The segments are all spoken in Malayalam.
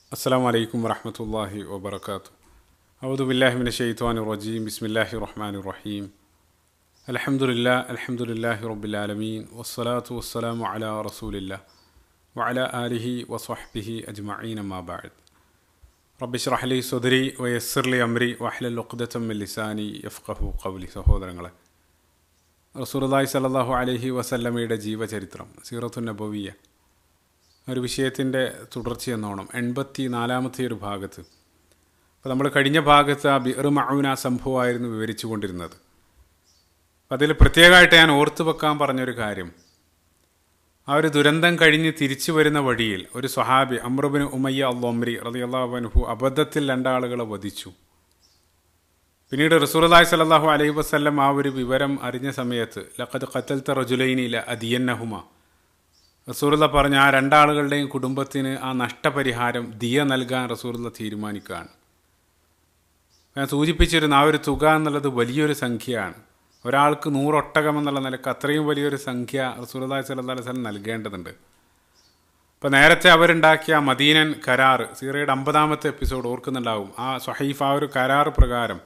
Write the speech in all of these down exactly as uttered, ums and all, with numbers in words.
السلام عليكم ورحمة الله وبركاته. أعوذ بالله من الشيطان الرجيم. بسم الله الرحمن الرحيم. الحمد لله الحمد لله رب العالمين والصلاة والسلام على رسول الله وعلى آله وصحبه أجمعين ما بعد. رب اشرح لي صدري ويسر لي أمري واحلل عقدة من لساني يفقهوا قولي. സഹോദരങ്ങളെ, റസൂലുള്ളാഹി സ്വല്ലല്ലാഹു അലൈഹി വസല്ലമയുടെ ജീവചരിത്രം സീറത്തുൻ നബവിയ്യ ഒരു വിഷയത്തിൻ്റെ തുടർച്ചയെന്നോണം എൺപത്തി നാലാമത്തെ ഒരു ഭാഗത്ത്. അപ്പോൾ നമ്മൾ കഴിഞ്ഞ ഭാഗത്ത് ആ ബിർ മഊന സംഭവമായിരുന്നു വിവരിച്ചു കൊണ്ടിരുന്നത്. അപ്പം അതിൽ പ്രത്യേകമായിട്ട് ഞാൻ ഓർത്തു വെക്കാൻ പറഞ്ഞൊരു കാര്യം, ആ ഒരു ദുരന്തം കഴിഞ്ഞ് തിരിച്ചു വരുന്ന വഴിയിൽ ഒരു സ്വഹാബി അംർ ഇബ്നു ഉമയ്യ അൽ-ളംരി റളിയല്ലാഹു അൻഹു അബദ്ധത്തിൽ രണ്ടാളുകളെ വധിച്ചു. പിന്നീട് റസൂലുള്ളാഹി സ്വല്ലല്ലാഹു അലൈഹി വസല്ലം ആ ഒരു വിവരം അറിഞ്ഞ സമയത്ത് ലഖദ് ഖതൽത റജുലൈനി ലഅദിയന്നഹുമാ, റസൂലുള്ള പറഞ്ഞ ആ രണ്ടാളുകളുടെയും കുടുംബത്തിന് ആ നഷ്ടപരിഹാരം ദിയ നൽകാൻ റസൂലുള്ള തീരുമാനിക്കുകയാണ്. ഞാൻ സൂചിപ്പിച്ചിരുന്ന ആ ഒരു തുക എന്നുള്ളത് വലിയൊരു സംഖ്യയാണ്. ഒരാൾക്ക് നൂറൊട്ടകം എന്നുള്ള നിലക്ക് അത്രയും വലിയൊരു സംഖ്യ റസൂലുള്ളാഹി സ്വല്ലല്ലാഹു അലൈഹി വസല്ലം നൽകേണ്ടതുണ്ട്. അപ്പോൾ നേരത്തെ അവരുണ്ടാക്കിയ മദീനൻ കരാർ, സീറയുടെ അമ്പതാമത്തെ എപ്പിസോഡ് ഓർക്കുന്നുണ്ടാവും. ആ സ്വഹീഫ് ആ ഒരു കരാർ പ്രകാരം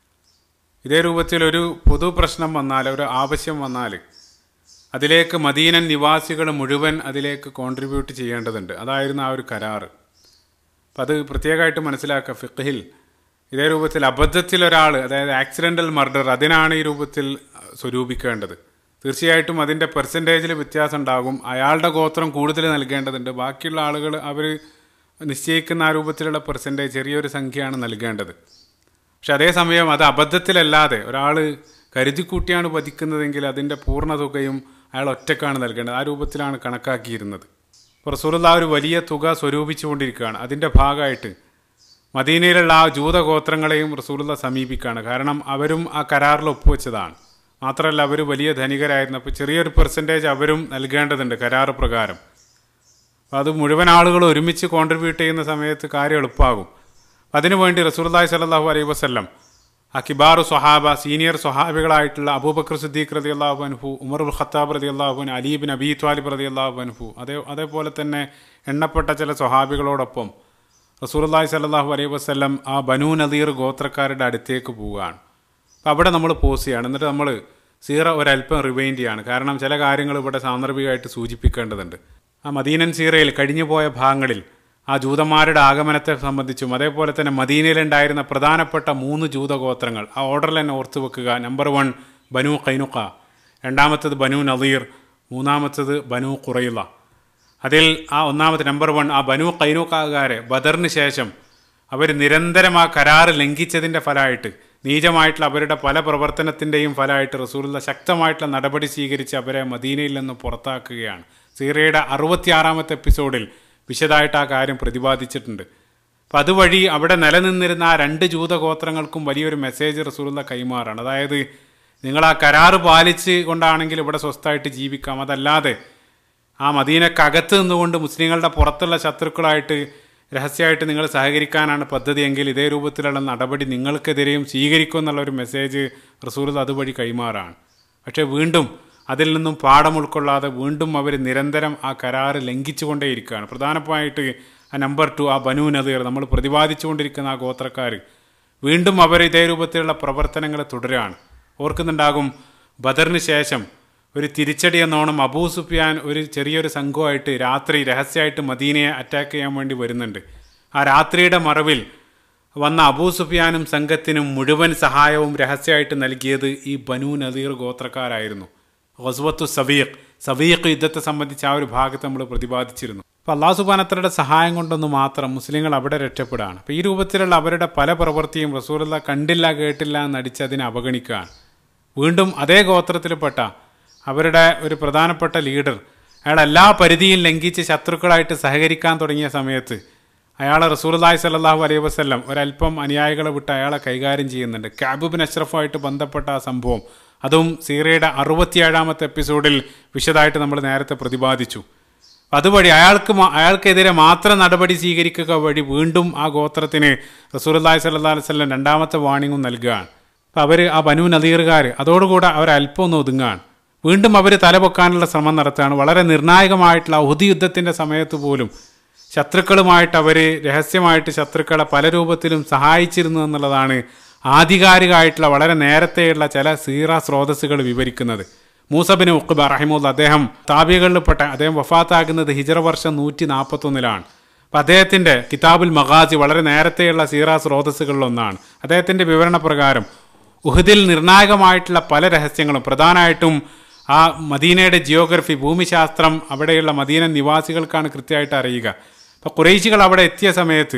ഇതേ രൂപത്തിൽ ഒരു പൊതു പ്രശ്നം വന്നാൽ, ഒരു ആവശ്യം വന്നാൽ അതിലേക്ക് മദീനൻ നിവാസികൾ മുഴുവൻ അതിലേക്ക് കോൺട്രിബ്യൂട്ട് ചെയ്യേണ്ടതുണ്ട്. അതായിരുന്നു ആ ഒരു കരാറ്. അപ്പം അത് പ്രത്യേകമായിട്ട് മനസ്സിലാക്കുക. ഫിഖ്ഹിൽ ഇതേ രൂപത്തിൽ അബദ്ധത്തിൽ ഒരാൾ, അതായത് ആക്സിഡൻ്റൽ മർഡർ, അതിനാണ് ഈ രൂപത്തിൽ സ്വരൂപിക്കേണ്ടത്. തീർച്ചയായിട്ടും അതിൻ്റെ പെർസെൻറ്റേജിൽ വ്യത്യാസം ഉണ്ടാകും. അയാളുടെ ഗോത്രം കൂടുതൽ നൽകേണ്ടതുണ്ട്. ബാക്കിയുള്ള ആളുകൾ അവർ നിശ്ചയിക്കുന്ന ആ രൂപത്തിലുള്ള പെർസെൻറ്റേജ് ചെറിയൊരു സംഖ്യയാണ് നൽകേണ്ടത്. പക്ഷെ അതേസമയം അത് അബദ്ധത്തിലല്ലാതെ ഒരാൾ കരുതിക്കൂട്ടിയാണ് വധിക്കുന്നതെങ്കിൽ അതിൻ്റെ പൂർണ്ണ തുകയും അയാൾ ഒറ്റക്കാണ് നൽകേണ്ടത്. ആ രൂപത്തിലാണ് കണക്കാക്കിയിരുന്നത്. അപ്പോൾ റസൂലുള്ളാഹി ഒരു വലിയ തുക സ്വരൂപിച്ചു കൊണ്ടിരിക്കുകയാണ്. അതിൻ്റെ ഭാഗമായിട്ട് മദീനയിലുള്ള ആ ജൂതഗോത്രങ്ങളെയും റസൂലുള്ളാഹി സമീപിക്കുകയാണ്. കാരണം അവരും ആ കരാറിൽ ഒപ്പുവെച്ചതാണ്. മാത്രമല്ല അവർ വലിയ ധനികരായിരുന്നു. അപ്പോൾ ചെറിയൊരു പെർസെൻറ്റേജ് അവരും നൽകേണ്ടതുണ്ട് കരാറ് പ്രകാരം. അപ്പോൾ അത് മുഴുവൻ ആളുകൾ ഒരുമിച്ച് കോൺട്രിബ്യൂട്ട് ചെയ്യുന്ന സമയത്ത് കാര്യം എളുപ്പമാകും. അതിനുവേണ്ടി റസൂലുള്ളാഹി സ്വല്ലല്ലാഹു അലൈഹി വസല്ലം ആ കിബാറു സ്വഹാബ, സീനിയർ സ്വഹാബികളായിട്ടുള്ള അബൂബക്കർ സിദ്ദീഖ് റളിയല്ലാഹു അൻഹു, ഉമറുൽ ഖത്താബ് റളിയല്ലാഹു അൻഹു, അലി ഇബ്നു അബീ ത്വാലിബ് റളിയല്ലാഹു അൻഹു, അതേ അതേപോലെ തന്നെ എണ്ണപ്പെട്ട ചില സ്വഹാബികളോടൊപ്പം റസൂലുള്ളാഹി സ്വല്ലല്ലാഹു അലൈഹി വസല്ലം ആ ബനൂ നദീർ ഗോത്രക്കാരുടെ അടുത്തേക്ക് പോവുകയാണ്. അപ്പോൾ അവിടെ നമ്മൾ പോസ് ചെയ്യാണ്. എന്നിട്ട് നമ്മൾ സീറ ഒരല്പം റിവൈൻഡ് ചെയ്യാണ്. കാരണം ചില കാര്യങ്ങൾ ഇവിടെ സാന്ദർഭികമായിട്ട് സൂചിപ്പിക്കേണ്ടതുണ്ട്. ആ മദീനൻ സീറയിൽ കഴിഞ്ഞു പോയ ഭാഗങ്ങളിൽ ആ ജൂതന്മാരുടെ ആഗമനത്തെ സംബന്ധിച്ചും അതേപോലെ തന്നെ മദീനയിലുണ്ടായിരുന്ന പ്രധാനപ്പെട്ട മൂന്ന് ജൂതഗോത്രങ്ങൾ ആ ഓർഡറിൽ തന്നെ ഓർത്തു വെക്കുക. നമ്പർ വൺ ബനൂ ഖൈനുഖ, രണ്ടാമത്തത് ബനൂ നദീർ, മൂന്നാമത്തത് ബനൂ ഖുറൈള. അതിൽ ആ ഒന്നാമത്തെ നമ്പർ വൺ ആ ബനൂ ഖൈനുഖാകാരെ ബദറിന് ശേഷം അവർ നിരന്തരം ആ കരാറ് ലംഘിച്ചതിൻ്റെ ഫലമായിട്ട്, നീചമായിട്ടുള്ള അവരുടെ പല പ്രവർത്തനത്തിൻ്റെയും ഫലമായിട്ട് റസൂലുള്ളാഹി ശക്തമായിട്ടുള്ള നടപടി സ്വീകരിച്ച് അവരെ മദീനയിൽ നിന്ന് പുറത്താക്കുകയാണ്. സീറയുടെ അറുപത്തിയാറാമത്തെ എപ്പിസോഡിൽ വിശദമായിട്ട് ആ കാര്യം പ്രതിപാദിച്ചിട്ടുണ്ട്. അപ്പം അതുവഴി അവിടെ നിലനിന്നിരുന്ന ആ രണ്ട് ജൂതഗോത്രങ്ങൾക്കും വലിയൊരു മെസ്സേജ് റസൂലുള്ളാഹി കൈമാറാണ്. അതായത് നിങ്ങൾ ആ കരാറ് പാലിച്ച് കൊണ്ടാണെങ്കിൽ ഇവിടെ സ്വസ്ഥമായിട്ട് ജീവിക്കാം, അതല്ലാതെ ആ മദീനക്കകത്ത് നിന്നുകൊണ്ട് മുസ്ലിങ്ങളുടെ പുറത്തുള്ള ശത്രുക്കളായിട്ട് രഹസ്യമായിട്ട് നിങ്ങൾ സഹകരിക്കാനാണ് പദ്ധതിയെങ്കിൽ ഇതേ രൂപത്തിലുള്ള നടപടി നിങ്ങൾക്കെതിരെയും സ്വീകരിക്കും എന്നുള്ളൊരു മെസ്സേജ് റസൂലുള്ളാഹി അതുവഴി കൈമാറാണ്. പക്ഷേ വീണ്ടും അതിൽ നിന്നും പാഠം ഉൾക്കൊള്ളാതെ വീണ്ടും അവർ നിരന്തരം ആ കരാറ് ലംഘിച്ചുകൊണ്ടേയിരിക്കുകയാണ്. പ്രധാനമായിട്ട് ആ നമ്പർ ടു ആ ബനൂ നദീർ, നമ്മൾ പ്രതിപാദിച്ചു കൊണ്ടിരിക്കുന്ന ആ ഗോത്രക്കാർ വീണ്ടും അവർ ഇതേ രൂപത്തിലുള്ള പ്രവർത്തനങ്ങൾ തുടരുകയാണ്. ഓർക്കുന്നുണ്ടാകും, ബദറിന് ശേഷം ഒരു തിരിച്ചടി എന്നോണം അബൂ സുഫിയാൻ ഒരു ചെറിയൊരു സംഘമായിട്ട് രാത്രി രഹസ്യമായിട്ട് മദീനയെ അറ്റാക്ക് ചെയ്യാൻ വേണ്ടി വരുന്നുണ്ട്. ആ രാത്രിയുടെ മറവിൽ വന്ന അബൂ സുഫിയാനും സംഘത്തിനും മുഴുവൻ സഹായവും രഹസ്യമായിട്ട് നൽകിയത് ഈ ബനൂ നദീർ ഗോത്രക്കാരായിരുന്നു. ഗസ്വത്തു സവീഖ്, സവീഖ് യുദ്ധത്തെ സംബന്ധിച്ച് ആ ഒരു ഭാഗത്ത് നമ്മൾ പ്രതിപാദിച്ചിരുന്നു. അപ്പോൾ അല്ലാഹു സുബ്ഹാനഹു വ തആലയുടെ സഹായം കൊണ്ടൊന്ന് മാത്രം മുസ്ലിങ്ങൾ അവിടെ രക്ഷപ്പെടുകയാണ്. അപ്പോൾ ഈ രൂപത്തിലുള്ള അവരുടെ പല പ്രവൃത്തിയും റസൂലുള്ളാഹി കണ്ടില്ല കേട്ടില്ല എന്നടിച്ച് അതിനെ അവഗണിക്കുകയാണ്. വീണ്ടും അതേ ഗോത്രത്തിൽപ്പെട്ട അവരുടെ ഒരു പ്രധാനപ്പെട്ട ലീഡർ അയാൾ എല്ലാ പരിധിയും ലംഘിച്ച് ശത്രുക്കളായിട്ട് സഹകരിക്കാൻ തുടങ്ങിയ സമയത്ത് അയാളെ റസൂലുള്ളാഹി സ്വല്ലല്ലാഹു അലൈഹി വസല്ലം ഒരല്പം അനുയായികളെ വിട്ട് അയാളെ കൈകാര്യം ചെയ്യുന്നുണ്ട്. കഅബ് ബിൻ അഷ്റഫുമായിട്ട് ബന്ധപ്പെട്ട ആ സംഭവം, അതും സീറയുടെ അറുപത്തിയേഴാമത്തെ എപ്പിസോഡിൽ വിശദമായിട്ട് നമ്മൾ നേരത്തെ പ്രതിപാദിച്ചു. അതുവഴി അയാൾക്ക് അയാൾക്കെതിരെ മാത്രം നടപടി സ്വീകരിക്കുക വഴി വീണ്ടും ആ ഗോത്രത്തിന് റസൂലുള്ളാഹി സ്വല്ലല്ലാഹു അലൈഹി വസല്ലം രണ്ടാമത്തെ വാണിങ്ങും നൽകുകയാണ്. അപ്പോൾ അവർ ആ ബനൂ നദീറുകാർ അതോടുകൂടെ അവരല്പം ഒന്ന് ഒതുങ്ങുകയാണ്. വീണ്ടും അവർ തലപൊക്കാനുള്ള ശ്രമം നടത്തുകയാണ്. വളരെ നിർണായകമായിട്ടുള്ള ഉഹദ് യുദ്ധത്തിൻ്റെ സമയത്ത് പോലും ശത്രുക്കളുമായിട്ട് അവർ രഹസ്യമായിട്ട് ശത്രുക്കളെ പല രൂപത്തിലും സഹായിച്ചിരുന്നു എന്നുള്ളതാണ് ആധികാരികമായിട്ടുള്ള വളരെ നേരത്തെയുള്ള ചില സീറ സ്രോതസ്സുകൾ വിവരിക്കുന്നത്. മൂസബിൻ ഉഖ്ബ റഹിമുല്ല, അദ്ദേഹം താബികളിൽപ്പെട്ട, അദ്ദേഹം വഫാത്താകുന്നത് ഹിജറ വർഷം നൂറ്റി നാൽപ്പത്തൊന്നിലാണ്. അപ്പം അദ്ദേഹത്തിൻ്റെ കിതാബുൽ മഗാസി വളരെ നേരത്തെയുള്ള സീറ സ്രോതസ്സുകളിലൊന്നാണ്. അദ്ദേഹത്തിൻ്റെ വിവരണപ്രകാരം ഉഹദിൽ നിർണായകമായിട്ടുള്ള പല രഹസ്യങ്ങളും, പ്രധാനമായിട്ടും ആ മദീനയുടെ ജിയോഗ്രഫി, ഭൂമിശാസ്ത്രം അവിടെയുള്ള മദീന നിവാസികൾക്കാണ് കൃത്യമായിട്ട് അറിയുക. അപ്പോൾ ഖുറൈശികൾ അവിടെ എത്തിയ സമയത്ത്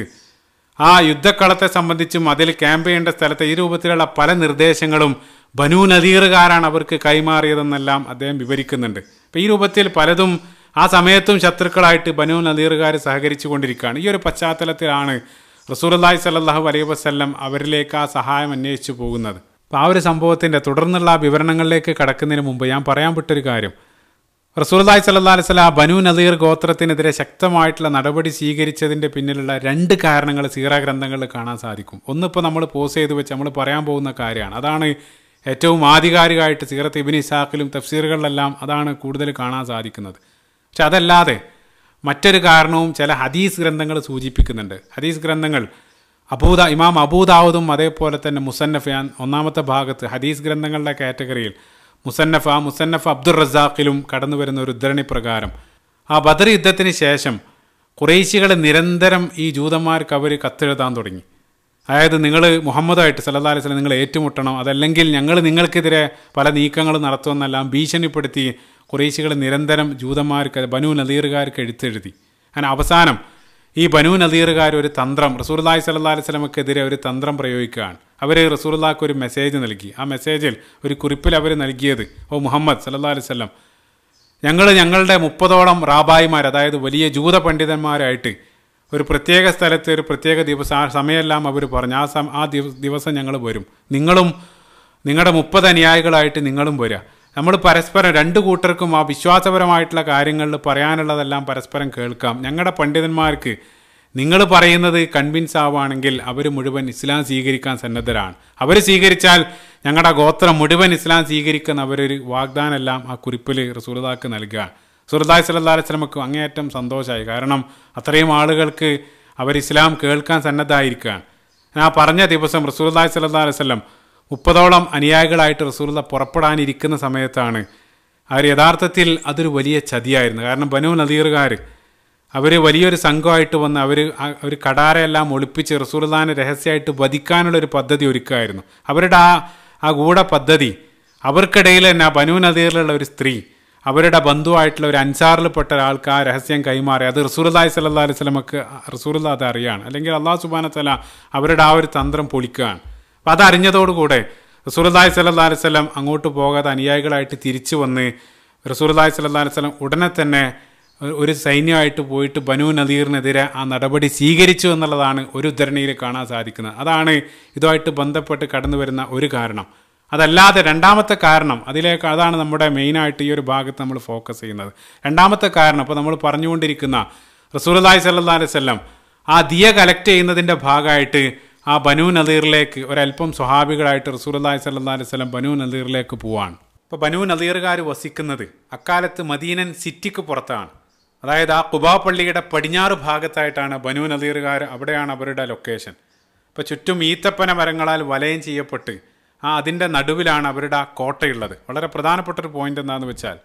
ആ യുദ്ധക്കളത്തെ സംബന്ധിച്ചും അതിൽ ക്യാമ്പ് ചെയ്യേണ്ട സ്ഥലത്തെ ഈ രൂപത്തിലുള്ള പല നിർദ്ദേശങ്ങളും ബനൂ നദീറുകാരാണ് അവർക്ക് കൈമാറിയതെന്നെല്ലാം അദ്ദേഹം വിവരിക്കുന്നുണ്ട്. അപ്പോൾ ഈ രൂപത്തിൽ പലതും ആ സമയത്തും ശത്രുക്കളായിട്ട് ബനൂ നദീറുകാർ സഹകരിച്ചു കൊണ്ടിരിക്കുകയാണ്. ഈ ഒരു പശ്ചാത്തലത്തിലാണ് റസൂലുള്ളാഹി സ്വല്ലല്ലാഹു അലൈഹി വസല്ലം അവരിലേക്ക് ആ സഹായം അന്വേഷിച്ചു പോകുന്നത്. അപ്പോൾ ആ ഒരു സംഭവത്തിൻ്റെ തുടർന്നുള്ള വിവരണങ്ങളിലേക്ക് കടക്കുന്നതിന് മുമ്പ് ഞാൻ പറയാൻ വിട്ടൊരു കാര്യം, റസൂലുള്ളാഹി സ്വല്ലല്ലാഹു അലൈഹി വസല്ലം ആ ബനൂ നദീർ ഗോത്രത്തിനെതിരെ ശക്തമായിട്ടുള്ള നടപടി സ്വീകരിച്ചതിൻ്റെ പിന്നിലുള്ള രണ്ട് കാരണങ്ങൾ സീറ ഗ്രന്ഥങ്ങളിൽ കാണാൻ സാധിക്കും. ഒന്നിപ്പോൾ നമ്മൾ പോസ് ചെയ്ത് വെച്ച് നമ്മൾ പറയാൻ പോകുന്ന കാര്യമാണ്. അതാണ് ഏറ്റവും ആധികാരികമായിട്ട് സീറത്ത് ഇബ്നു ഇസ്ഹാഖിലും തഫ്സീറുകളിലെല്ലാം അതാണ് കൂടുതൽ കാണാൻ സാധിക്കുന്നത്. പക്ഷെ അതല്ലാതെ മറ്റൊരു കാരണവും ചില ഹദീസ് ഗ്രന്ഥങ്ങൾ സൂചിപ്പിക്കുന്നുണ്ട്. ഹദീസ് ഗ്രന്ഥങ്ങൾ അബൂദ ഇമാം അബൂദാവൂദും അതേപോലെ തന്നെ മുസന്നഫ്, ഞാൻ ഒന്നാമത്തെ ഭാഗത്ത് ഹദീസ് ഗ്രന്ഥങ്ങളുടെ കാറ്റഗറിയിൽ മുസന്നഫ്, ആ മുസന്നഫ് അബ്ദുർ റസാഖിലും കടന്നു വരുന്ന ഒരു ഉദ്ധരണി പ്രകാരം ആ ബദർ യുദ്ധത്തിന് ശേഷം ഖുറൈശികൾ നിരന്തരം ഈ ജൂതന്മാർക്ക് അവർ കത്തെഴുതാൻ തുടങ്ങി. അതായത് നിങ്ങൾ മുഹമ്മദായിട്ട് സല്ലല്ലാഹു അലൈഹി വസല്ലം നിങ്ങൾ ഏറ്റുമുട്ടണം, അതല്ലെങ്കിൽ ഞങ്ങൾ നിങ്ങൾക്കെതിരെ പല നീക്കങ്ങൾ നടത്തുമെന്നെല്ലാം ഭീഷണിപ്പെടുത്തി ഖുറൈശികൾ നിരന്തരം ജൂതന്മാർക്ക്, ബനൂ നദീറുകാർക്ക് എഴുത്തെഴുതി. അങ്ങനെ അവസാനം ഈ ബനൂ നദീറുകാർ ഒരു തന്ത്രം റസൂലുള്ളാഹി സ്വല്ലല്ലാഹു അലൈഹി വസല്ലമക്കെതിരെ ഒരു തന്ത്രം പ്രയോഗിക്കുകയാണ്. അവർ റസൂലുള്ളാഹിക്ക് ഒരു മെസ്സേജ് നൽകി. ആ മെസ്സേജിൽ ഒരു കുറിപ്പിൽ അവർ നൽകിയത്, ഓ മുഹമ്മദ് സല്ലല്ലാഹു അലൈഹി വസല്ലം, ഞങ്ങൾ ഞങ്ങളുടെ മുപ്പതോളം റാബായിമാർ, അതായത് വലിയ ജൂത പണ്ഡിതന്മാരായിട്ട് ഒരു പ്രത്യേക സ്ഥലത്ത് ഒരു പ്രത്യേക ദിവസം, ആ സമയമെല്ലാം അവർ പറഞ്ഞു, ആ സം ആ ദിവസം ഞങ്ങൾ വരും, നിങ്ങളും നിങ്ങളുടെ മുപ്പത് അനുയായികളായിട്ട് നിങ്ങളും വരിക. നമ്മൾ പരസ്പരം രണ്ടു കൂട്ടർക്കും ആ വിശ്വാസപരമായിട്ടുള്ള കാര്യങ്ങളിൽ പറയാനുള്ളതെല്ലാം പരസ്പരം കേൾക്കാം. ഞങ്ങളുടെ പണ്ഡിതന്മാർക്ക് നിങ്ങൾ പറയുന്നത് കൺവിൻസ് ആവുകയാണെങ്കിൽ അവർ മുഴുവൻ ഇസ്ലാം സ്വീകരിക്കാൻ സന്നദ്ധരാണ്. അവർ സ്വീകരിച്ചാൽ ഞങ്ങളുടെ ഗോത്രം മുഴുവൻ ഇസ്ലാം സ്വീകരിക്കുന്ന അവരൊരു വാഗ്ദാനെല്ലാം ആ കുറിപ്പിൽ റസൂലുള്ളാഹിക്ക് നൽകുക. റസൂലുള്ളാഹി സ്വല്ലല്ലാഹു അലൈഹി വസല്ലമക്ക് അങ്ങേയറ്റം സന്തോഷമായി. കാരണം അത്രയും ആളുകൾക്ക് അവർ ഇസ്ലാം കേൾക്കാൻ സന്നദ്ധമായിരിക്കുകയാണ്. ആ പറഞ്ഞ ദിവസം റസൂലുള്ളാഹി സ്വല്ലല്ലാഹു അലൈഹി വസല്ലം മുപ്പതോളം അനുയായികളായിട്ട് റസൂലുള്ള പുറപ്പെടാനിരിക്കുന്ന സമയത്താണ് അവർ യഥാർത്ഥത്തിൽ അതൊരു വലിയ ചതിയായിരുന്നു. കാരണം ബനൂ നദീറുകാർ അവർ വലിയൊരു സംഘമായിട്ട് വന്ന് അവർ ഒരു കടാരയെല്ലാം ഒളിപ്പിച്ച് റസൂലുള്ളാഹിനെ രഹസ്യമായിട്ട് വധിക്കാനുള്ളൊരു പദ്ധതി ഒരുക്കുകയായിരുന്നു. അവരുടെ ആ ആ ഗൂഢ പദ്ധതി അവർക്കിടയിൽ തന്നെ ആ ബനൂ നദീറിലുള്ള ഒരു സ്ത്രീ അവരുടെ ബന്ധുവായിട്ടുള്ള ഒരു അൻസാറിൽപ്പെട്ട ഒരാൾക്ക് ആ രഹസ്യം കൈമാറി. അത് റസൂലുള്ളാഹി സ്വല്ലല്ലാഹു അലൈഹി വസല്ലമക്ക് റസൂലുള്ളാഹി അത് അറിയാണ്, അല്ലെങ്കിൽ അല്ലാഹു സുബ്ഹാനഹു വ തആല അവരുടെ ആ ഒരു തന്ത്രം പൊളിക്കുകയാണ്. അപ്പം അതറിഞ്ഞതോടുകൂടെ റസൂലുള്ളാഹി സ്വല്ലല്ലാഹു അലൈഹി വസല്ലം അങ്ങോട്ട് പോകാതെ അനുയായികളായിട്ട് തിരിച്ചു വന്ന് റസൂലുള്ളാഹി സ്വല്ലല്ലാഹു അലൈഹി വസല്ലം ഉടനെ തന്നെ ഒരു സൈന്യമായിട്ട് പോയിട്ട് ബനൂ നദീറിനെതിരെ ആ നടപടി സ്വീകരിച്ചു എന്നുള്ളതാണ് ഒരു ഉദ്ധരണിയിൽ കാണാൻ സാധിക്കുന്നത്. അതാണ് ഇതുമായിട്ട് ബന്ധപ്പെട്ട് കടന്നു വരുന്ന ഒരു കാരണം. അതല്ലാതെ രണ്ടാമത്തെ കാരണം, അതിലേക്ക് അതാണ് നമ്മുടെ മെയിനായിട്ട് ഈ ഒരു ഭാഗത്ത് നമ്മൾ ഫോക്കസ് ചെയ്യുന്നത്. രണ്ടാമത്തെ കാരണം ഇപ്പോൾ നമ്മൾ പറഞ്ഞുകൊണ്ടിരിക്കുന്ന റസൂലുള്ളാഹി സ്വല്ലല്ലാഹു അലൈഹി വസല്ലം ആ ദിയ കലക്ട് ചെയ്യുന്നതിൻ്റെ ഭാഗമായിട്ട് ആ ബനൂ നദീറിലേക്ക് ഒരല്പം സ്വഹാബികളായിട്ട് റസൂലുള്ളാഹി സ്വല്ലല്ലാഹു അലൈഹി വസല്ലം ബനൂ നദീറിലേക്ക് പോവാണ്. ഇപ്പോൾ ബനൂ നദീറുകാർ വസിക്കുന്നത് അക്കാലത്ത് മദീനൻ സിറ്റിക്ക് പുറത്താണ്. അതായത് ആ ഖുബാ പള്ളിയുടെ പടിഞ്ഞാറ് ഭാഗത്തായിട്ടാണ് ബനൂ നദീറുകാർ, അവിടെയാണ് അവരുടെ ലൊക്കേഷൻ. ഇപ്പോൾ ചുറ്റും ഈത്തപ്പന മരങ്ങളാൽ വലയം ചെയ്യപ്പെട്ട് ആ അതിൻ്റെ നടുവിലാണ് അവരുടെ ആ കോട്ടയുള്ളത്. വളരെ പ്രധാനപ്പെട്ടൊരു പോയിന്റ് എന്താണെന്ന് വെച്ചാൽ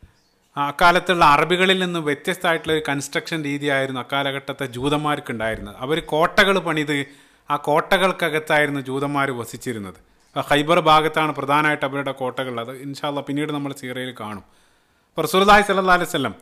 ആ അക്കാലത്തുള്ള അറബികളിൽ നിന്ന് വ്യത്യസ്തമായിട്ടുള്ള ഒരു കൺസ്ട്രക്ഷൻ രീതിയായിരുന്നു അക്കാലഘട്ടത്തെ ജൂതന്മാർക്ക് ഉണ്ടായിരുന്നത്. അവർ കോട്ടകൾ പണിത് ആ കോട്ടകൾക്കകത്തായിരുന്നു ജൂതന്മാർ വസിച്ചിരുന്നത്. ഖൈബർ ഭാഗത്താണ് പ്രധാനമായിട്ട് അവരുടെ കോട്ടകൾ. അത് ഇൻഷാ അല്ലാഹ് പിന്നീട് നമ്മൾ സീറയിൽ കാണും. അപ്പോൾ റസൂലുള്ളാഹി സ്വല്ലല്ലാഹു അലൈഹി വസല്ലം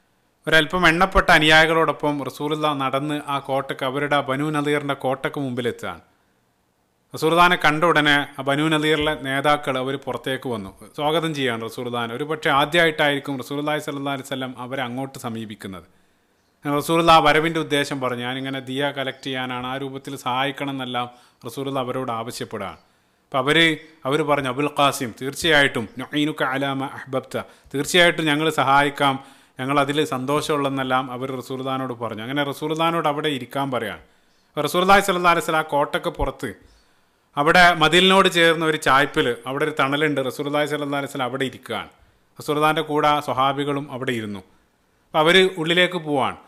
ഒരല്പം എണ്ണപ്പെട്ട അനുയായികളോടൊപ്പം റസൂലുള്ളാഹി നടന്ന് ആ കോട്ടക്ക്, അവരുടെ ബനൂ നദീറിൻ്റെ കോട്ടക്ക് മുമ്പിലെത്തുകയാണ്. റസൂലുള്ളാഹിനെ കണ്ട ഉടനെ ആ ബനൂ നദീറിലെ നേതാക്കൾ അവർ പുറത്തേക്ക് വന്നു, സ്വാഗതം ചെയ്യാണ് റസൂലുള്ളാഹിനെ. ഒരു പക്ഷേ ആദ്യമായിട്ടായിരിക്കും റസൂലുള്ളാഹി സ്വല്ലല്ലാഹു അലൈഹി വസല്ലം അവരെ അങ്ങോട്ട് സമീപിക്കുന്നത്. റസൂലുള്ളാഹി ആ വരവിൻ്റെ ഉദ്ദേശം പറഞ്ഞു, ഞാനിങ്ങനെ ദിയ കളക്ട് ചെയ്യാനാണ്, ആ രൂപത്തിൽ സഹായിക്കണം എന്നെല്ലാം റസൂലുള്ളാഹി അവരോട് ആവശ്യപ്പെടുകയാണ്. അപ്പോൾ അവർ അവർ പറഞ്ഞു, അബുൽ ഖാസിം, തീർച്ചയായിട്ടും നുഈനുക അലാ മാ അഹ്ബബ്ത, തീർച്ചയായിട്ടും ഞങ്ങൾ സഹായിക്കാം, ഞങ്ങൾ അതിൽ സന്തോഷമുള്ളതെന്നെല്ലാം അവർ റസൂലുള്ളാഹിനോട് പറഞ്ഞു. അങ്ങനെ റസൂലുള്ളാഹിനോട് അവിടെ ഇരിക്കാൻ പറയാണ്. റസൂലുള്ളാഹി സ്വല്ലല്ലാഹു അലൈഹി വസല്ലം ആ കോട്ടയ്ക്ക് പുറത്ത് അവിടെ മതിലിനോട് ചേർന്ന ഒരു ചായ്പിൽ അവിടെ ഒരു തണലുണ്ട്. റസൂലുള്ളാഹി സ്വല്ലല്ലാഹു അലൈഹി വസല്ലം അവിടെ ഇരിക്കുകയാണ്. റസൂലുള്ളാഹിൻ്റെ കൂടെ സ്വഹാബികളും അവിടെ ഇരുന്നു. അപ്പോൾ അവർ ഉള്ളിലേക്ക് പോവാണ്.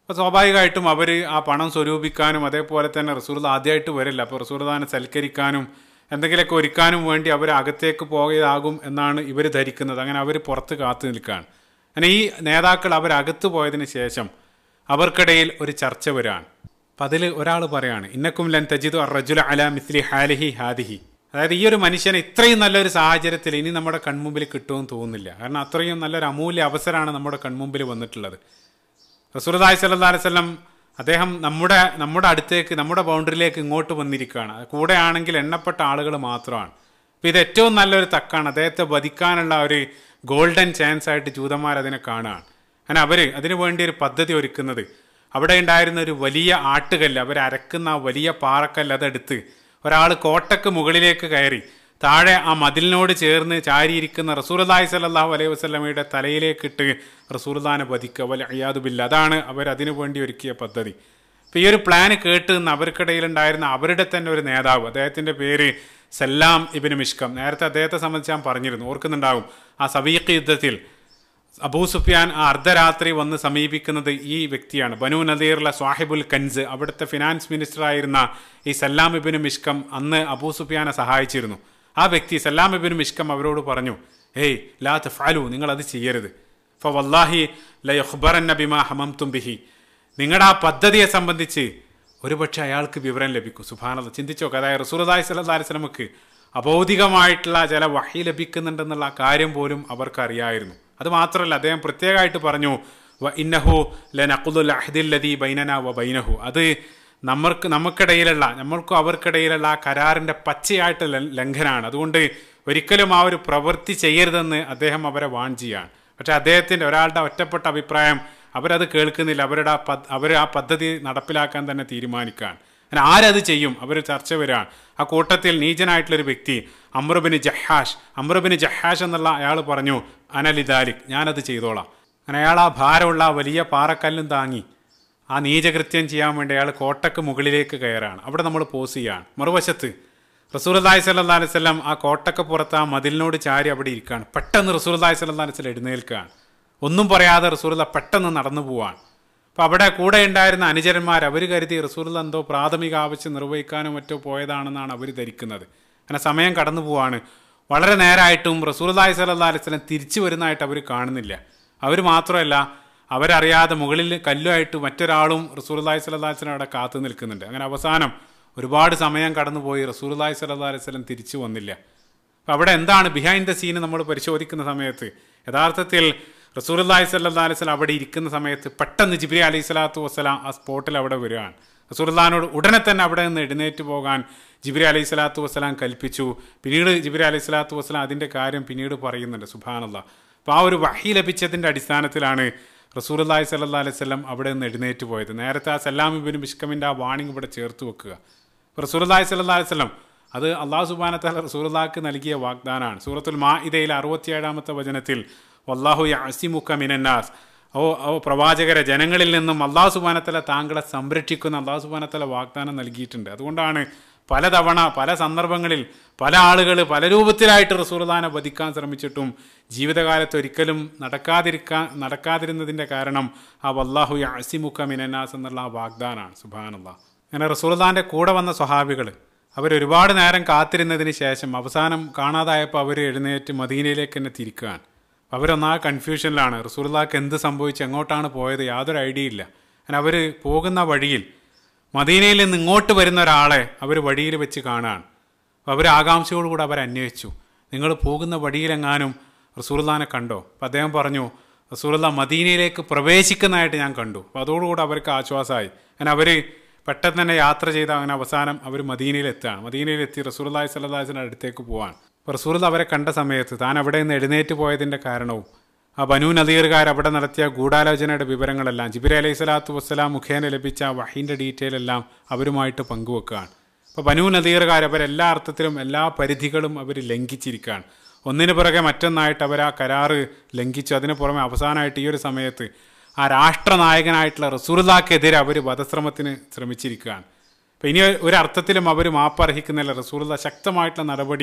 അപ്പോൾ സ്വാഭാവികമായിട്ടും അവർ ആ പണം സ്വരൂപിക്കാനും അതേപോലെ തന്നെ റസൂലുള്ളാഹി ആദ്യമായിട്ട് വരില്ല. അപ്പോൾ റസൂലുള്ളാഹിനെ സൽക്കരിക്കാനും എന്തെങ്കിലുമൊക്കെ ഒരുക്കാനും വേണ്ടി അവർ അകത്തേക്ക് പോയതാകും എന്നാണ് ഇവർ ധരിക്കുന്നത്. അങ്ങനെ അവർ പുറത്ത് കാത്തു നിൽക്കുകയാണ്. അങ്ങനെ ഈ നേതാക്കൾ അവരകത്ത് പോയതിന് ശേഷം അവർക്കിടയിൽ ഒരു ചർച്ച വരികയാണ്. അപ്പം അതിൽ ഒരാൾ പറയാണ്, ഇന്നക്കും ലൻ തജിദു അർറജുല അലാ മിസ്ലി ഹാലിഹി ഹാദിഹി. അതായത് ഈ ഒരു മനുഷ്യനെ ഇത്രയും നല്ലൊരു സാഹചര്യത്തിൽ ഇനി നമ്മുടെ കൺമുമ്പിൽ കിട്ടുമെന്ന് തോന്നുന്നില്ല. കാരണം അത്രയും നല്ലൊരു അമൂല്യ അവസരമാണ് നമ്മുടെ കൺമുമ്പിൽ വന്നിട്ടുള്ളത്. റസൂലുള്ളാഹി സ്വല്ലല്ലാഹു അലൈഹി വസല്ലം അദ്ദേഹം നമ്മുടെ നമ്മുടെ അടുത്തേക്ക് നമ്മുടെ ബൗണ്ടറിയിലേക്ക് ഇങ്ങോട്ട് വന്നിരിക്കുകയാണ്. കൂടെ ആണെങ്കിൽ എണ്ണപ്പെട്ട ആളുകൾ മാത്രമാണ്. അപ്പോൾ ഇത് ഏറ്റവും നല്ലൊരു തക്കാണ്. അദ്ദേഹത്തെ വധിക്കാനുള്ള ഒരു ഗോൾഡൻ ചാൻസ് ആയിട്ട് ജൂതന്മാർ അതിനെ കാണുകയാണ്. അങ്ങനെ അവർ അതിനു വേണ്ടി ഒരു പദ്ധതി ഒരുക്കുന്നത്, അവിടെ ഉണ്ടായിരുന്ന ഒരു വലിയ ആട്ടുകല്ല്, അവർ അരക്കുന്ന ആ വലിയ പാറക്കല്ല് അതെടുത്ത് ഒരാൾ കോട്ടക്ക് മുകളിലേക്ക് കയറി താഴെ ആ മതിലിനോട് ചേർന്ന് ചാരിയിരിക്കുന്ന റസൂലുള്ളാഹി സ്വല്ലല്ലാഹു അലൈഹി വസല്ലമയുടെ തലയിലേക്കിട്ട് റസൂലുള്ളാഹിനെ വധിക്കുക. വൽ ഇയാദു ബില്ലാഹ്. അതാണ് അവർ അതിനു വേണ്ടി ഒരുക്കിയ പദ്ധതി. അപ്പോൾ ഈ ഒരു പ്ലാന് കേട്ട് നിന്ന് അവർക്കിടയിലുണ്ടായിരുന്ന അവരുടെ തന്നെ ഒരു നേതാവ്, അദ്ദേഹത്തിൻ്റെ പേര് സല്ലാം ഇബ്നു മിഷ്കം. നേരത്തെ അദ്ദേഹത്തെ സംബന്ധിച്ച് ഞാൻ പറഞ്ഞിരുന്നു, ഓർക്കുന്നുണ്ടാകും. ആ സബീഖ് യുദ്ധത്തിൽ അബൂ സുഫിയാൻ ആ അർദ്ധരാത്രി വന്ന് സമീപിക്കുന്നത് ഈ വ്യക്തിയാണ്. ബനു നദീറിലെ സ്വാഹിബുൽ കൻസ്, അവിടുത്തെ ഫിനാൻസ് മിനിസ്റ്റർ ആയിരുന്ന ഈ സല്ലാം ഇബ്നു മിഷ്കം അന്ന് അബൂ സുഫിയാനെ സഹായിച്ചിരുന്നു. ആ വ്യക്തി സല്ലാം ഇബ്നു മിഷ്കം അവരോട് പറഞ്ഞു, ഹേയ് ലാ തഫ്അലു, നിങ്ങളത് ചെയ്യരുത്. ഫ വല്ലാഹി ലയഖ്ബറന്ന ബിമാ ഹമംതും ബിഹി. നിങ്ങളുടെ ആ പദ്ധതിയെ സംബന്ധിച്ച് ഒരുപക്ഷെ അയാൾക്ക് വിവരം ലഭിക്കും. സുബ്ഹാനല്ലാഹ്, ചിന്തിച്ചോക്കെ. അതായത് റസൂലുള്ളാഹി സ്വല്ലല്ലാഹു അലൈഹി വസല്ലമക്ക് അബൗദികമായിട്ടുള്ള ചില വഹി ലഭിക്കുന്നുണ്ടെന്നുള്ള കാര്യം പോലും അവർക്കറിയായിരുന്നു. അത് മാത്രമല്ല, അദ്ദേഹം പ്രത്യേകമായിട്ട് പറഞ്ഞു, വ ഇന്നഹു ലനഖുദുൽ അഹ്ദില്ലദീ ബൈനനാ വ ബൈനഹു. അത് നമ്മൾക്ക് നമുക്കിടയിലുള്ള നമ്മൾക്കും അവർക്കിടയിലുള്ള ആ കരാറിൻ്റെ പച്ചയായിട്ട് ലംഘനമാണ്. അതുകൊണ്ട് ഒരിക്കലും ആ ഒരു പ്രവൃത്തി ചെയ്യരുതെന്ന് അദ്ദേഹം അവരെ വാൺ ചെയ്യാണ്. പക്ഷേ അദ്ദേഹത്തിൻ്റെ ഒരാളുടെ ഒറ്റപ്പെട്ട അഭിപ്രായം അവരത് കേൾക്കുന്നില്ല. അവരുടെ ആ പദ് അവർ ആ പദ്ധതി നടപ്പിലാക്കാൻ തന്നെ തീരുമാനിക്കുകയാണ്. അങ്ങനെ ആരത് ചെയ്യും? അവർ ചർച്ച വരികയാണ്. ആ കൂട്ടത്തിൽ നീചനായിട്ടുള്ളൊരു വ്യക്തി അമ്രുബിന് ജഹാഷ് അമ്രുബിന് ജഹാഷ് എന്നുള്ള അയാൾ പറഞ്ഞു, അനലിദാലിക്, ഞാനത് ചെയ്തോളാം. അങ്ങനെ അയാൾ ആ ഭാരമുള്ള വലിയ പാറക്കല്ലും താങ്ങി ആ നീചകൃത്യം ചെയ്യാൻ വേണ്ടി അയാൾ കോട്ടക്ക് മുകളിലേക്ക് കയറാണ്. അവിടെ നമ്മൾ പോസ് ചെയ്യുകയാണ്. മറുവശത്ത് റസൂലുള്ളാഹി സ്വല്ലല്ലാഹു അലൈഹി വസല്ലം ആ കോട്ടക്ക് പുറത്ത് ആ മതിലിനോട് ചാരി അവിടെ ഇരിക്കുകയാണ്. പെട്ടെന്ന് റസൂലുള്ളാഹി സ്വല്ലല്ലാഹു അലൈഹി വസല്ലം എഴുന്നേൽക്കുകയാണ്. ഒന്നും പറയാതെ റസൂലുള്ളാഹി പെട്ടെന്ന് നടന്നു പോവാണ്. അപ്പോൾ അവിടെ കൂടെ ഉണ്ടായിരുന്ന അനുചരന്മാർ അവർ കരുതി റസൂലുള്ളാഹി എന്തോ പ്രാഥമിക ആവശ്യം നിർവഹിക്കാനോ മറ്റോ പോയതാണെന്നാണ് അവർ ധരിക്കുന്നത്. അങ്ങനെ സമയം കടന്നു പോവാണ്. വളരെ നേരമായിട്ടും റസൂലുള്ളാഹി സ്വല്ലല്ലാഹു അലൈഹി വസല്ലം തിരിച്ചു വരുന്നതായിട്ട് അവർ കാണുന്നില്ല. അവർ മാത്രമല്ല, അവരറിയാതെ മുകളിൽ കല്ലുമായിട്ട് മറ്റൊരാളും റസൂലുള്ളാഹി സ്വല്ലല്ലാഹു അലൈഹി വസല്ലം അവിടെ കാത്തു നിൽക്കുന്നുണ്ട്. അങ്ങനെ അവസാനം ഒരുപാട് സമയം കടന്നുപോയി, റസൂലുള്ളാഹി സ്വല്ലല്ലാഹു അലൈഹി വസല്ലം തിരിച്ചു വന്നില്ല. അപ്പോൾ അവിടെ എന്താണ് ബിഹൈൻഡ് ദ സീൻ നമ്മൾ പരിശോധിക്കുന്ന സമയത്ത് യഥാർത്ഥത്തിൽ റസൂലുള്ളാഹി സ്വല്ലല്ലാഹു അലൈഹി വസല്ലം അവിടെ ഇരിക്കുന്ന സമയത്ത് പെട്ടെന്ന് ജിബ്രീൽ അലൈഹി സ്വലാത്തു വസ്സലാം ആ സ്പോട്ടിൽ അവിടെ വരികയാണ്. റസൂലുള്ളാഹിനോട് ഉടനെ തന്നെ അവിടെ നിന്ന് എഴുന്നേറ്റ് പോകാൻ ജിബ്രീൽ അലൈഹി സ്വലാത്തു വസ്സലാം കൽപ്പിച്ചു. പിന്നീട് ജിബ്രീൽ അലൈഹി സ്വലാത്തു വസ്സലാം അതിൻ്റെ കാര്യം പിന്നീട് പറയുന്നുണ്ട്. സുബ്ഹാനല്ലാഹ്. അപ്പോൾ ആ ഒരു വഹി ലഭിച്ചതിൻ്റെ അടിസ്ഥാനത്തിലാണ് റസൂലുള്ളാഹി സ്വല്ലല്ലാഹു അലൈഹി വസല്ലം അവിടെ നിന്ന് എഴുന്നേറ്റ് പോയത്. നേരത്തെ ആ സല്ലാം ഇബ്നു മിഷ്കമിൻ്റെ ആ വാണിംഗ് ഇവിടെ ചേർത്ത് വെക്കുക. റസൂലുള്ളാഹി സ്വല്ലല്ലാഹു അലൈഹി വസല്ലം അത് അല്ലാഹു സുബ്ഹാനഹു വ തആല റസൂലുള്ളാഹിക്ക് നൽകിയ വാഗ്ദാനമാണ്. സൂറത്തുൽ മാഇദയിലെ അറുപത്തിയേഴാമത്തെ വചനത്തിൽ വല്ലാഹു യഅസിമുക മിനന്നാസ്, ഓ ഓ പ്രവാചകരെ, ജനങ്ങളിൽ നിന്നും അല്ലാഹു സുബ്ഹാനഹു വ തആല താങ്കളെ സംരക്ഷിക്കുന്ന അല്ലാഹു സുബ്ഹാനഹു വ തആല വാഗ്ദാനം നൽകിയിട്ടുണ്ട്. അതുകൊണ്ടാണ് പലതവണ പല സന്ദർഭങ്ങളിൽ പല ആളുകൾ പല രൂപത്തിലായിട്ട് റസൂലുള്ളാഹിനെ വധിക്കാൻ ശ്രമിച്ചിട്ടും ജീവിതകാലത്ത് ഒരിക്കലും നടക്കാതിരിക്കാൻ നടക്കാതിരുന്നതിൻ്റെ കാരണം ആ വല്ലാഹു യഅസിമുക മിനന്നാസ് എന്നുള്ള ആ വാഗ്ദാനമാണ്. സുബ്ഹാനല്ലാഹ്. അങ്ങനെ റസൂലുള്ളാഹിൻ്റെ കൂടെ വന്ന സ്വഹാബികൾ അവരൊരുപാട് നേരം കാത്തിരുന്നതിന് ശേഷം അവസാനം കാണാതായപ്പോൾ അവർ എഴുന്നേറ്റ് മദീനയിലേക്ക് തന്നെ തിരിക്കുകയാണ്. അവരൊന്നാ കൺഫ്യൂഷനിലാണ്. റസൂലുള്ളാഹിക്ക് എന്ത് സംഭവിച്ചു, എങ്ങോട്ടാണ് പോയത്, യാതൊരു ഐഡിയ ഇല്ല. അങ്ങനെ അവർ പോകുന്ന വഴിയിൽ മദീനയിൽ നിന്ന് ഇങ്ങോട്ട് വരുന്ന ഒരാളെ അവർ വഴിയിൽ വെച്ച് കാണുകയാണ്. അപ്പോൾ അവർ ആകാംക്ഷയോടുകൂടി അവർ അന്വേഷിച്ചു, നിങ്ങൾ പോകുന്ന വഴിയിലെങ്ങാനും റസൂലുള്ളാഹിനെ കണ്ടോ? അപ്പോൾ അദ്ദേഹം പറഞ്ഞു, റസൂലുള്ളാഹി മദീനയിലേക്ക് പ്രവേശിക്കുന്നതായിട്ട് ഞാൻ കണ്ടു. അപ്പോൾ അതോടുകൂടി അവർക്ക് ആശ്വാസമായി. അങ്ങനെ അവർ പെട്ടെന്ന് തന്നെ യാത്ര ചെയ്ത് അങ്ങനെ അവസാനം അവർ മദീനയിലെത്തുകയാണ്. മദീനയിലെത്തി റസൂലുള്ളാഹി സ്വല്ലല്ലാഹു അലൈഹി വസല്ലം അടുത്തേക്ക് പോവാണ്. അപ്പോൾ റസൂലുള്ളാഹി അവരെ കണ്ട സമയത്ത് താൻ അവിടെ നിന്ന് എഴുന്നേറ്റ് പോയതിൻ്റെ കാരണവും ആ ബനൂ നദീറുകാർ അവിടെ നടത്തിയ ഗൂഢാലോചനയുടെ വിവരങ്ങളെല്ലാം ജിബ്രീൽ അലൈഹി സ്വലാത്തു വസ്സലാം മുഖേന ലഭിച്ച വഹീൻ്റെ ഡീറ്റെയിൽ എല്ലാം അവരുമായിട്ട് പങ്കുവെക്കുകയാണ്. അപ്പോൾ ബനൂ നദീറുകാർ അവരെല്ലാ അർത്ഥത്തിലും എല്ലാ പരിധികളും അവർ ലംഘിച്ചിരിക്കുകയാണ്. ഒന്നിനു പുറകെ മറ്റൊന്നായിട്ട് അവർ ആ കരാറ് ലംഘിച്ചു. അതിന് പുറമെ അവസാനമായിട്ട് ഈ ഒരു സമയത്ത് ആ രാഷ്ട്രനായകനായിട്ടുള്ള റസൂലുള്ളാഹിക്കെതിരെ അവർ വധശ്രമത്തിന് ശ്രമിച്ചിരിക്കുകയാണ്. അപ്പോൾ ഇനി ഒരർത്ഥത്തിലും അവർ മാപ്പർഹിക്കുന്നില്ല. റസൂലുള്ളാഹി ശക്തമായിട്ടുള്ള നടപടി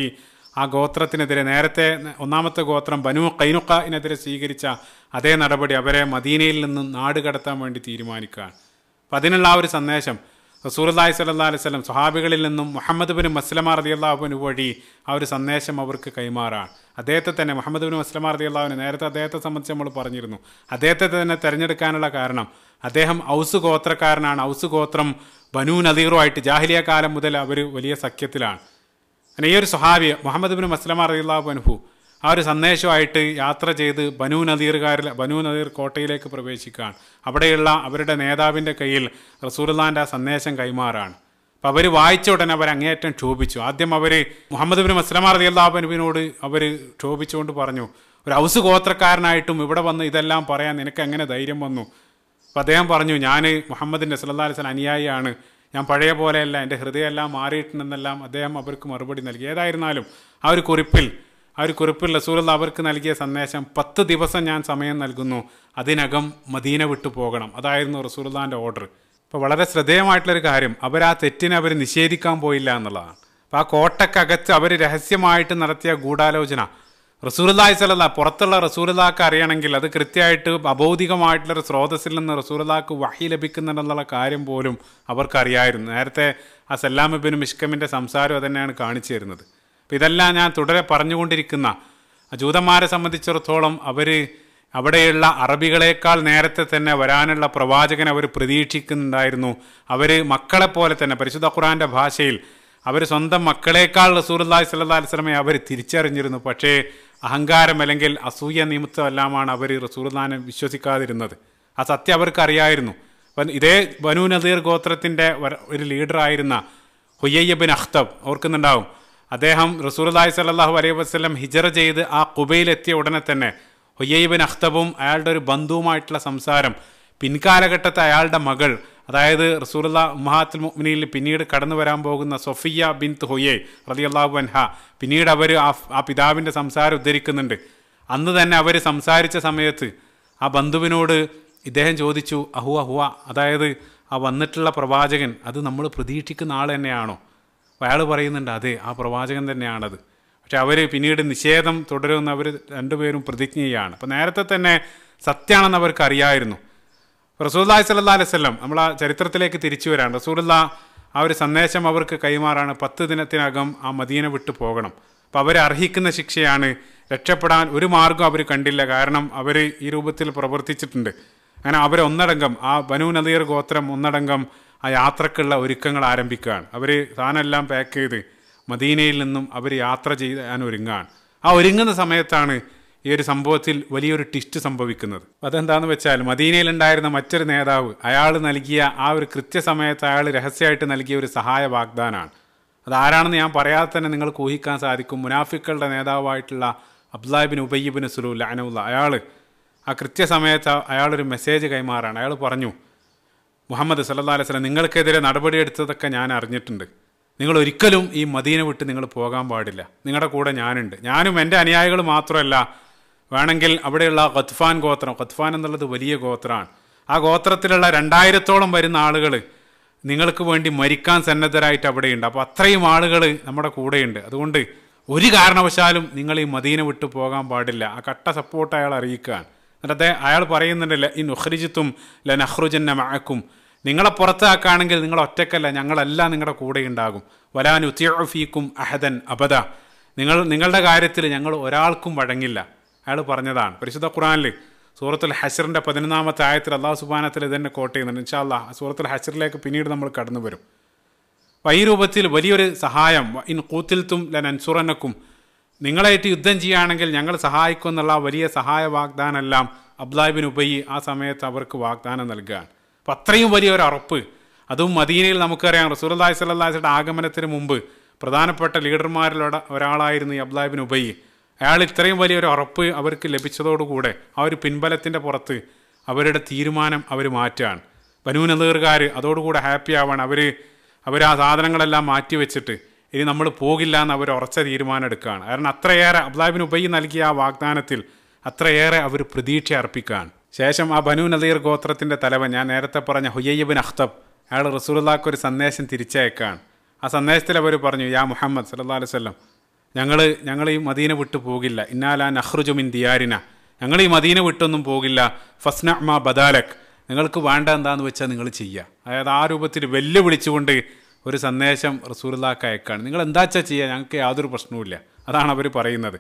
ആ ഗോത്രത്തിനെതിരെ, നേരത്തെ ഒന്നാമത്തെ ഗോത്രം ബനു ഖൈനുഖാഇനെതിരെ സ്വീകരിച്ച അതേ നടപടി, അവരെ മദീനയിൽ നിന്നും നാട് കടത്താൻ വേണ്ടി തീരുമാനിക്കുകയാണ്. അപ്പം അതിനുള്ള ആ ഒരു സന്ദേശം റസൂലുള്ളാഹി സ്വല്ലല്ലാഹു അലൈഹി വസല്ലം സ്വഹാബികളിൽ നിന്നും മുഹമ്മദ് ബിൻ മസ്ലമ റളിയല്ലാഹു അൻഹു വഴി ആ ഒരു സന്ദേശം അവർക്ക് കൈമാറാണ്. അദ്ദേഹത്തെ തന്നെ മുഹമ്മദ് ബിൻ മസ്ലമ റളിയല്ലാഹു അൻഹു, നേരത്തെ അദ്ദേഹത്തെ സംബന്ധിച്ച് നമ്മൾ പറഞ്ഞിരുന്നു, അദ്ദേഹത്തെ തന്നെ തിരഞ്ഞെടുക്കാനുള്ള കാരണം അദ്ദേഹം ഔസ് ഗോത്രക്കാരനാണ്. ഔസ് ഗോത്രം ബനൂ നദീറുമായിട്ട് ജാഹിലിയ കാലം മുതൽ അവർ വലിയ സഖ്യത്തിലാണ്. അങ്ങനെ ഈ ഒരു സ്വഹാബി മുഹമ്മദ് ബിൻ മസ്ലമ റളിയല്ലാഹു അൻഹു ആ ഒരു സന്ദേശമായിട്ട് യാത്ര ചെയ്ത് ബനൂ നദീറുകാരിൽ ബനൂ നദീർ കോട്ടയിലേക്ക് പ്രവേശിക്കുകയാണ്. അവിടെയുള്ള അവരുടെ നേതാവിൻ്റെ കയ്യിൽ റസൂലുള്ളാഹിൻ്റെ ആ സന്ദേശം കൈമാറാണ്. അപ്പം അവർ വായിച്ച ഉടനെ അവർ അങ്ങേയറ്റം ക്ഷോഭിച്ചു. ആദ്യം അവർ മുഹമ്മദ് ബിൻ മസ്ലമ റളിയല്ലാഹു അൻഹുവിനോട് അവർ ക്ഷോഭിച്ചുകൊണ്ട് പറഞ്ഞു, ഒരു ഔസ് ഗോത്രക്കാരനായിട്ടും ഇവിടെ വന്ന് ഇതെല്ലാം പറയാൻ നിനക്ക് എങ്ങനെ ധൈര്യം വന്നു? അപ്പം അദ്ദേഹം പറഞ്ഞു, ഞാൻ മുഹമ്മദിൻ്റെ സല്ലല്ലാഹു അലൈഹി വസല്ലം അനുയായിയാണ്, ഞാൻ പഴയ പോലെയല്ല, എൻ്റെ ഹൃദയമെല്ലാം മാറിയിട്ടുണ്ടെന്നെല്ലാം അദ്ദേഹം അവർക്ക് മറുപടി നൽകി. ഏതായിരുന്നാലും ആ ഒരു കുറിപ്പിൽ ആ ഒരു കുറിപ്പിൽ റസൂലുള്ളാഹി അവർക്ക് നൽകിയ സന്ദേശം, പത്ത് ദിവസം ഞാൻ സമയം നൽകുന്നു, അതിനകം മദീന വിട്ടു പോകണം. അതായിരുന്നു റസൂലുള്ളാഹിൻ്റെ ഓർഡർ. അപ്പോൾ വളരെ ശ്രദ്ധേയമായിട്ടുള്ളൊരു കാര്യം, അവർ ആ തെറ്റിനെ അവർ നിഷേധിക്കാൻ പോയില്ല എന്നുള്ളതാണ്. അപ്പോൾ ആ കോട്ടക്കകത്ത് അവർ രഹസ്യമായിട്ട് നടത്തിയ ഗൂഢാലോചന റസൂലുള്ളാഹി സ്വല്ലല്ലാഹു പുറത്തുള്ള റസൂലുള്ളാഹിക്ക് അറിയണമെങ്കിൽ അത് കൃത്യമായിട്ട് അബൗദികമായിട്ടുള്ളൊരു സ്രോതസ്സിൽ നിന്ന് റസൂലുള്ളാഹിക്ക് വഹി ലഭിക്കുന്നുണ്ടെന്നുള്ള കാര്യം പോലും അവർക്കറിയായിരുന്നു. നേരത്തെ ആ സല്ലാം ഇബ്നു മിഷ്കമിൻ്റെ സംസാരം അതന്നെയാണ് കാണിച്ചു തരുന്നത്. അപ്പോൾ ഇതെല്ലാം ഞാൻ തുടരെ പറഞ്ഞുകൊണ്ടിരിക്കുന്ന ജൂതന്മാരെ സംബന്ധിച്ചിടത്തോളം അവർ അവിടെയുള്ള അറബികളെക്കാൾ നേരത്തെ തന്നെ വരാനുള്ള പ്രവാചകനെ അവർ പ്രതീക്ഷിക്കുന്നുണ്ടായിരുന്നു. അവർ മക്കളെപ്പോലെ തന്നെ പരിശുദ്ധ ഖുർആൻ്റെ ഭാഷയിൽ അവർ സ്വന്തം മക്കളെക്കാൾ റസൂലുള്ളാഹി സ്വല്ലല്ലാഹു അലൈഹി വസല്ലമയെ അവർ തിരിച്ചറിഞ്ഞിരുന്നു. പക്ഷേ അഹങ്കാരം അല്ലെങ്കിൽ അസൂയ നിമിത്തമെല്ലാമാണ് അവർ റസൂലുള്ളാഹിനെ വിശ്വസിക്കാതിരുന്നത്. ആ സത്യം അവർക്കറിയായിരുന്നു. അപ്പം ഇതേ ബനൂ നദീർ ഗോത്രത്തിൻ്റെ ഒരു ലീഡറായിരുന്ന ഹുയയ്യ ബിൻ അഖ്തബ് ഓർക്കുന്നുണ്ടാവും. അദ്ദേഹം റസൂലുള്ളാഹി സ്വല്ലല്ലാഹു അലൈഹി വസല്ലം ഹിജറ ചെയ്ത് ആ ഖുബയിലെത്തിയ ഉടനെ തന്നെ ഹുയയ്യ ബിൻ അഖ്തബും അയാളുടെ ഒരു ബന്ധുവുമായിട്ടുള്ള സംസാരം, പിൻകാലഘട്ടത്തെ അയാളുടെ മകൾ, അതായത് റസൂലുള്ളാഹി ഉമ്മഹാത്തുൽ മുഅ്മിനീനിൽ പിന്നീട് കടന്നു വരാൻ പോകുന്ന സൊഫിയ ബിൻത്ത് ഹുയൈ റളിയല്ലാഹു അൻഹ, പിന്നീട് അവർ ആ ആ പിതാവിൻ്റെ സംസാരം ഉദ്ധരിക്കുന്നുണ്ട്. അന്ന് തന്നെ അവർ സംസാരിച്ച സമയത്ത് ആ ബന്ധുവിനോട് ഇദ്ദേഹം ചോദിച്ചു, അഹുവ ഹുവ, അതായത് ആ വന്നിട്ടുള്ള പ്രവാചകൻ അത് നമ്മൾ പ്രതീക്ഷിക്കുന്ന ആൾ തന്നെയാണോ? അയാൾ പറയുന്നുണ്ട്, അതെ, ആ പ്രവാചകൻ തന്നെയാണത്. പക്ഷെ അവർ പിന്നീട് നിഷേധം തുടരുമെന്ന് അവർ രണ്ടുപേരും പ്രതിജ്ഞ ചെയ്യുകയാണ്. അപ്പോൾ നേരത്തെ തന്നെ സത്യമാണെന്ന് അവർക്ക് അറിയായിരുന്നു. റസൂലുള്ളാഹി സ്വല്ലല്ലാഹു അലൈഹി വസല്ലം നമ്മൾ ആ ചരിത്രത്തിലേക്ക് തിരിച്ചു വരാണ്. റസൂലുള്ളാഹി ആ ഒരു സന്ദേശം അവർക്ക് കൈമാറാണ്, പത്ത് ദിനത്തിനകം ആ മദീന വിട്ടു പോകണം. അപ്പോൾ അവർ അർഹിക്കുന്ന ശിക്ഷയാണ്. രക്ഷപ്പെടാൻ ഒരു മാർഗ്ഗം അവർ കണ്ടില്ല, കാരണം അവർ ഈ രൂപത്തിൽ പ്രവർത്തിച്ചിട്ടുണ്ട്. അങ്ങനെ അവർ ഒന്നടങ്കം ആ ബനൂ നദീർ ഗോത്രം ഒന്നടങ്കം ആ യാത്രക്കുള്ള ഒരുക്കങ്ങൾ ആരംഭിക്കുകയാണ്. അവർ താനെല്ലാം പാക്ക് ചെയ്ത് മദീനയിൽ നിന്നും അവർ യാത്ര ചെയ്യാൻ ഒരുങ്ങുകയാണ്. ആ ഒരുങ്ങുന്ന സമയത്താണ് ഈ ഒരു സംഭവത്തിൽ വലിയൊരു ട്വിസ്റ്റ് സംഭവിക്കുന്നത്. അതെന്താണെന്ന് വെച്ചാൽ, മദീനയിലുണ്ടായിരുന്ന മറ്റൊരു നേതാവ് അയാൾ നൽകിയ ആ ഒരു കൃത്യസമയത്ത് അയാൾ രഹസ്യമായിട്ട് നൽകിയ ഒരു സഹായ വാഗ്ദാനമാണ്. അതാരാണെന്ന് ഞാൻ പറയാതെ തന്നെ നിങ്ങൾക്ക് ഊഹിക്കാൻ സാധിക്കും. മുനാഫിക്കളുടെ നേതാവായിട്ടുള്ള അബ്ദുല്ലാഹി ബിൻ ഉബയ്യ് ബിൻ സുലൂൽ ലഅനഹുല്ല, അയാൾ ആ കൃത്യസമയത്ത് അയാളൊരു മെസ്സേജ് കൈമാറാണ്. അയാൾ പറഞ്ഞു, മുഹമ്മദ് സല്ലല്ലാഹു അലൈഹി വസല്ലം നിങ്ങൾക്കെതിരെ നടപടിയെടുത്തതൊക്കെ ഞാൻ അറിഞ്ഞിട്ടുണ്ട്. നിങ്ങൾ ഒരിക്കലും ഈ മദീന വിട്ട് നിങ്ങൾ പോകാൻ പാടില്ല. നിങ്ങളുടെ കൂടെ ഞാനുണ്ട്. ഞാനും എൻ്റെ അനുയായികൾ മാത്രമല്ല, വേണമെങ്കിൽ അവിടെയുള്ള ഖത്ഫാൻ ഗോത്രം, ഖത്ഫാൻ എന്നുള്ളത് വലിയ ഗോത്രമാണ്, ആ ഗോത്രത്തിലുള്ള രണ്ടായിരത്തോളം വരുന്ന ആളുകൾ നിങ്ങൾക്ക് വേണ്ടി മരിക്കാൻ സന്നദ്ധരായിട്ട് അവിടെയുണ്ട്. അപ്പോൾ അത്രയും ആളുകൾ നമ്മുടെ കൂടെയുണ്ട്. അതുകൊണ്ട് ഒരു കാരണവശാലും നിങ്ങൾ ഈ മദീന വിട്ട് പോകാൻ പാടില്ല. ആ കട്ട സപ്പോർട്ട് അയാൾ അറിയിക്കുകയാണ്. എന്നിട്ട് അയാൾ പറയുന്നുണ്ടല്ല, ഇൻ ഉഖ്രിജ്തും ലനഖ്റുജന്ന മഅക്കും, നിങ്ങളെ പുറത്താക്കുകയാണെങ്കിൽ നിങ്ങൾ ഒറ്റക്കല്ല, ഞങ്ങളെല്ലാം നിങ്ങളുടെ കൂടെ ഉണ്ടാകും. വലാ നുതിഉ ഫീക്കും അഹദൻ അബദ, നിങ്ങൾ നിങ്ങളുടെ കാര്യത്തിൽ ഞങ്ങൾ ഒരാൾക്കും വഴങ്ങില്ല. അയാൾ പറഞ്ഞതാണ്. പരിശുദ്ധ ഖുർആനിൽ സൂറത്തുൽ ഹശ്റിൻ്റെ പതിനൊന്നാമത്തെ ആയത്തിൽ അല്ലാഹു സുബ്ഹാനഹു വ തആല ഇതന്നെ കോട്ട് ചെയ്യുന്നുണ്ട്. ഇൻഷാ അല്ലാഹ് സൂറത്തുൽ ഹശ്റിലേക്ക് പിന്നീട് നമ്മൾ കടന്നു വരും. അപ്പോൾ ഈ രൂപത്തിൽ വലിയൊരു സഹായം, ഇൻ ഖൂതിൽതും ലനൻസുറന്നക്കും, നിങ്ങളായിട്ട് യുദ്ധം ചെയ്യുകയാണെങ്കിൽ ഞങ്ങൾ സഹായിക്കും എന്നുള്ള വലിയ സഹായ വാഗ്ദാനെല്ലാം അബ്ദുല്ലാഹി ബിൻ ഉബയ്യ് ആ സമയത്ത് അവർക്ക് വാഗ്ദാനം നൽകുകയാണ്. അപ്പം അത്രയും വലിയൊരു ഉറപ്പ്, അതും മദീനയിൽ നമുക്കറിയാം റസൂലുള്ളാഹി സ്വല്ലല്ലാഹു അലൈഹി വസല്ലം ആഗമനത്തിന് മുമ്പ് പ്രധാനപ്പെട്ട ലീഡർമാരിലൂടെ ഒരാളായിരുന്നു ഈ അബ്ദുല്ലാഹി ബിൻ ഉബയ്യ്. അയാൾ ഇത്രയും വലിയൊരു ഉറപ്പ് അവർക്ക് ലഭിച്ചതോടുകൂടെ ആ ഒരു പിൻബലത്തിൻ്റെ പുറത്ത് അവരുടെ തീരുമാനം അവർ മാറ്റുകയാണ്. ബനൂ നദീറുകാർ അതോടുകൂടെ ഹാപ്പി ആവാണ്. അവർ അവർ ആ സാധനങ്ങളെല്ലാം മാറ്റി വെച്ചിട്ട് ഇനി നമ്മൾ പോകില്ല എന്ന് അവർ ഉറച്ച തീരുമാനം എടുക്കുകയാണ്. കാരണം അത്രയേറെ അബ്ദുല്ലാഹി ബിൻ ഉബയ്യ് നൽകിയ ആ വാഗ്ദാനത്തിൽ അത്രയേറെ അവർ പ്രതീക്ഷ അർപ്പിക്കുകയാണ്. ശേഷം ആ ബനൂ നദീർ ഗോത്രത്തിൻ്റെ തലവൻ, ഞാൻ നേരത്തെ പറഞ്ഞ ഹുയയ്യ ബിൻ അഖ്തബ്, അയാൾ റസൂലുള്ളാഹിക്ക് ഒരു സന്ദേശം തിരിച്ചയക്കുകയാണ്. ആ സന്ദേശത്തിൽ അവർ പറഞ്ഞു, യാ മുഹമ്മദ് സല്ലല്ലാഹു അലൈഹി വസല്ലം, ഞങ്ങൾ ഞങ്ങൾ ഈ മദീന വിട്ടു പോകില്ല, ഇന്നാലാ നഖ്റുജു മിൻ ദിയാരിന, ഞങ്ങൾ ഈ മദീന വിട്ടൊന്നും പോകില്ല, ഫസ്ന മാ ബദാലക്, നിങ്ങൾക്ക് വേണ്ട എന്താണെന്ന് വെച്ചാൽ നിങ്ങൾ ചെയ്യുക. അതായത് ആ രൂപത്തിൽ വെല്ലുവിളിച്ചുകൊണ്ട് ഒരു സന്ദേശം റസൂലുള്ളാഹിക്ക് അയക്കാണ്. നിങ്ങൾ എന്താ വെച്ചാൽ ചെയ്യുക, ഞങ്ങൾക്ക് യാതൊരു പ്രശ്നവുമില്ല. അതാണ് അവർ പറയുന്നത്.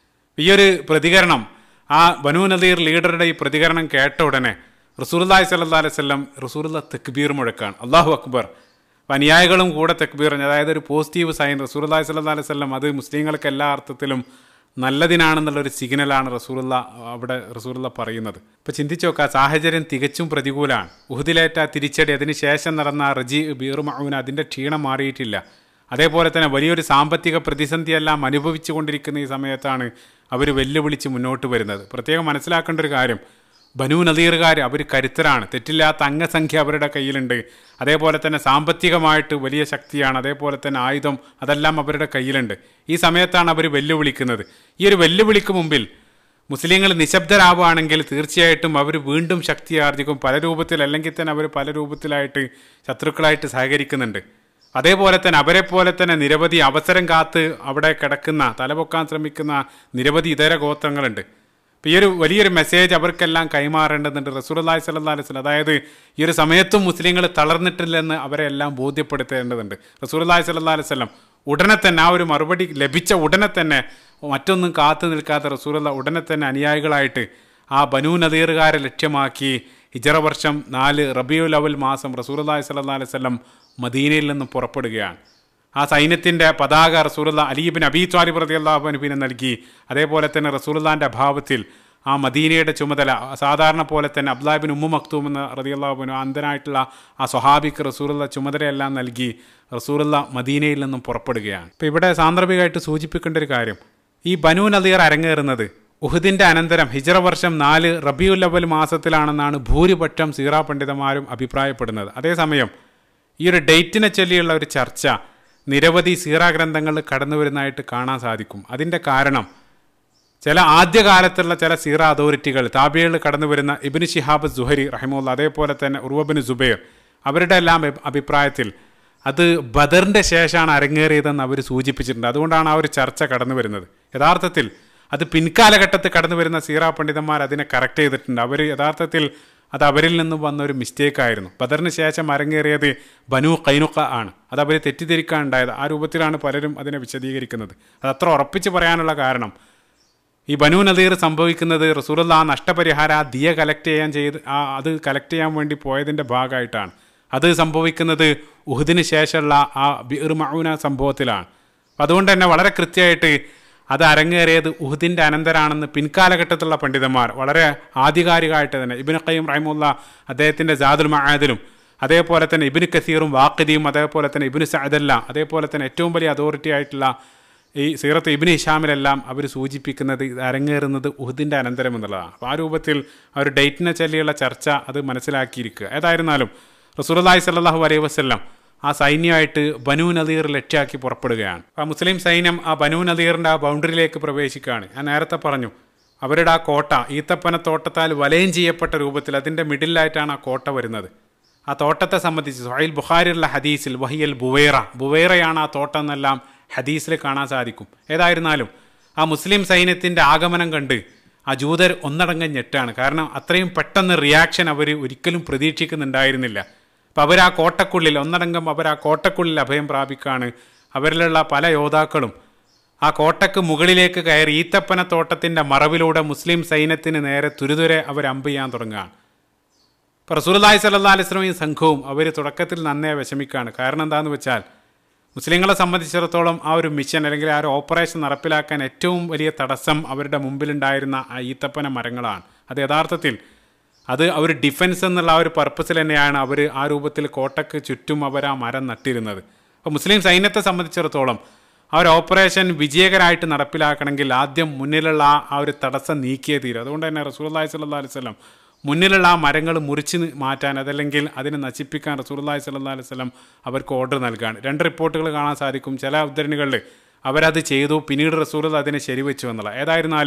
ഈ ഒരു പ്രതികരണം, ആ ബനൂ നദീർ ലീഡറുടെ ഈ പ്രതികരണം കേട്ട ഉടനെ റസൂലുള്ളാഹി സ്വല്ലല്ലാഹു അലൈഹി വസല്ലം റസൂലുള്ളാഹി തക്ബീർ മുഴക്കാണ്, അല്ലാഹു അക്ബർ. അപ്പം അനുയായികളും കൂടെ തക്ബീർ, അതായത് ഒരു പോസിറ്റീവ് സൈൻ. റസൂലുള്ളാഹി സ്വല്ലല്ലാഹു അലൈഹി വസല്ലം അത് മുസ്ലിങ്ങൾക്ക് എല്ലാ അർത്ഥത്തിലും നല്ലതിനാണെന്നുള്ളൊരു സിഗ്നലാണ് റസൂലുള്ളാഹി അവിടെ റസൂലുള്ളാഹി പറയുന്നത്. ഇപ്പോൾ ചിന്തിച്ചു നോക്കുക, സാഹചര്യം തികച്ചും പ്രതികൂലമാണ്. ഉഹുദിലേറ്റ തിരിച്ചടി, അതിന് ശേഷം നടന്ന റജി ബീർ മഊന, അതിൻ്റെ ക്ഷീണം മാറിയിട്ടില്ല. അതേപോലെ തന്നെ വലിയൊരു സാമ്പത്തിക പ്രതിസന്ധിയെല്ലാം അനുഭവിച്ചു കൊണ്ടിരിക്കുന്ന ഈ സമയത്താണ് അവർ വെല്ലുവിളിച്ച് മുന്നോട്ട് വരുന്നത്. പ്രത്യേകം മനസ്സിലാക്കേണ്ട ഒരു കാര്യം, ബനൂ നദീറുകാർ അവർ കരുത്തരാണ്, തെറ്റില്ലാത്ത അംഗസംഖ്യ അവരുടെ കയ്യിലുണ്ട്. അതേപോലെ തന്നെ സാമ്പത്തികമായിട്ട് വലിയ ശക്തിയാണ്, അതേപോലെ തന്നെ ആയുധം അതെല്ലാം അവരുടെ കയ്യിലുണ്ട്. ഈ സമയത്താണ് അവർ വെല്ലുവിളിക്കുന്നത്. ഈ ഒരു വെല്ലുവിളിക്ക് മുമ്പിൽ മുസ്ലിങ്ങൾ നിശബ്ദരാവുകയാണെങ്കിൽ തീർച്ചയായിട്ടും അവർ വീണ്ടും ശക്തി ആർജിക്കും. പല രൂപത്തിൽ, അല്ലെങ്കിൽ തന്നെ അവർ പല രൂപത്തിലായിട്ട് ശത്രുക്കളായിട്ട് സഹകരിക്കുന്നുണ്ട്. അതേപോലെ തന്നെ അവരെ പോലെ തന്നെ നിരവധി അവസരം കാത്ത് അവിടെ കിടക്കുന്ന, തലപൊക്കാൻ ശ്രമിക്കുന്ന നിരവധി ഇതര ഗോത്രങ്ങളുണ്ട്. അപ്പോൾ ഈ ഒരു വലിയൊരു മെസ്സേജ് അവർക്കെല്ലാം കൈമാറേണ്ടതുണ്ട് റസൂലുള്ളാഹി സ്വല്ലല്ലാഹു അലൈഹി വസല്ലം. അതായത് ഈ ഒരു സമയത്തും മുസ്ലിങ്ങൾ തളർന്നിട്ടില്ലെന്ന് അവരെ എല്ലാം ബോധ്യപ്പെടുത്തേണ്ടതുണ്ട്. റസൂലുള്ളാഹി സ്വല്ലല്ലാഹു അലൈഹി വസല്ലം ഉടനെ തന്നെ ആ ഒരു മറുപടി ലഭിച്ച ഉടനെ തന്നെ, മറ്റൊന്നും കാത്തു നിൽക്കാത്ത റസൂലുള്ളാഹി ഉടനെ തന്നെ അനുയായികളായിട്ട് ആ ബനൂ നദീറുകാരെ ലക്ഷ്യമാക്കി ഹിജറ വർഷം നാല് റബീഉൽ അവൽ മാസം റസൂലുള്ളാഹി സ്വല്ലല്ലാഹു അലൈഹി വസല്ലം മദീനയിൽ നിന്നും പുറപ്പെടുകയാണ്. ആ സൈന്യത്തിൻ്റെ പതാക റസൂലുള്ളാഹി അലി ഇബ്നു അബീ ത്വാലിബ് റളിയല്ലാഹു അൻഹുവിന് നൽകി. അതേപോലെ തന്നെ റസൂലുള്ളാഹിൻ്റെ അഭാവത്തിൽ ആ മദീനയുടെ ചുമതല സാധാരണ പോലെ തന്നെ അബ്ദുല്ലാഹി ഇബ്നു ഉമ്മു മക്തൂം എന്ന റളിയല്ലാഹു അൻഹു അന്ധനായിട്ടുള്ള ആ സ്വഹാബിക്ക് റസൂലുള്ളാഹി ചുമതലയെല്ലാം നൽകി റസൂലുള്ളാഹി മദീനയിൽ നിന്നും പുറപ്പെടുകയാണ്. ഇപ്പോൾ ഇവിടെ സാന്ദർഭികമായിട്ട് സൂചിപ്പിക്കേണ്ട ഒരു കാര്യം, ഈ ബനൂ നദീർ അരങ്ങേറുന്നത് ഉഹുദിൻ്റെ അനന്തരം ഹിജറ വർഷം നാല് റബീഉൽ അവൽ മാസത്തിലാണെന്നാണ് ഭൂരിപക്ഷം സീറാ പണ്ഡിതന്മാരും അഭിപ്രായപ്പെടുന്നത്. അതേസമയം ഈ ഒരു ഡേറ്റിനെ ചൊല്ലിയുള്ള ഒരു ചർച്ച നിരവധി സീറാ ഗ്രന്ഥങ്ങളിൽ കടന്നു വരുന്നതായിട്ട് കാണാൻ സാധിക്കും. അതിൻ്റെ കാരണം ചില ആദ്യകാലത്തുള്ള ചില സീറാ അതോറിറ്റികൾ, താബികളിൽ കടന്നു വരുന്ന ഇബ്നു ശിഹാബ് സുഹരി റഹിമുള്ള, അതേപോലെ തന്നെ ഉർവ ബിൻ സുബൈർ, അവരുടെ എല്ലാം അഭിപ്രായത്തിൽ അത് ബദറിൻ്റെ ശേഷമാണ് അരങ്ങേറിയതെന്ന് അവർ സൂചിപ്പിച്ചിട്ടുണ്ട്. അതുകൊണ്ടാണ് ആ ഒരു ചർച്ച കടന്നു വരുന്നത്. യഥാർത്ഥത്തിൽ അത് പിൻകാലഘട്ടത്തിൽ കടന്നു വരുന്ന സീറാ പണ്ഡിതന്മാർ അതിനെ കറക്റ്റ് ചെയ്തിട്ടുണ്ട്. അവർ യഥാർത്ഥത്തിൽ അത് അവരിൽ നിന്നും വന്നൊരു മിസ്റ്റേക്കായിരുന്നു. ബദറിന് ശേഷം അരങ്ങേറിയത് ബനൂ ഖൈനുഖ ആണ്. അത് അവർ തെറ്റിദ്ധരിക്കാനുണ്ടായത്. ആ രൂപത്തിലാണ് പലരും അതിനെ വിശദീകരിക്കുന്നത്. അത് അത്ര ഉറപ്പിച്ച് പറയാനുള്ള കാരണം, ഈ ബനൂ നദീർ സംഭവിക്കുന്നത് റസൂലുള്ളാഹി ആ നഷ്ടപരിഹാരം, ആ ദിയ കലക്ട് ചെയ്യാൻ ചെയ്ത് ആ അത് കലക്ട് ചെയ്യാൻ വേണ്ടി പോയതിൻ്റെ ഭാഗമായിട്ടാണ്. അത് സംഭവിക്കുന്നത് ഉഹുദിന് ശേഷമുള്ള ആ ബിർ മഊന സംഭവത്തിലാണ്. അതുകൊണ്ട് തന്നെ വളരെ കൃത്യമായിട്ട് അത് അരങ്ങേറിയത് ഉഹുദിൻ്റെ അനന്തരാണെന്ന് പിൻകാലഘട്ടത്തിലുള്ള പണ്ഡിതന്മാർ വളരെ ആധികാരികമായിട്ട് തന്നെ, ഇബ്നു ഖയ്യിം റഹിമഹുല്ലാ അദ്ദേഹത്തിൻ്റെ സാദുൽ മആദിലും, അതേപോലെ തന്നെ ഇബ്നു കസീറും വാഖിദിയും, അതേപോലെ തന്നെ ഇബ്നു സഅദല്ല, അതേപോലെ തന്നെ ഏറ്റവും വലിയ അതോറിറ്റി ആയിട്ടുള്ള ഈ സീറത്ത് ഇബ്നു ഹിഷാമിലെല്ലാം അവർ സൂചിപ്പിക്കുന്നത് ഇത് അരങ്ങേറുന്നത് ഉഹുദിൻ്റെ അനന്തരം എന്നുള്ളതാണ്. അപ്പോൾ ആ രൂപത്തിൽ ആ ഒരു ഡേറ്റിനെ ചൊല്ലിയുള്ള ചർച്ച അത് മനസ്സിലാക്കിയിരിക്കുക. ഏതായിരുന്നാലും റസൂലുള്ളാഹി സ്വല്ലല്ലാഹു അലൈഹി വസല്ലം ആ സൈന്യമായിട്ട് ബനൂ നദീർ ലക്ഷ്യാക്കി പുറപ്പെടുകയാണ്. ആ മുസ്ലിം സൈന്യം ആ ബനൂ നദീറിൻ്റെ ആ ബൗണ്ടറിയിലേക്ക് പ്രവേശിക്കുകയാണ്. ഞാൻ നേരത്തെ പറഞ്ഞു, അവരുടെ ആ കോട്ട ഈത്തപ്പനത്തോട്ടത്താൽ വലയം ചെയ്യപ്പെട്ട രൂപത്തിൽ അതിൻ്റെ മിഡിലായിട്ടാണ് ആ കോട്ട വരുന്നത്. ആ തോട്ടത്തെ സംബന്ധിച്ച് സ്വഹീൽ ബുഖാരിയുള്ള ഹദീസിൽ വഹിയൽ ബുവൈറ, ബുവൈറയാണ് ആ തോട്ടം എന്നെല്ലാം ഹദീസിൽ കാണാൻ സാധിക്കും. ഏതായിരുന്നാലും ആ മുസ്ലിം സൈന്യത്തിൻ്റെ ആഗമനം കണ്ട് ആ ജൂതർ ഒന്നടങ്കം ഞെട്ടാണ്. കാരണം അത്രയും പെട്ടെന്ന് റിയാക്ഷൻ അവർ ഒരിക്കലും പ്രതീക്ഷിക്കുന്നുണ്ടായിരുന്നില്ല. അപ്പം അവർ ആ കോട്ടക്കുള്ളിൽ ഒന്നടങ്കം അവർ ആ കോട്ടക്കുള്ളിൽ അഭയം പ്രാപിക്കുകയാണ്. അവരിലുള്ള പല യോദ്ധാക്കളും ആ കോട്ടയ്ക്ക് മുകളിലേക്ക് കയറി ഈത്തപ്പനത്തോട്ടത്തിൻ്റെ മറവിലൂടെ മുസ്ലിം സൈന്യത്തിന് നേരെ തുരുതുരെ അവർ അമ്പ് ചെയ്യാൻ തുടങ്ങുകയാണ്. ഇപ്പോൾ റസൂലുള്ളാഹി സ്വല്ലല്ലാഹു അലൈഹി വസല്ലം സംഘവും അവർ തുടക്കത്തിൽ നന്നേ വിഷമിക്കുകയാണ്. കാരണം എന്താണെന്ന് വെച്ചാൽ മുസ്ലിങ്ങളെ സംബന്ധിച്ചിടത്തോളം ആ ഒരു മിഷൻ അല്ലെങ്കിൽ ആ ഒരു ഓപ്പറേഷൻ നടപ്പിലാക്കാൻ ഏറ്റവും വലിയ തടസ്സം അവരുടെ മുമ്പിലുണ്ടായിരുന്ന ആ ഈത്തപ്പന മരങ്ങളാണ്. അത് യഥാർത്ഥത്തിൽ അത് അവർ ഡിഫൻസ് എന്നുള്ള ആ ഒരു പർപ്പസിൽ തന്നെയാണ് അവർ ആ രൂപത്തിൽ കോട്ടയ്ക്ക് ചുറ്റും അവർ ആ മരം നട്ടിരുന്നത്. അപ്പോൾ മുസ്ലിം സൈന്യത്തെ സംബന്ധിച്ചിടത്തോളം ആ ഒരു ഓപ്പറേഷൻ വിജയകരമായിട്ട് നടപ്പിലാക്കണമെങ്കിൽ ആദ്യം മുന്നിലുള്ള ആ ഒരു തടസ്സം നീക്കിയേ തീരും. അതുകൊണ്ട് തന്നെ റസൂലുള്ളാഹി സ്വല്ലല്ലാഹു അലൈഹി വസല്ലം മുന്നിലുള്ള ആ മരങ്ങൾ മുറിച്ച് മാറ്റാൻ, അതല്ലെങ്കിൽ അതിനെ നശിപ്പിക്കാൻ റസൂലുള്ളാഹി സ്വല്ലല്ലാഹു അലൈഹി വസല്ലം അവർക്ക് ഓർഡർ നൽകുകയാണ്. രണ്ട് റിപ്പോർട്ടുകൾ കാണാൻ സാധിക്കും. ചില ഉദ്ധരണികളിൽ അവരത് ചെയ്തു, പിന്നീട് റസൂലുള്ളാഹി അതിനെ ശരിവെച്ചു എന്നുള്ള. ഏതായിരുന്നാലും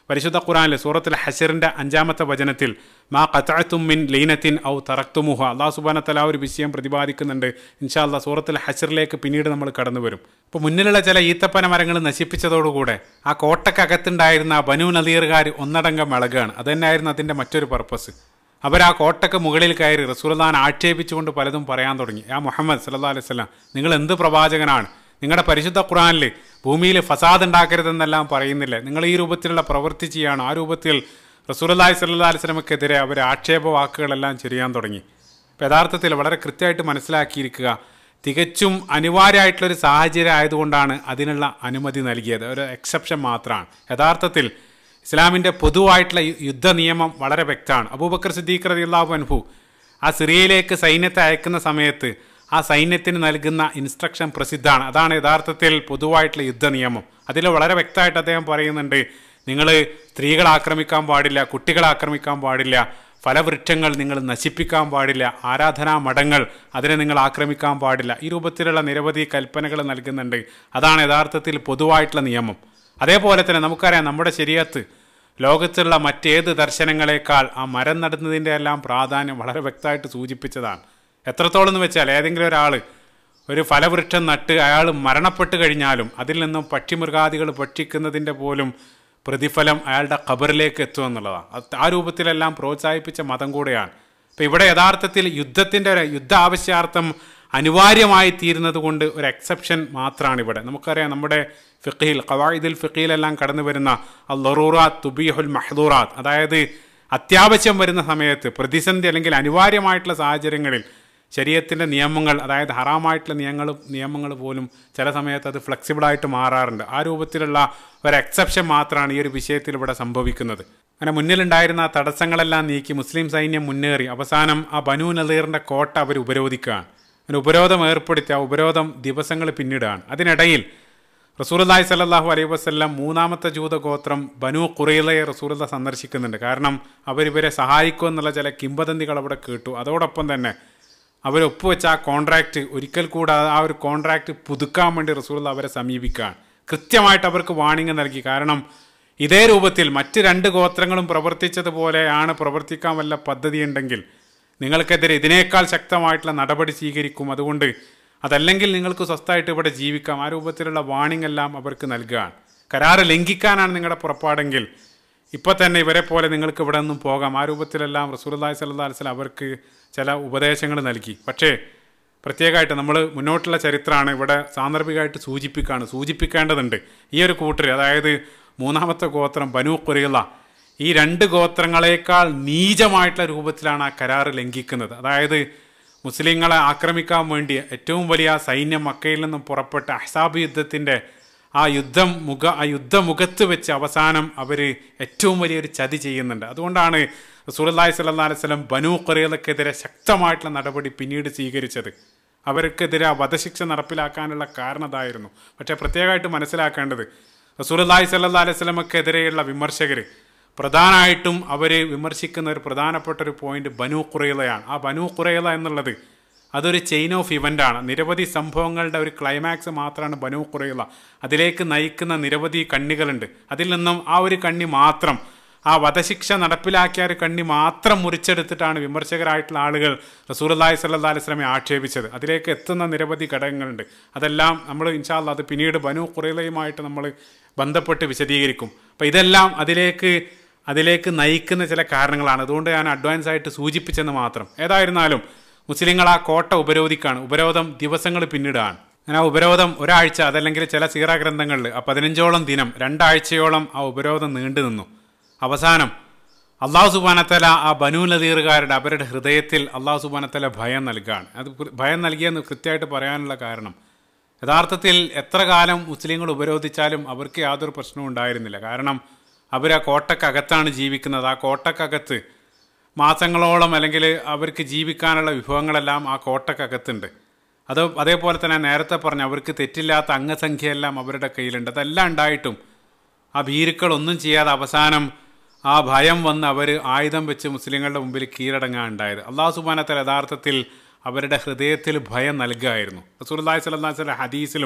പരിശുദ്ധ ഖുർആനിൽ സൂറത്തുൽ ഹശറിൻ്റെ അഞ്ചാമത്തെ വചനത്തിൽ മാ ഖതഅതും മിൻ ലീനത്തിൻ ഔ തറക്തുമുഹ അല്ലാഹു സുബ്ഹാനഹു വ തആല ഒരു വിഷയം പ്രതിപാദിക്കുന്നുണ്ട്. ഇൻഷാ അല്ലാഹ് സൂറത്തുൽ ഹശറിലേക്ക് പിന്നീട് നമ്മൾ കടന്നു വരും. ഇപ്പോൾ മുന്നിലുള്ള ചില ഈത്തപ്പന മരങ്ങൾ നശിപ്പിച്ചതോടുകൂടെ ആ കോട്ടക്കകത്തുണ്ടായിരുന്ന ആ ബനൂ നദീറുകാർ ഒന്നടങ്കം ഇളകുകയാണ്. അതുതന്നെയായിരുന്നു അതിൻ്റെ മറ്റൊരു പർപ്പസ്. അവർ ആ കോട്ടക്ക് മുകളിൽ കയറി റസൂലുള്ളാഹിനെ ആക്ഷേപിച്ചുകൊണ്ട് പലതും പറയാൻ തുടങ്ങി. യാ മുഹമ്മദ് സല്ലല്ലാഹു അലൈഹി വസല്ലം, നിങ്ങൾ എന്ത് പ്രവാചകനാണ്? നിങ്ങളുടെ പരിശുദ്ധ ഖുർആനിൽ ഭൂമിയിൽ ഫസാദ് ഉണ്ടാക്കരുതെന്നെല്ലാം പറയുന്നില്ലേ? നിങ്ങൾ ഈ രൂപത്തിലുള്ള പ്രവൃത്തി ചെയ്യാണ്. ആ രൂപത്തിൽ റസൂലുള്ളാഹി സ്വല്ലല്ലാഹു അലൈഹി വസല്ലമക്കെതിരെ അവർ ആക്ഷേപ വാക്കുകളെല്ലാം ചെയ്യാൻ തുടങ്ങി. അപ്പോൾ യഥാർത്ഥത്തിൽ വളരെ കൃത്യമായിട്ട് മനസ്സിലാക്കിയിരിക്കുക, തികച്ചും അനിവാര്യമായിട്ടുള്ളൊരു സാഹചര്യം ആയതുകൊണ്ടാണ് അതിനുള്ള അനുമതി നൽകിയത്. ഒരു എക്സെപ്ഷൻ മാത്രമാണ്. യഥാർത്ഥത്തിൽ ഇസ്ലാമിൻ്റെ പൊതുവായിട്ടുള്ള യുദ്ധ നിയമം വളരെ വ്യക്തമാണ്. അബൂബക്കർ സിദ്ദീഖ് റളിയല്ലാഹു അൻഹു ആ സിറിയയിലേക്ക് സൈന്യത്തെ അയക്കുന്ന സമയത്ത് ആ സൈന്യത്തിന് നൽകുന്ന ഇൻസ്ട്രക്ഷൻ പ്രസിദ്ധമാണ്. അതാണ് യഥാർത്ഥത്തിൽ പൊതുവായിട്ടുള്ള യുദ്ധ നിയമം. അതിൽ വളരെ വ്യക്തമായിട്ട് അദ്ദേഹം പറയുന്നുണ്ട്, നിങ്ങൾ സ്ത്രീകളെ ആക്രമിക്കാൻ പാടില്ല, കുട്ടികളെ ആക്രമിക്കാൻ പാടില്ല, ഫലവൃക്ഷങ്ങൾ നിങ്ങൾ നശിപ്പിക്കാൻ പാടില്ല, ആരാധനാ മഠങ്ങൾ അതിനെ നിങ്ങൾ ആക്രമിക്കാൻ പാടില്ല. ഈ രൂപത്തിലുള്ള നിരവധി കൽപ്പനകൾ നൽകുന്നുണ്ട്. അതാണ് യഥാർത്ഥത്തിൽ പൊതുവായിട്ടുള്ള നിയമം. അതേപോലെ തന്നെ നമുക്കറിയാം, നമ്മുടെ ശരീഅത്ത് ലോകത്തുള്ള മറ്റേത് ദർശനങ്ങളെക്കാൾ ആ മരം നടുന്നതിൻ്റെ എല്ലാം പ്രാധാന്യം വളരെ വ്യക്തമായിട്ട് സൂചിപ്പിച്ചതാണ്. എത്രത്തോളം എന്ന് വെച്ചാൽ ഏതെങ്കിലും ഒരാൾ ഒരു ഫലവൃക്ഷം നട്ട് അയാൾ മരണപ്പെട്ട് കഴിഞ്ഞാലും അതിൽ നിന്നും പക്ഷിമൃഗാദികൾ ഭക്ഷിക്കുന്നതിൻ്റെ പോലും പ്രതിഫലം അയാളുടെ ഖബറിലേക്ക് എത്തുമെന്നുള്ളതാണ്. ആ രൂപത്തിലെല്ലാം പ്രോത്സാഹിപ്പിച്ച മതം കൂടെയാണ്. അപ്പോൾ ഇവിടെ യഥാർത്ഥത്തിൽ യുദ്ധത്തിൻ്റെ ഒരു യുദ്ധ ആവശ്യാർത്ഥം അനിവാര്യമായി തീരുന്നത് കൊണ്ട് ഒരു എക്സെപ്ഷൻ മാത്രമാണ് ഇവിടെ. നമുക്കറിയാം, നമ്മുടെ ഫിഖിൽ ഖവായിദുൽ ഫിഖിലെല്ലാം കടന്നു വരുന്ന അൽ ലറൂറാത്ത് തുബീഹുൽ മഹ്ദൂറാത്ത്, അതായത് അത്യാവശ്യം വരുന്ന സമയത്ത്, പ്രതിസന്ധി അല്ലെങ്കിൽ അനിവാര്യമായിട്ടുള്ള സാഹചര്യങ്ങളിൽ ശരീഅത്തിൻ്റെ നിയമങ്ങൾ, അതായത് ഹറാമായിട്ടുള്ള നിയമങ്ങൾ നിയമങ്ങൾ പോലും ചില സമയത്ത് അത് ഫ്ലെക്സിബിളായിട്ട് മാറാറുണ്ട്. ആ രൂപത്തിലുള്ള ഒരു എക്സെപ്ഷൻ മാത്രമാണ് ഈ ഒരു വിഷയത്തിൽ ഇവിടെ സംഭവിക്കുന്നത്. അങ്ങനെ മുന്നിലുണ്ടായിരുന്ന തടസ്സങ്ങളെല്ലാം നീക്കി മുസ്ലിം സൈന്യം മുന്നേറി അവസാനം ആ ബനൂ നദീറിൻ്റെ കോട്ട അവർ ഉപരോധിക്കുകയാണ്. അങ്ങനെ ഉപരോധം ഏർപ്പെടുത്തി ആ ഉപരോധം ദിവസങ്ങൾ പിന്നിടാണ്. അതിനിടയിൽ റസൂലുള്ളാഹി സ്വല്ലല്ലാഹു അലൈഹി വസല്ലം മൂന്നാമത്തെ ജൂതഗോത്രം ബനൂ ഖുറൈളയെ റസൂലുള്ളാഹി സന്ദർശിക്കുന്നുണ്ട്. കാരണം അവരിവരെ സഹായിക്കുമെന്നുള്ള ചില കിംവദന്തികൾ അവിടെ കേട്ടു. അതോടൊപ്പം തന്നെ അവർ ഒപ്പുവെച്ച ആ കോൺട്രാക്റ്റ് ഒരിക്കൽ കൂടെ ആ ഒരു കോൺട്രാക്റ്റ് പുതുക്കാൻ വേണ്ടി റസൂലുള്ളാഹി അവരെ സമീപിക്കുകയാണ്. കൃത്യമായിട്ട് അവർക്ക് വാണിംഗ് നൽകി. കാരണം ഇതേ രൂപത്തിൽ മറ്റ് രണ്ട് ഗോത്രങ്ങളും പ്രവർത്തിച്ചതുപോലെയാണ് പ്രവർത്തിക്കാൻ വല്ല പദ്ധതി ഉണ്ടെങ്കിൽ നിങ്ങൾക്കെതിരെ ഇതിനേക്കാൾ ശക്തമായിട്ടുള്ള നടപടി സ്വീകരിക്കും. അതുകൊണ്ട് അതല്ലെങ്കിൽ നിങ്ങൾക്ക് സ്വസ്ഥമായിട്ട് ഇവിടെ ജീവിക്കാം. ആ രൂപത്തിലുള്ള വാണിംഗ് എല്ലാം അവർക്ക് നൽകുകയാണ്. കരാറ് ലംഘിക്കാനാണ് നിങ്ങളുടെ പുറപ്പാടെങ്കിൽ ഇപ്പോൾ തന്നെ ഇവരെ പോലെ നിങ്ങൾക്ക് ഇവിടെ നിന്നും പോകാം. ആ രൂപത്തിലെല്ലാം റസൂലുള്ളാഹി സ്വല്ലല്ലാഹു അലൈഹി വസല്ലം അവർക്ക് ചില ഉപദേശങ്ങൾ നൽകി. പക്ഷേ പ്രത്യേകമായിട്ട് നമ്മൾ മുന്നോട്ടുള്ള ചരിത്രമാണ് ഇവിടെ സാന്ദർഭികമായിട്ട് സൂചിപ്പിക്കുകയാണ് സൂചിപ്പിക്കേണ്ടതുണ്ട്. ഈ ഒരു കൂട്ടർ, അതായത് മൂന്നാമത്തെ ഗോത്രം ബനൂ ഖുറൈള, ഈ രണ്ട് ഗോത്രങ്ങളെക്കാൾ നീചമായിട്ടുള്ള രൂപത്തിലാണ് ആ കരാറ് ലംഘിക്കുന്നത്. അതായത് മുസ്ലിങ്ങളെ ആക്രമിക്കാൻ വേണ്ടി ഏറ്റവും വലിയ സൈന്യം മക്കയിൽ നിന്നും പുറപ്പെട്ട അഹ്സാബ് യുദ്ധത്തിൻ്റെ ആ യുദ്ധം മുഖ ആ യുദ്ധമുഖത്ത് വെച്ച് അവസാനം അവർ ഏറ്റവും വലിയൊരു ചതി ചെയ്യുന്നുണ്ട്. അതുകൊണ്ടാണ് റസൂലുള്ളാഹി സ്വല്ലല്ലാഹു അലൈഹി വസല്ലം ബനൂ ഖുറൈളക്കെതിരെ ശക്തമായിട്ടുള്ള നടപടി പിന്നീട് സ്വീകരിച്ചത്. അവർക്കെതിരെ വധശിക്ഷ നടപ്പിലാക്കാനുള്ള കാരണം അതായിരുന്നു. പക്ഷേ പ്രത്യേകമായിട്ട് മനസ്സിലാക്കേണ്ടത്, റസൂലുള്ളാഹി സ്വല്ലല്ലാഹു അലൈഹി വസല്ലമക്കെതിരെയുള്ള വിമർശകർ പ്രധാനമായിട്ടും അവർ വിമർശിക്കുന്ന ഒരു പ്രധാനപ്പെട്ട ഒരു പോയിന്റ് ബനൂ ഖുറൈളയാണ്. ആ ബനൂ ഖുറൈള എന്നുള്ളത് അതൊരു ചെയിൻ ഓഫ് ഇവൻ്റാണ്. നിരവധി സംഭവങ്ങളുടെ ഒരു ക്ലൈമാക്സ് മാത്രമാണ് ബനൂ ഖുറൈള. അതിലേക്ക് നയിക്കുന്ന നിരവധി കണ്ണികളുണ്ട്. അതിൽ നിന്നും ആ ഒരു കണ്ണി മാത്രം, ആ വധശിക്ഷ നടപ്പിലാക്കിയ ഒരു കണ്ണി മാത്രം മുറിച്ചെടുത്തിട്ടാണ് വിമർശകരായിട്ടുള്ള ആളുകൾ റസൂലുള്ളാഹി സ്വല്ലല്ലാഹു അലൈഹി വസല്ലമയെ ആക്ഷേപിച്ചത്. അതിലേക്ക് എത്തുന്ന നിരവധി ഘടകങ്ങളുണ്ട്. അതെല്ലാം നമ്മൾ ഇൻഷാ അല്ലാഹ് അത് പിന്നീട് ബനൂ ഖുറൈളയുമായിട്ട് നമ്മൾ ബന്ധപ്പെട്ട് വിശദീകരിക്കും. അപ്പോൾ ഇതെല്ലാം അതിലേക്ക് അതിലേക്ക് നയിക്കുന്ന ചില കാരണങ്ങളാണ്. അതുകൊണ്ട് ഞാൻ അഡ്വാൻസ് ആയിട്ട് സൂചിപ്പിച്ചെന്ന് മാത്രം. ഏതായിരുന്നാലും മുസ്ലിങ്ങൾ ആ കോട്ട ഉപരോധിക്കുകയാണ്. ഉപരോധം ദിവസങ്ങൾ പിന്നിടാണ്. അങ്ങനെ ആ ഉപരോധം ഒരാഴ്ച, അതല്ലെങ്കിൽ ചില സീറ ഗ്രന്ഥങ്ങളിൽ ആ പതിനഞ്ചോളം ദിനം, രണ്ടാഴ്ചയോളം ആ ഉപരോധം നീണ്ടു നിന്നു. അവസാനം അള്ളാഹു സുബ്ഹാനഹു വ തആല ആ ബനൂ നദീറുകാരുടെ അവരുടെ ഹൃദയത്തിൽ അള്ളാഹു സുബ്ഹാനഹു വ തആല ഭയം നൽകുകയാണ്. അത് ഭയം നൽകിയെന്ന് കൃത്യമായിട്ട് പറയാനുള്ള കാരണം, യഥാർത്ഥത്തിൽ എത്ര കാലം മുസ്ലിങ്ങൾ ഉപരോധിച്ചാലും അവർക്ക് യാതൊരു പ്രശ്നവും ഉണ്ടായിരുന്നില്ല. കാരണം അവർ ആ കോട്ടക്കകത്താണ് ജീവിക്കുന്നത്. ആ കോട്ടക്കകത്ത് മാസങ്ങളോളം അല്ലെങ്കിൽ അവർക്ക് ജീവിക്കാനുള്ള വിഭവങ്ങളെല്ലാം ആ കോട്ടക്കകത്തുണ്ട്. അത് അതേപോലെ തന്നെ നേരത്തെ പറഞ്ഞ അവർക്ക് തെറ്റില്ലാത്ത അംഗസംഖ്യയെല്ലാം അവരുടെ കയ്യിലുണ്ട്. അതെല്ലാം ഉണ്ടായിട്ടും ആ ഭീരുക്കളൊന്നും ചെയ്യാതെ അവസാനം ആ ഭയം വന്ന് അവർ ആയുധം വെച്ച് മുസ്ലിങ്ങളുടെ മുമ്പിൽ കീഴടങ്ങാൻ ഉണ്ടായത്. അള്ളാഹു സുബ്ഹാനഹു വ തആല യഥാർത്ഥത്തിൽ അവരുടെ ഹൃദയത്തിൽ ഭയം നൽകുകയായിരുന്നു. റസൂലുള്ളാഹി സ്വല്ലല്ലാഹു അലൈഹി വസല്ലം ഹദീസിലും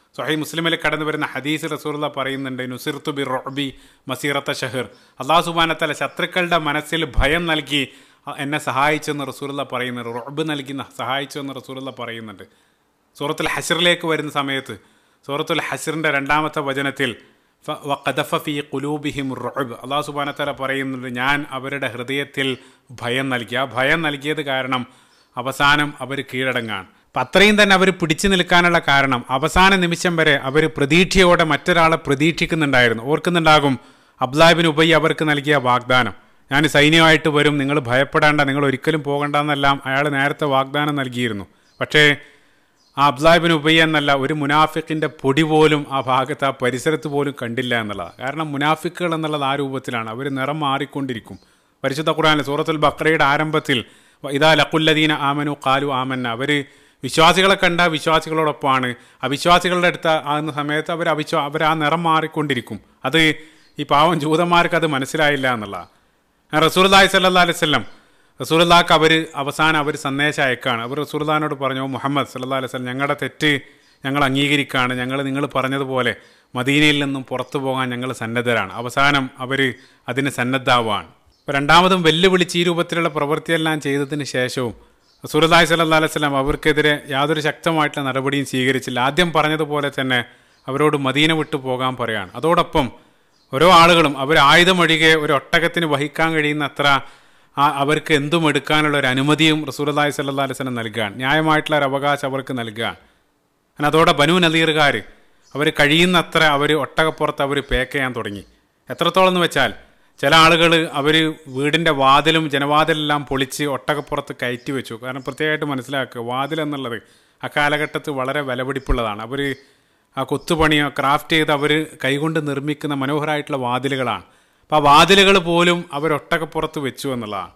സ്വഹീഹ് മുസ്ലിമിൽ കടന്നു വരുന്ന ഹദീസ് റസൂലുള്ളാഹി പറയുന്നുണ്ട്, നുസിർതു ബി റുഅബി മസീറത്ത ഷഹർ, അല്ലാഹു സുബ്ഹാനഹു വ തആല ശത്രുക്കളുടെ മനസ്സിൽ ഭയം നൽകി എന്നെ സഹായിച്ചെന്ന് റസൂലുള്ളാഹി പറയുന്നുണ്ട്. റുഅബ് നൽകി സഹായിച്ചെന്ന് റസൂലുള്ളാഹി പറയുന്നുണ്ട്. സൂറത്തുൽ ഹശ്റിലേക്ക് വരുന്ന സമയത്ത് സൂറത്തുൽ ഹശ്റിൻ്റെ രണ്ടാമത്തെ വചനത്തിൽ വഖദഫ ഫീ ഖുലൂബിഹിം റുഅബ്, അല്ലാഹു സുബ്ഹാനഹു വ തആല പറയുന്നുണ്ട്, ഞാൻ അവരുടെ ഹൃദയത്തിൽ ഭയം നൽകി. ആ ഭയം നൽകിയത് കാരണം അവസാനം അവർ കീഴടങ്ങാൻ. അപ്പം അത്രയും തന്നെ അവർ പിടിച്ചു നിൽക്കാനുള്ള കാരണം അവസാന നിമിഷം വരെ അവർ പ്രതീക്ഷയോടെ മറ്റൊരാളെ പ്രതീക്ഷിക്കുന്നുണ്ടായിരുന്നു. ഓർക്കുന്നുണ്ടാകും അബ്ദുല്ലാഹ് ഇബ്നു ഉബൈ അവർക്ക് നൽകിയ വാഗ്ദാനം, ഞാൻ സൈന്യമായിട്ട് വരും, നിങ്ങൾ ഭയപ്പെടേണ്ട, നിങ്ങൾ ഒരിക്കലും പോകണ്ടെന്നെല്ലാം അയാൾ നേരത്തെ വാഗ്ദാനം നൽകിയിരുന്നു. പക്ഷേ ആ അബ്ദുല്ലാഹ് ഇബ്നു ഉബൈ എന്നല്ല ഒരു മുനാഫിക്കിൻ്റെ പൊടി പോലും ആ ഭാഗത്ത് ആ പരിസരത്ത് പോലും കണ്ടില്ല എന്നുള്ളതാണ്. കാരണം മുനാഫിക്കുകൾ എന്നുള്ളത് ആ രൂപത്തിലാണ്, അവർ നിറം മാറിക്കൊണ്ടിരിക്കും. പരിശുദ്ധ ഖുർആനിൽ സൂറത്തുൽ ബഖറയുടെ ആരംഭത്തിൽ ഇദാ ലഖുല്ലദീന ആമനു ഖാലു ആമന്ന, അവർ വിശ്വാസികളെ കണ്ട വിശ്വാസികളോടൊപ്പമാണ്, അവിശ്വാസികളുടെ അടുത്ത ആകുന്ന സമയത്ത് അവർ അവിശ്വാ അവർ ആ നിറം മാറിക്കൊണ്ടിരിക്കും. അത് ഈ പാവം ജൂതന്മാർക്ക് അത് മനസ്സിലായില്ല എന്നുള്ളതാണ്. റസൂലുള്ളാഹി സ്വല്ലല്ലാഹി അലൈഹി വസല്ലം റസൂലുള്ളാഹിക്ക് അവർ അവസാനം അവർ സന്ദേശം അയക്കാണ്. അവർ റസൂലുള്ളാഹിനോട് പറഞ്ഞു, മുഹമ്മദ് സല്ലല്ലാഹി അലൈഹി വസല്ലം, ഞങ്ങളുടെ തെറ്റ് ഞങ്ങൾ അംഗീകരിക്കുകയാണ്, ഞങ്ങൾ നിങ്ങൾ പറഞ്ഞതുപോലെ മദീനയിൽ നിന്നും പുറത്തു പോകാൻ ഞങ്ങൾ സന്നദ്ധരാണ്. അവസാനം അവർ അതിന് സന്നദ്ധാവാണ്. ഇപ്പോൾ രണ്ടാമതും വെല്ലുവിളിച്ച് ഈ രൂപത്തിലുള്ള പ്രവൃത്തിയെല്ലാം ചെയ്തതിന് ശേഷവും റസൂലുള്ളാഹി സ്വല്ലല്ലാഹി അലൈഹി വസല്ലം അവർക്കെതിരെ യാതൊരു ശക്തമായിട്ടുള്ള നടപടിയും സ്വീകരിച്ചില്ല. ആദ്യം പറഞ്ഞതുപോലെ തന്നെ അവരോട് മദീന വിട്ടു പോകാൻ പറയാണ്. അതോടൊപ്പം ഓരോ ആളുകളും അവർ ആയുധമൊഴികെ ഒരു ഒട്ടകത്തിന് വഹിക്കാൻ കഴിയുന്ന അത്ര ആ അവർക്ക് എന്തും എടുക്കാനുള്ള ഒരു അനുമതിയും റസൂലുള്ളാഹി സ്വല്ലല്ലാഹി അലൈഹി വസല്ലം നൽകുകയാണ്. ന്യായമായിട്ടുള്ള ഒരു അവകാശം അവർക്ക് നൽകുകയാണ്. അങ്ങനെ അതോടെ ബനൂ നദീറുകാർ അവർ കഴിയുന്നത്ര അവർ ഒട്ടകപ്പുറത്ത് അവർ പാക്ക് ചെയ്യാൻ തുടങ്ങി. എത്രത്തോളം എന്ന് വെച്ചാൽ ചില ആളുകൾ അവർ വീടിൻ്റെ വാതിലും ജനവാതിലെല്ലാം പൊളിച്ച് ഒട്ടകപ്പുറത്ത് കയറ്റി വെച്ചു. കാരണം പ്രത്യേകമായിട്ട് മനസ്സിലാക്കുക, വാതിൽ എന്നുള്ളത് ആ കാലഘട്ടത്തിൽ വളരെ വിലപിടിപ്പുള്ളതാണ്. അവർ ആ കൊത്തുപണിയോ ക്രാഫ്റ്റ് ചെയ്ത് അവർ കൈകൊണ്ട് നിർമ്മിക്കുന്ന മനോഹരമായിട്ടുള്ള വാതിലുകളാണ്. അപ്പോൾ ആ വാതിലുകൾ പോലും അവർ ഒട്ടകപ്പുറത്ത് വെച്ചു എന്നുള്ളതാണ്.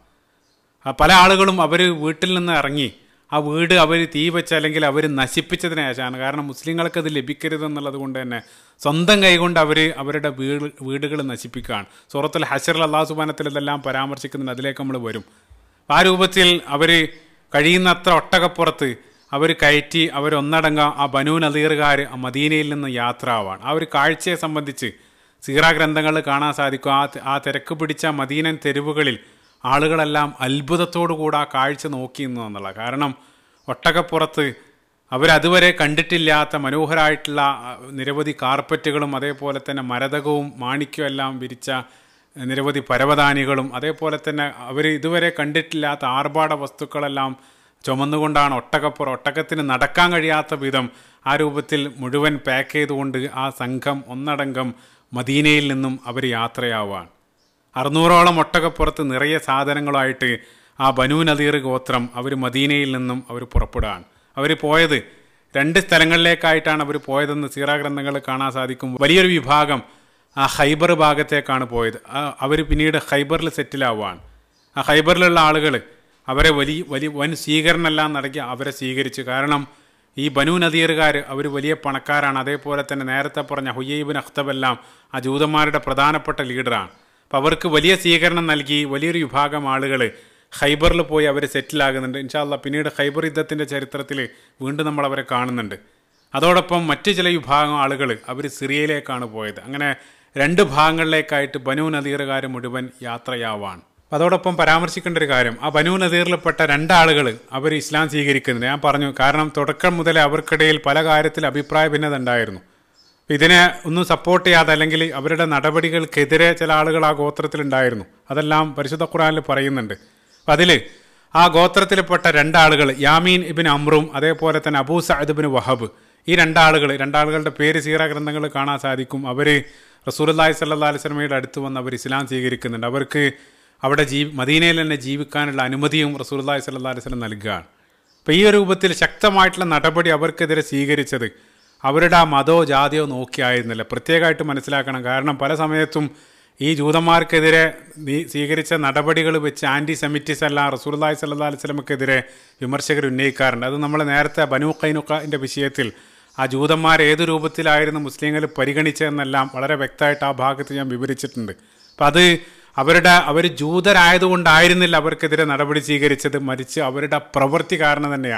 പല ആളുകളും അവർ വീട്ടിൽ നിന്ന് ഇറങ്ങി ആ വീട് അവർ തീ വെച്ച് അല്ലെങ്കിൽ അവർ നശിപ്പിച്ചതിന് ശേഷമാണ്. കാരണം മുസ്ലിങ്ങൾക്ക് അത് ലഭിക്കരുതെന്നുള്ളത് കൊണ്ട് തന്നെ സ്വന്തം കൈകൊണ്ട് അവർ അവരുടെ വീട് വീടുകൾ നശിപ്പിക്കുകയാണ്. സൂറത്തുൽ ഹശ്റിൽ അല്ലാഹു സുബ്ഹാനഹു വ തആല ഇതെല്ലാം പരാമർശിക്കുന്നുണ്ട്, അതിലേക്ക് നമ്മൾ വരും. ആ രൂപത്തിൽ അവർ കഴിയുന്നത്ര ഒട്ടകപ്പുറത്ത് അവർ കയറ്റി അവരൊന്നടങ്കം ആ ബനൂ നദീറുകാർ ആ മദീനയിൽ നിന്ന് യാത്ര ആവാണ്. ആ ഒരു കാഴ്ചയെ സംബന്ധിച്ച് സീറ ഗ്രന്ഥങ്ങളിൽ കാണാൻ സാധിക്കും. ആ ആ തിരക്ക് പിടിച്ച മദീനൻ തെരുവുകളിൽ ആളുകളെല്ലാം അത്ഭുതത്തോടു കൂടെ ആ കാഴ്ച നോക്കിയിരുന്നു എന്നുള്ള. കാരണം ഒട്ടകപ്പുറത്ത് അവരതുവരെ കണ്ടിട്ടില്ലാത്ത മനോഹരമായിട്ടുള്ള നിരവധി കാർപ്പറ്റുകളും അതേപോലെ തന്നെ മരതകവും മാണിക്യവും എല്ലാം വിരിച്ച നിരവധി പരവതാനികളും അതേപോലെ തന്നെ അവർ ഇതുവരെ കണ്ടിട്ടില്ലാത്ത ആർഭാട വസ്തുക്കളെല്ലാം ചുമന്നുകൊണ്ടാണ് ഒട്ടകപ്പുറം ഒട്ടകത്തിന് നടക്കാൻ കഴിയാത്ത വിധം ആ രൂപത്തിൽ മുഴുവൻ പാക്ക് ചെയ്തുകൊണ്ട് ആ സംഘം ഒന്നടങ്കം മദീനയിൽ നിന്നും അവർ യാത്രയാവാൻ. അറുന്നൂറോളം ഒട്ടകപ്പുറത്ത് നിറയെ സാധനങ്ങളായിട്ട് ആ ബനൂ നദീർ ഗോത്രം അവർ മദീനയിൽ നിന്നും അവർ പുറപ്പെടുകയാണ്. അവർ പോയത് രണ്ട് സ്ഥലങ്ങളിലേക്കായിട്ടാണ് അവർ പോയതെന്ന് സീറ ഗ്രന്ഥങ്ങളിൽ കാണാൻ സാധിക്കും. വലിയൊരു വിഭാഗം ആ ഖൈബർ ഭാഗത്തേക്കാണ് പോയത്. അവർ പിന്നീട് ഖൈബറിൽ സെറ്റിലാവുകയാണ്. ആ ഖൈബറിലുള്ള ആളുകൾ അവരെ വലിയ വലിയ വൻ സ്വീകരണമെല്ലാം നടക്കി അവരെ സ്വീകരിച്ചു. കാരണം ഈ ബനൂ നദീറുകാർ അവർ വലിയ പണക്കാരാണ്. അതേപോലെ തന്നെ നേരത്തെ പറഞ്ഞ ഹുയൈ ഇബ്നു അഖ്തബ് എല്ലാം ആ ജൂതന്മാരുടെ പ്രധാനപ്പെട്ട ലീഡറാണ്. അപ്പോൾ അവർക്ക് വലിയ സ്വീകരണം നൽകി വലിയൊരു വിഭാഗം ആളുകൾ ഖൈബറിൽ പോയി അവർ സെറ്റിലാകുന്നുണ്ട്. ഇൻഷാ അല്ലാഹ് പിന്നീട് ഖൈബർ യുദ്ധത്തിൻ്റെ ചരിത്രത്തിൽ വീണ്ടും നമ്മൾ അവരെ കാണുന്നുണ്ട്. അതോടൊപ്പം മറ്റു ചില വിഭാഗം ആളുകൾ അവർ സിറിയയിലേക്കാണ് പോയത്. അങ്ങനെ രണ്ട് ഭാഗങ്ങളിലേക്കായിട്ട് ബനൂ നദീറുകാർ മുഴുവൻ യാത്രയാവാണ്. അതോടൊപ്പം പരാമർശിക്കേണ്ട ഒരു കാര്യം, ആ ബനൂ നദീറിൽപ്പെട്ട രണ്ടാളുകൾ അവർ ഇസ്ലാം സ്വീകരിക്കുന്നുണ്ട്. ഞാൻ പറഞ്ഞു, കാരണം തുടക്കം മുതലേ അവർക്കിടയിൽ പല കാര്യത്തിൽ അഭിപ്രായ ഭിന്നത ഉണ്ടായിരുന്നു. ഇതിനെ ഒന്നും സപ്പോർട്ട് ചെയ്യാതെ അല്ലെങ്കിൽ അവരുടെ നടപടികൾക്കെതിരെ ചില ആളുകൾ ആ ഗോത്രത്തിലുണ്ടായിരുന്നു. അതെല്ലാം പരിശുദ്ധ ഖുർആനിൽ പറയുന്നുണ്ട്. അപ്പം അതിൽ ആ ഗോത്രത്തിൽപ്പെട്ട രണ്ടാളുകൾ യാമീൻ ഇബ്നു അംറും അതേപോലെ തന്നെ അബൂ സഅദ് ഇബ്നു വഹബ്, ഈ രണ്ടാളുകൾ രണ്ടാളുകളുടെ പേര് സീറ ഗ്രന്ഥങ്ങളിൽ കാണാൻ സാധിക്കും. അവർ റസൂലുള്ളാഹി സ്വല്ലല്ലാഹി അലൈഹി വസല്ലമയുടെ അടുത്ത് വന്ന് അവർ ഇസ്ലാം സ്വീകരിക്കുന്നുണ്ട്. അവർക്ക് അവിടെ ജീ മദീനയിൽ തന്നെ ജീവിക്കാനുള്ള അനുമതിയും റസൂലുള്ളാഹി സ്വല്ലല്ലാഹി അലൈഹി വസല്ലം നൽകുകയാണ്. അപ്പോൾ ഈ ഒരു രൂപത്തിൽ ശക്തമായിട്ടുള്ള നടപടി അവർക്കെതിരെ സ്വീകരിച്ചത് അവരുടെ ആ മതോ ജാതിയോ നോക്കിയായിരുന്നില്ല. പ്രത്യേകമായിട്ട് മനസ്സിലാക്കണം. കാരണം പല സമയത്തും ഈ ജൂതന്മാർക്കെതിരെ സ്വീകരിച്ച നടപടികൾ വെച്ച് ആൻറ്റി സെമിറ്റിസ് എല്ലാം റസൂലുള്ളാഹി സ്വല്ലല്ലാഹി അലൈഹി വസല്ലമക്കെതിരെ വിമർശകർ ഉന്നയിക്കാറുണ്ട്. അത് നമ്മൾ നേരത്തെ ബനൂ ഖൈനുഖാൻ്റെ വിഷയത്തിൽ ആ ജൂതന്മാർ ഏത് രൂപത്തിലായിരുന്നു മുസ്ലിങ്ങൾ പരിഗണിച്ചതെന്നെല്ലാം വളരെ വ്യക്തമായിട്ട് ആ ഭാഗത്ത് ഞാൻ വിവരിച്ചിട്ടുണ്ട്. അപ്പം അത് അവരുടെ അവർ ജൂതരായതുകൊണ്ടായിരുന്നില്ല അവർക്കെതിരെ നടപടി സ്വീകരിച്ചത്, മറിച്ച് അവരുടെ പ്രവൃത്തി കാരണം തന്നെയാണ്.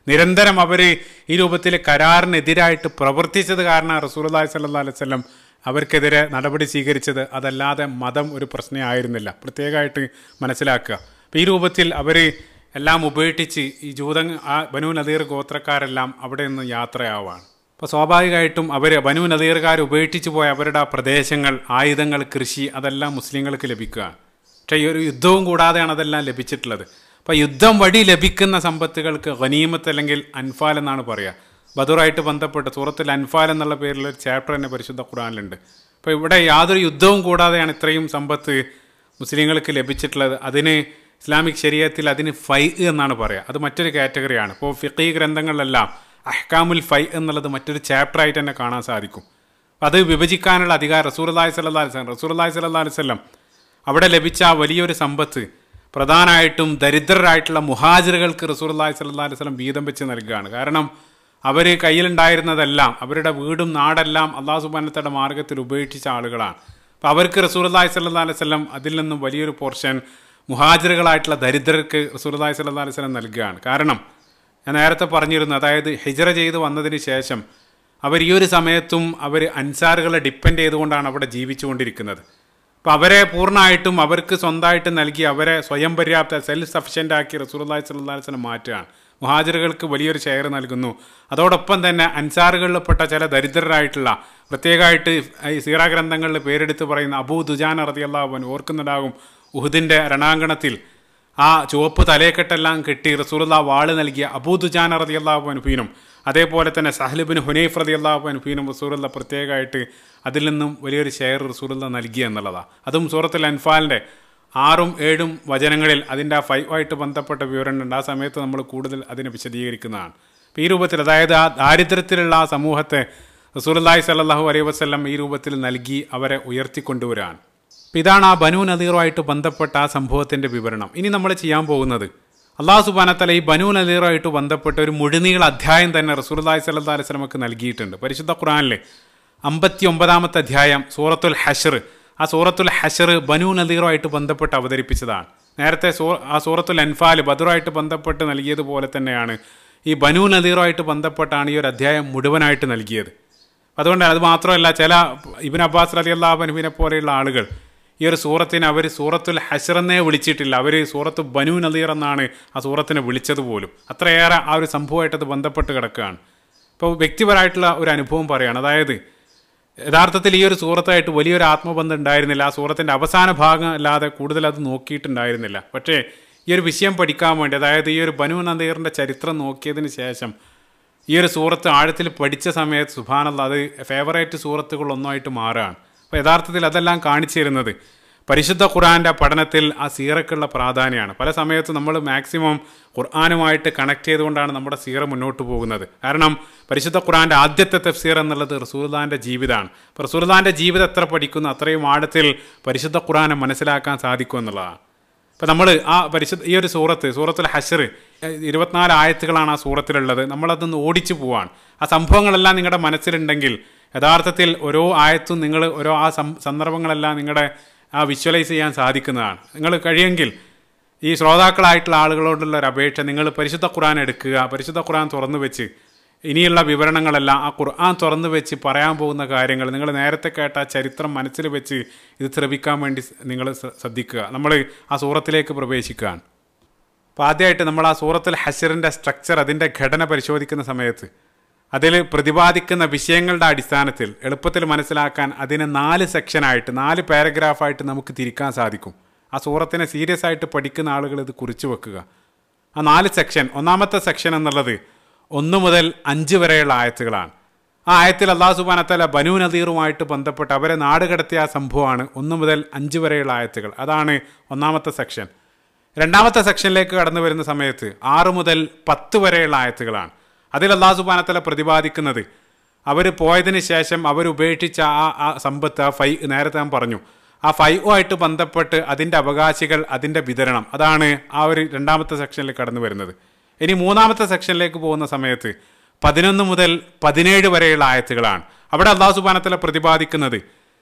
നിരന്തരം അവർ ഈ രൂപത്തിൽ കരാറിനെതിരായിട്ട് പ്രവർത്തിച്ചത് കാരണം റസൂലുള്ളാഹി സ്വല്ലല്ലാഹു അലൈഹി വസല്ലം അവർക്കെതിരെ നടപടി സ്വീകരിച്ചത്. അതല്ലാതെ മതം ഒരു പ്രശ്നമേ ആയിരുന്നില്ല. പ്രത്യേകമായിട്ട് മനസ്സിലാക്കുക. അപ്പോൾ ഈ രൂപത്തിൽ അവർ എല്ലാം ഉപേക്ഷിച്ച് ഈ ജൂത ആ ബനൂ നദീർ ഗോത്രക്കാരെല്ലാം അവിടെ നിന്ന് യാത്രയാവാണ്. അപ്പോൾ സ്വാഭാവികമായിട്ടും അവർ ബനൂ നദീർക്കാർ ഉപേക്ഷിച്ച് പോയ അവരുടെ പ്രദേശങ്ങൾ, ആയുധങ്ങൾ, കൃഷി അതെല്ലാം മുസ്ലിങ്ങൾക്ക് ലഭിക്കുകയാണ്. പക്ഷേ ഈ ഒരു യുദ്ധവും കൂടാതെയാണ് അതെല്ലാം ലഭിച്ചിട്ടുള്ളത്. അപ്പോൾ യുദ്ധം വഴി ലഭിക്കുന്ന സമ്പത്തുകൾക്ക് ഗനീമത്ത് അല്ലെങ്കിൽ അൻഫാൽ എന്നാണ് പറയുക. ബദറുമായിട്ട് ബന്ധപ്പെട്ട് സൂറത്തുൽ അൻഫാൽ എന്നുള്ള പേരിലൊരു ചാപ്റ്റർ തന്നെ പരിശുദ്ധ ഖുർആനിലുണ്ട്. അപ്പോൾ ഇവിടെ യാതൊരു യുദ്ധവും കൂടാതെയാണ് ഇത്രയും സമ്പത്ത് മുസ്ലിങ്ങൾക്ക് ലഭിച്ചിട്ടുള്ളത്. അതിന് ഇസ്ലാമിക് ശരീഅത്തിൽ അതിന് ഫൈ എന്നാണ് പറയുക. അത് മറ്റൊരു കാറ്റഗറിയാണ്. ഇപ്പോൾ ഫിഖീ ഗ്രന്ഥങ്ങളിലെല്ലാം അഹ്കാമുൽ ഫൈ എന്നുള്ളത് മറ്റൊരു ചാപ്റ്റർ ആയിട്ട് തന്നെ കാണാൻ സാധിക്കും. അത് വിഭജിക്കാനുള്ള അധികാരം റസൂലുള്ളാഹി സ്വല്ലല്ലാഹു അലൈഹി വസല്ലം റസൂലുള്ളാഹി സ്വല്ലല്ലാഹു അലൈഹി വസല്ലം അവിടെ ലഭിച്ച ആ വലിയൊരു സമ്പത്ത് പ്രധാനമായിട്ടും ദരിദ്രരായിട്ടുള്ള മുഹാജിറുകൾക്ക് റസൂലുള്ളാഹി സ്വല്ലല്ലാഹു അലൈഹി വസല്ലം വീതം വെച്ച് നൽകുകയാണ്. കാരണം അവർ കയ്യിലുണ്ടായിരുന്നതെല്ലാം അവരുടെ വീടും നാടെല്ലാം അല്ലാഹു സുബ്ഹാനഹു വ തആല മാർഗ്ഗത്തിൽ ഉപേക്ഷിച്ച ആളുകളാണ്. അപ്പോൾ അവർക്ക് റസൂലുള്ളാഹി സ്വല്ലല്ലാഹു അലൈഹി വസല്ലം അതിൽ നിന്നും വലിയൊരു പോർഷൻ മുഹാജിറുകളായിട്ടുള്ള ദരിദ്രർക്ക് റസൂലുള്ളാഹി സ്വല്ലല്ലാഹു അലൈഹി വസല്ലം നൽകുകയാണ്. കാരണം ഞാൻ നേരത്തെ പറഞ്ഞിരുന്നു, അതായത് ഹിജ്റ ചെയ്ത് വന്നതിന് ശേഷം അവർ ഈ ഒരു സമയത്തും അവർ അൻസാറുകളെ ഡിപ്പെൻഡ് ചെയ്തുകൊണ്ടാണ് അവിടെ ജീവിച്ചുകൊണ്ടിരിക്കുന്നത്. അപ്പോൾ അവരെ പൂർണ്ണമായിട്ടും അവർക്ക് സ്വന്തമായിട്ട് നൽകി അവരെ സ്വയം പര്യാപ്ത സെൽഫ് സഫിഷ്യൻ്റ് ആക്കി റസൂലുള്ളാഹി സ്വല്ലല്ലാഹു അലൈഹി വസല്ലം മാറ്റുകയാണ്. മുഹാജിറുകൾക്ക് വലിയൊരു ഷെയർ നൽകുന്നു. അതോടൊപ്പം തന്നെ അൻസാറുകളിൽപ്പെട്ട ചില ദരിദ്രരായിട്ടുള്ള, പ്രത്യേകമായിട്ട് ഈ സീറ ഗ്രന്ഥങ്ങളിൽ പേരെടുത്ത് പറയുന്ന അബൂ ദുജാന റളിയല്ലാഹു അൻഹു ഓർക്കുന്നുണ്ടാകും. ഉഹുദിൻ്റെ രണാങ്കണത്തിൽ ആ ചുവപ്പ് തലയെക്കെട്ടെല്ലാം കെട്ടി റസൂലുള്ളാഹി വാള് നൽകിയ അബൂ ദുജാന റളിയല്ലാഹു അൻഹുവിനും അതേപോലെ തന്നെ സഹ്ൽ ഇബ്നു ഹുനൈഫ് റളിയല്ലാഹു അൻഹുവിനും റസൂലുള്ളാഹി പ്രത്യേകമായിട്ട് അതിൽ നിന്നും വലിയൊരു ഷെയർ റസൂലുള്ളാഹി നൽകി എന്നുള്ളതാണ്. അതും സൂറത്തുൽ അൻഫാലിൻ്റെ ആറും ഏഴും വചനങ്ങളിൽ അതിൻ്റെ ആ ഫൈവായിട്ട് ബന്ധപ്പെട്ട വിവരണമുണ്ട്. ആ സമയത്ത് നമ്മൾ കൂടുതൽ അതിനെ വിശദീകരിക്കുന്നതാണ്. അപ്പോൾ ഈ രൂപത്തിൽ, അതായത് ആ ദാരിദ്ര്യത്തിലുള്ള ആ സമൂഹത്തെ റസൂലുള്ളാഹി സ്വല്ലല്ലാഹു അലൈഹി വസല്ലം ഈ രൂപത്തിൽ നൽകി അവരെ ഉയർത്തിക്കൊണ്ടുവരാണ്. അപ്പോൾ ഇതാണ് ആ ബനൂ നദീറുമായിട്ട് ബന്ധപ്പെട്ട ആ സംഭവത്തിൻ്റെ വിവരണം. ഇനി നമ്മൾ ചെയ്യാൻ പോകുന്നത്, അല്ലാഹു സുബ്ഹാനഹു വ തആല ഈ ബനൂ നദീറുമായിട്ട് ബന്ധപ്പെട്ട ഒരു മുഴുനീള അധ്യായം തന്നെ റസൂലുള്ളാഹി സ്വല്ലല്ലാഹു അലൈഹി വസല്ലമക്ക് നൽകിയിട്ടുണ്ട്. പരിശുദ്ധ ഖുർആനിൽ അമ്പത്തി ഒമ്പതാമത്തെ അധ്യായം സൂറത്തുൽ ഹശ്ർ, ആ സൂറത്തുൽ ഹശ്ർ ബനൂ നദീറുമായിട്ട് ബന്ധപ്പെട്ട് അവതരിപ്പിച്ചതാണ്. നേരത്തെ സൂ ആ സൂറത്തുൽ അൻഫാൽ ബദറുമായിട്ട് ബന്ധപ്പെട്ട് നൽകിയതുപോലെ തന്നെയാണ് ഈ ബനൂ നദീറുമായിട്ട് ബന്ധപ്പെട്ടാണ് ഈ ഒരു അധ്യായം മുഴുവനായിട്ട് നൽകിയത്. അതുകൊണ്ട് അത് മാത്രമല്ല, ചില ഇബ്നു അബ്ബാസ് റളിയല്ലാഹു അൻഹുവിനെ പോലെയുള്ള ആളുകൾ ഈ ഒരു സൂറത്തിനെ അവർ സൂറത്തുൽ ഹശ്ർ എന്നേ വിളിച്ചിട്ടില്ല. അവർ സൂറത്ത് ബനൂ നദീർ എന്നാണ് ആ സൂറത്തിനെ വിളിച്ചത് പോലും. അത്രയേറെ ആ ഒരു സംഭവമായിട്ട് അത് ബന്ധപ്പെട്ട് കിടക്കുകയാണ്. ഇപ്പോൾ വ്യക്തിപരമായിട്ടുള്ള ഒരു അനുഭവം പറയുകയാണ്. അതായത് യഥാർത്ഥത്തിൽ ഈ ഒരു സൂറത്തായിട്ട് വലിയൊരു ആത്മബന്ധം ഉണ്ടായിരുന്നില്ല. ആ സൂറത്തിൻ്റെ അവസാന ഭാഗം അല്ലാതെ കൂടുതൽ അത് നോക്കിയിട്ടുണ്ടായിരുന്നില്ല. പക്ഷേ ഈ ഒരു വിഷയം പഠിക്കാൻ വേണ്ടി, അതായത് ഈ ഒരു ബനൂ നദീറിൻ്റെ ചരിത്രം നോക്കിയതിന് ശേഷം ഈ ഒരു സൂറത്ത് ആഴത്തിൽ പഠിച്ച സമയത്ത് സുബ്ഹാനല്ലാഹ് അത് ഫേവറേറ്റ് സൂറത്തുകളൊന്നായിട്ട് മാറുകയാണ്. അപ്പോൾ യഥാർത്ഥത്തിൽ അതെല്ലാം കാണിച്ചു തരുന്നത് പരിശുദ്ധ ഖുർആൻ്റെ പഠനത്തിൽ ആ സീറക്കുള്ള പ്രാധാന്യമാണ്. പല സമയത്തും നമ്മൾ മാക്സിമം ഖുർആനുമായിട്ട് കണക്ട് ചെയ്തുകൊണ്ടാണ് നമ്മുടെ സീറ മുന്നോട്ട് പോകുന്നത്. കാരണം പരിശുദ്ധ ഖുർആൻ്റെ ആദ്യത്തെ തഫ്സീർ എന്നുള്ളത് റസൂലുള്ളാഹിൻ്റെ ജീവിതമാണ്. അപ്പോൾ റസൂലുള്ളാഹിൻ്റെ ജീവിതം എത്ര പഠിക്കുന്നു അത്രയും ആഴത്തിൽ പരിശുദ്ധ ഖുർആനെ മനസ്സിലാക്കാൻ സാധിക്കും എന്നുള്ളതാണ്. അപ്പോൾ നമ്മൾ ആ പരിശുദ്ധ ഈ ഒരു സൂറത്ത് സൂറത്തുൽ ഹശ്ർ ഇരുപത്തിനാല് ആയത്തുകളാണ് ആ സൂറത്തിലുള്ളത്. നമ്മളതൊന്ന് ഓടിച്ചു പോവാണ്. ആ സംഭവങ്ങളെല്ലാം നിങ്ങളുടെ മനസ്സിലുണ്ടെങ്കിൽ യഥാർത്ഥത്തിൽ ഓരോ ആയത്തും നിങ്ങൾ ഓരോ ആ സന്ദർഭങ്ങളെല്ലാം നിങ്ങളുടെ ആ വിഷ്വലൈസ് ചെയ്യാൻ സാധിക്കുന്നതാണ്. നിങ്ങൾ കഴിയെങ്കിൽ ഈ ശ്രോതാക്കളായിട്ടുള്ള ആളുകളോടുള്ള ഒരു അപേക്ഷ, നിങ്ങൾ പരിശുദ്ധ ഖുർആൻ എടുക്കുക, പരിശുദ്ധ ഖുർആൻ തുറന്നു വെച്ച് ഇനിയുള്ള വിവരണങ്ങളെല്ലാം ആ ഖുർആൻ തുറന്നു വെച്ച് പറയാൻ പോകുന്ന കാര്യങ്ങൾ നിങ്ങൾ നേരത്തെ കേട്ട ചരിത്രം മനസ്സിൽ വെച്ച് ഇത് ശ്രവിക്കാൻ വേണ്ടി നിങ്ങൾ ശ്രദ്ധിക്കുക. നമ്മൾ ആ സൂറത്തിലേക്ക് പ്രവേശിക്കുകയാണ്. അപ്പോൾ ആദ്യമായിട്ട് നമ്മൾ ആ സൂറത്തുൽ ഹശ്റിൻ്റെ സ്ട്രക്ചർ, അതിൻ്റെ ഘടന പരിശോധിക്കുന്ന സമയത്ത് അതിൽ പ്രതിപാദിക്കുന്ന വിഷയങ്ങളുടെ അടിസ്ഥാനത്തിൽ എളുപ്പത്തിൽ മനസ്സിലാക്കാൻ അതിനെ നാല് സെക്ഷനായിട്ട്, നാല് പാരഗ്രാഫായിട്ട് നമുക്ക് തിരിക്കാൻ സാധിക്കും. ആ സൂറത്തിനെ സീരിയസ് ആയിട്ട് പഠിക്കുന്ന ആളുകൾ ഇത് കുറിച്ച് വെക്കുക. ആ നാല് സെക്ഷൻ, ഒന്നാമത്തെ സെക്ഷൻ എന്നുള്ളത് ഒന്ന് മുതൽ അഞ്ച് വരെയുള്ള ആയത്തുകളാണ്. ആ ആയത്തിൽ അല്ലാഹു സുബ്ഹാനഹു വ തആല ബനൂ നദീറുമായിട്ട് ബന്ധപ്പെട്ട് അവരെ നാട് കടത്തിയ ആ സംഭവമാണ് ഒന്ന് മുതൽ അഞ്ച് വരെയുള്ള ആയത്തുകൾ. അതാണ് ഒന്നാമത്തെ സെക്ഷൻ. രണ്ടാമത്തെ സെക്ഷനിലേക്ക് കടന്നു വരുന്ന സമയത്ത് ആറ് മുതൽ പത്ത് വരെയുള്ള ആയത്തുകളാണ്. അതിൽ അല്ലാഹു സുബ്ഹാനഹു വ തആല പ്രതിപാദിക്കുന്നത് അവർ പോയതിന് ശേഷം അവരുപേക്ഷിച്ച ആ ആ സമ്പത്ത്, ആ ഫൈ, നേരത്തെ ഞാൻ പറഞ്ഞു, ആ ഫൈവുമായിട്ട് ബന്ധപ്പെട്ട് അതിൻ്റെ അവകാശികൾ, അതിൻ്റെ വിതരണം, അതാണ് ആ ഒരു രണ്ടാമത്തെ സെക്ഷനിൽ കടന്നു വരുന്നത്. ഇനി മൂന്നാമത്തെ സെക്ഷനിലേക്ക് പോകുന്ന സമയത്ത് പതിനൊന്ന് മുതൽ പതിനേഴ് വരെയുള്ള ആയത്തുകളാണ്. അവിടെ അല്ലാഹു സുബ്ഹാനഹു വ തആല പ്രതിപാദിക്കുന്നത്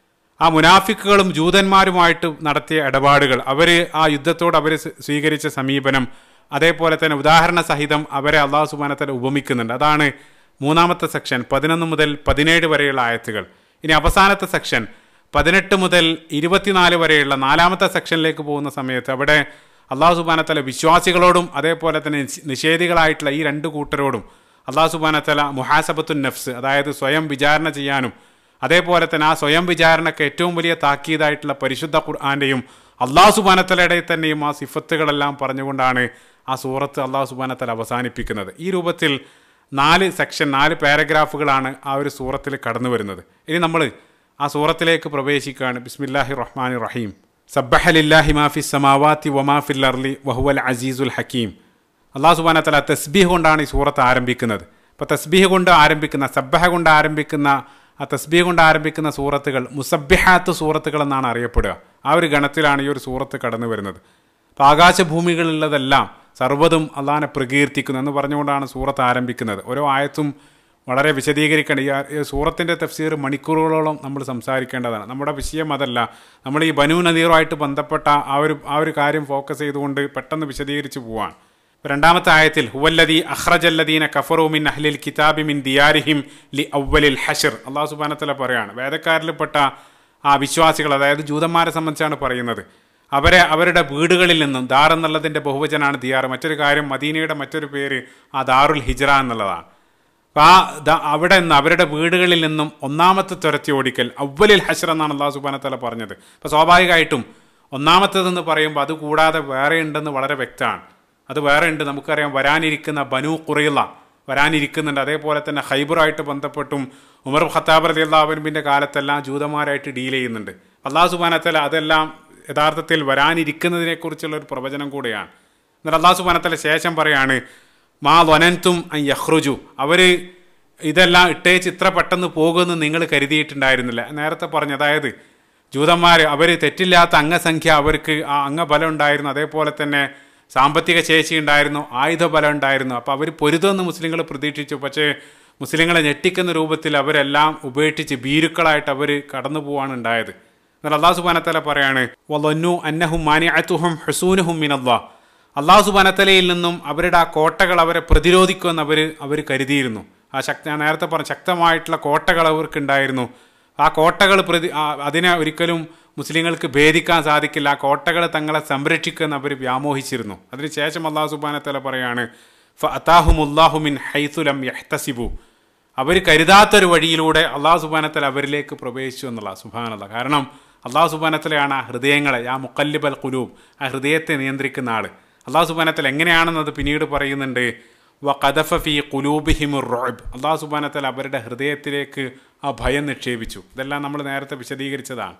ആ മുനാഫിക്കുകളും ജൂതന്മാരുമായിട്ട് നടത്തിയ ഇടപാടുകൾ, അവർ ആ യുദ്ധത്തോട് അവർ സ്വീകരിച്ച സമീപനം, അതേപോലെ തന്നെ ഉദാഹരണ സഹിതം അവരെ അള്ളാഹു സുബ്ഹാനഹു വ തആല ഉപമിക്കുന്നുണ്ട്. അതാണ് മൂന്നാമത്തെ സെക്ഷൻ, പതിനൊന്ന് മുതൽ പതിനേഴ് വരെയുള്ള ആയത്തുകൾ. ഇനി അവസാനത്തെ സെക്ഷൻ പതിനെട്ട് മുതൽ ഇരുപത്തിനാല് വരെയുള്ള നാലാമത്തെ സെക്ഷനിലേക്ക് പോകുന്ന സമയത്ത് അവിടെ അള്ളാഹു സുബ്ഹാനഹു വ തആല വിശ്വാസികളോടും അതേപോലെ തന്നെ നിഷേധികളായിട്ടുള്ള ഈ രണ്ട് കൂട്ടരോടും അള്ളാഹു സുബ്ഹാനഹു വ തആല മുഹാസബത്തുൻ നഫ്സ്, അതായത് സ്വയം വിചാരണ ചെയ്യാനും അതേപോലെ തന്നെ ആ സ്വയം വിചാരണയ്ക്ക് ഏറ്റവും വലിയ താക്കീതായിട്ടുള്ള പരിശുദ്ധ ഖുർആന്റെയും അള്ളാഹു സുബ്ഹാനഹു വ തആലയുടെ തന്നെയും ആ സിഫത്തുകളെല്ലാം പറഞ്ഞുകൊണ്ടാണ് ആ സൂറത്ത് അള്ളാഹു സുബ്ഹാനഹു വ തആല അവസാനിപ്പിക്കുന്നത്. ഈ രൂപത്തിൽ നാല് സെക്ഷൻ, നാല് പാരഗ്രാഫുകളാണ് ആ ഒരു സൂറത്തിൽ കടന്നു വരുന്നത്. ഇനി നമ്മൾ ആ സൂറത്തിലേക്ക് പ്രവേശിക്കുകയാണ്. ബിസ്മില്ലാഹിർ റഹ്മാനിർ റഹീം. സബ്ബഹ ലില്ലാഹി മാ ഫിസ് സമാവാതി വമാ ഫിൽ അർളി വഹുവൽ അസീസുൽ ഹക്കീം. അള്ളാഹു സുബ്ഹാനഹു വ തആല തസ്ബീഹ് കൊണ്ടാണ് ഈ സൂറത്ത് ആരംഭിക്കുന്നത്. അപ്പോൾ തസ്ബീഹ് കൊണ്ട് ആരംഭിക്കുന്ന, സബ്ബഹ കൊണ്ട് ആരംഭിക്കുന്ന, ആ തസ്ബീഹ് കൊണ്ട് ആരംഭിക്കുന്ന സൂറത്തുകൾ മുസബ്ബിഹാത്ത് സൂറത്തുകൾ എന്നാണ് അറിയപ്പെടുക. ആ ഒരു ഗണത്തിലാണ് ഈ ഒരു സൂറത്ത് കടന്നു വരുന്നത്. അപ്പോൾ ആകാശഭൂമികളുള്ളതെല്ലാം സർവ്വതും അള്ളാഹിനെ പ്രകീർത്തിക്കുന്നു എന്ന് പറഞ്ഞുകൊണ്ടാണ് സൂറത്ത് ആരംഭിക്കുന്നത്. ഓരോ ആയത്തും വളരെ വിശദീകരിക്കേണ്ട, ഈ സൂറത്തിൻ്റെ തഫ്സീർ മണിക്കൂറുകളോളം നമ്മൾ സംസാരിക്കേണ്ടതാണ്. നമ്മുടെ വിഷയം അതല്ല. നമ്മൾ ഈ ബനൂ നദീറുമായിട്ട് ബന്ധപ്പെട്ട ആ ഒരു ആ ഒരു കാര്യം ഫോക്കസ് ചെയ്തുകൊണ്ട് പെട്ടെന്ന് വിശദീകരിച്ച് പോവാണ്. രണ്ടാമത്തെ ആയത്തിൽ ഹുവല്ലദീ അഖ്റജല്ലദീന കഫറൂ മിൻ അഹ്ലിൽ കിതാബി മിൻ ദിയാരിഹിം ലി അവ്വലിൽ ഹശ്ർ. അള്ളാഹു സുബ്ഹാനഹു വ തആല പറയാണ്, വേദക്കാരിൽപ്പെട്ട ആ വിശ്വാസികൾ, അതായത് ജൂതന്മാരെ സംബന്ധിച്ചാണ് പറയുന്നത്, അവരെ അവരുടെ വീടുകളിൽ നിന്നും, ദാർ എന്നുള്ളതിൻ്റെ ബഹുവചനാണ് ദിയാർ. മറ്റൊരു കാര്യം, മദീനയുടെ മറ്റൊരു പേര് ആ ദാറുൽ ഹിജ്റ എന്നുള്ളതാണ്. അപ്പോൾ ആ അവിടെ നിന്ന് അവരുടെ വീടുകളിൽ നിന്നും ഒന്നാമത്തെ തുരത്തി ഓടിക്കൽ, അവ്വലിൽ ഹശ്ർ എന്നാണ് അള്ളാഹു സുബ്ഹാനഹു വ തആല പറഞ്ഞത്. അപ്പോൾ സ്വാഭാവികമായിട്ടും ഒന്നാമത്തേതെന്ന് പറയുമ്പോൾ അത് കൂടാതെ വേറെ ഉണ്ടെന്ന് വളരെ വ്യക്തമാണ്. അത് വേറെ ഉണ്ട്. നമുക്കറിയാം, വരാനിരിക്കുന്ന ബനൂ ഖുറൈള വരാനിരിക്കുന്നുണ്ട്. അതേപോലെ തന്നെ ഖൈബറുമായിട്ട് ബന്ധപ്പെട്ടും ഉമർ ഖത്താബ് റളിയല്ലാഹു അൻഹുവിൻ്റെ കാലത്തെല്ലാം ജൂതന്മാരായിട്ട് ഡീൽ ചെയ്യുന്നുണ്ട്. അള്ളാഹു സുബ്ഹാനഹു വ തആല അതെല്ലാം യഥാർത്ഥത്തിൽ വരാനിരിക്കുന്നതിനെക്കുറിച്ചുള്ള ഒരു പ്രവചനം കൂടെയാണ്. എന്നാൽ അള്ളാഹു സുബ്ഹാനഹു വ തആല ശേഷം പറയാണ്, മാ വനൻതും അൻ യഖ്റുജു, അവർ ഇതെല്ലാം ഇട്ടേച്ച് ഇത്ര പെട്ടെന്ന് പോകുമെന്ന് നിങ്ങൾ കരുതിയിട്ടുണ്ടായിരുന്നില്ല. നേരത്തെ പറഞ്ഞു, അതായത് ജൂതന്മാർ അവർ തെറ്റില്ലാത്ത അംഗസംഖ്യ, അവർക്ക് ആ അംഗബലം ഉണ്ടായിരുന്നു, അതേപോലെ തന്നെ സാമ്പത്തിക ശേഷി ഉണ്ടായിരുന്നു, ആയുധബലം ഉണ്ടായിരുന്നു. അപ്പോൾ അവർ പൊരുതുമെന്ന് മുസ്ലിങ്ങൾ പ്രതീക്ഷിച്ചു. പക്ഷേ മുസ്ലിങ്ങളെ ഞെട്ടിക്കുന്ന രൂപത്തിൽ അവരെല്ലാം ഉപേക്ഷിച്ച് ഭീരുക്കളായിട്ട് അവർ കടന്നു പോവാണ് ഉണ്ടായത്. എന്നാൽ അള്ളാഹു സുബ്ഹാനഹു വ തആല പറയാണ്, വളന്നു അന്നഹും മാനിഅതുഹും ഹുസൂനുഹും മിനല്ലാഹ്. അള്ളാഹു സുബ്ഹാനഹു വ തആലയിൽ നിന്നും അവരുടെ ആ കോട്ടകൾ അവരെ പ്രതിരോധിക്കുമെന്ന് അവർ അവർ കരുതിയിരുന്നു. ആ ശക്തി, ഞാൻ നേരത്തെ പറഞ്ഞ ശക്തമായിട്ടുള്ള കോട്ടകൾ അവർക്കുണ്ടായിരുന്നു. ആ കോട്ടകൾ പ്രതി അതിനെ ഒരിക്കലും മുസ്ലിങ്ങൾക്ക് ഭേദിക്കാൻ സാധിക്കില്ല. ആ കോട്ടകൾ തങ്ങളെ സംരക്ഷിക്കുമെന്ന് അവർ വ്യാമോഹിച്ചിരുന്നു. അതിനുശേഷം അള്ളാഹു സുബ്ഹാനഹു വ തആല പറയാണ്, ഫഅതാഹുമുല്ലാഹു മിൻ ഹൈസു ലം യഹ്തസിബു. അവർ കരുതാത്തൊരു വഴിയിലൂടെ അള്ളാഹു സുബ്ഹാനഹു വ തആല അവരിലേക്ക് പ്രവേശിച്ചു എന്നുള്ള. സുബ്ഹാനല്ലാഹ്. കാരണം അള്ളാഹു സുബ്ഹാനഹു വ തആലയാണ് ആ ഹൃദയങ്ങളെ, ആ മുഖല്ലിബൽ ഖുലൂബ്, ആ ഹൃദയത്തെ നിയന്ത്രിക്കുന്ന ആൾ. അള്ളാഹു സുബ്ഹാനഹു വ തആല എങ്ങനെയാണെന്നത് പിന്നീട് പറയുന്നുണ്ട്. വ ഖദഫ ഫീ ഖുലൂബിഹിമുർ റുഅബ്. അള്ളാഹു സുബ്ഹാനഹു വ തആല അവരുടെ ഹൃദയത്തിലേക്ക് ആ ഭയം നിക്ഷേപിച്ചു. ഇതെല്ലാം നമ്മൾ നേരത്തെ വിശദീകരിച്ചതാണ്.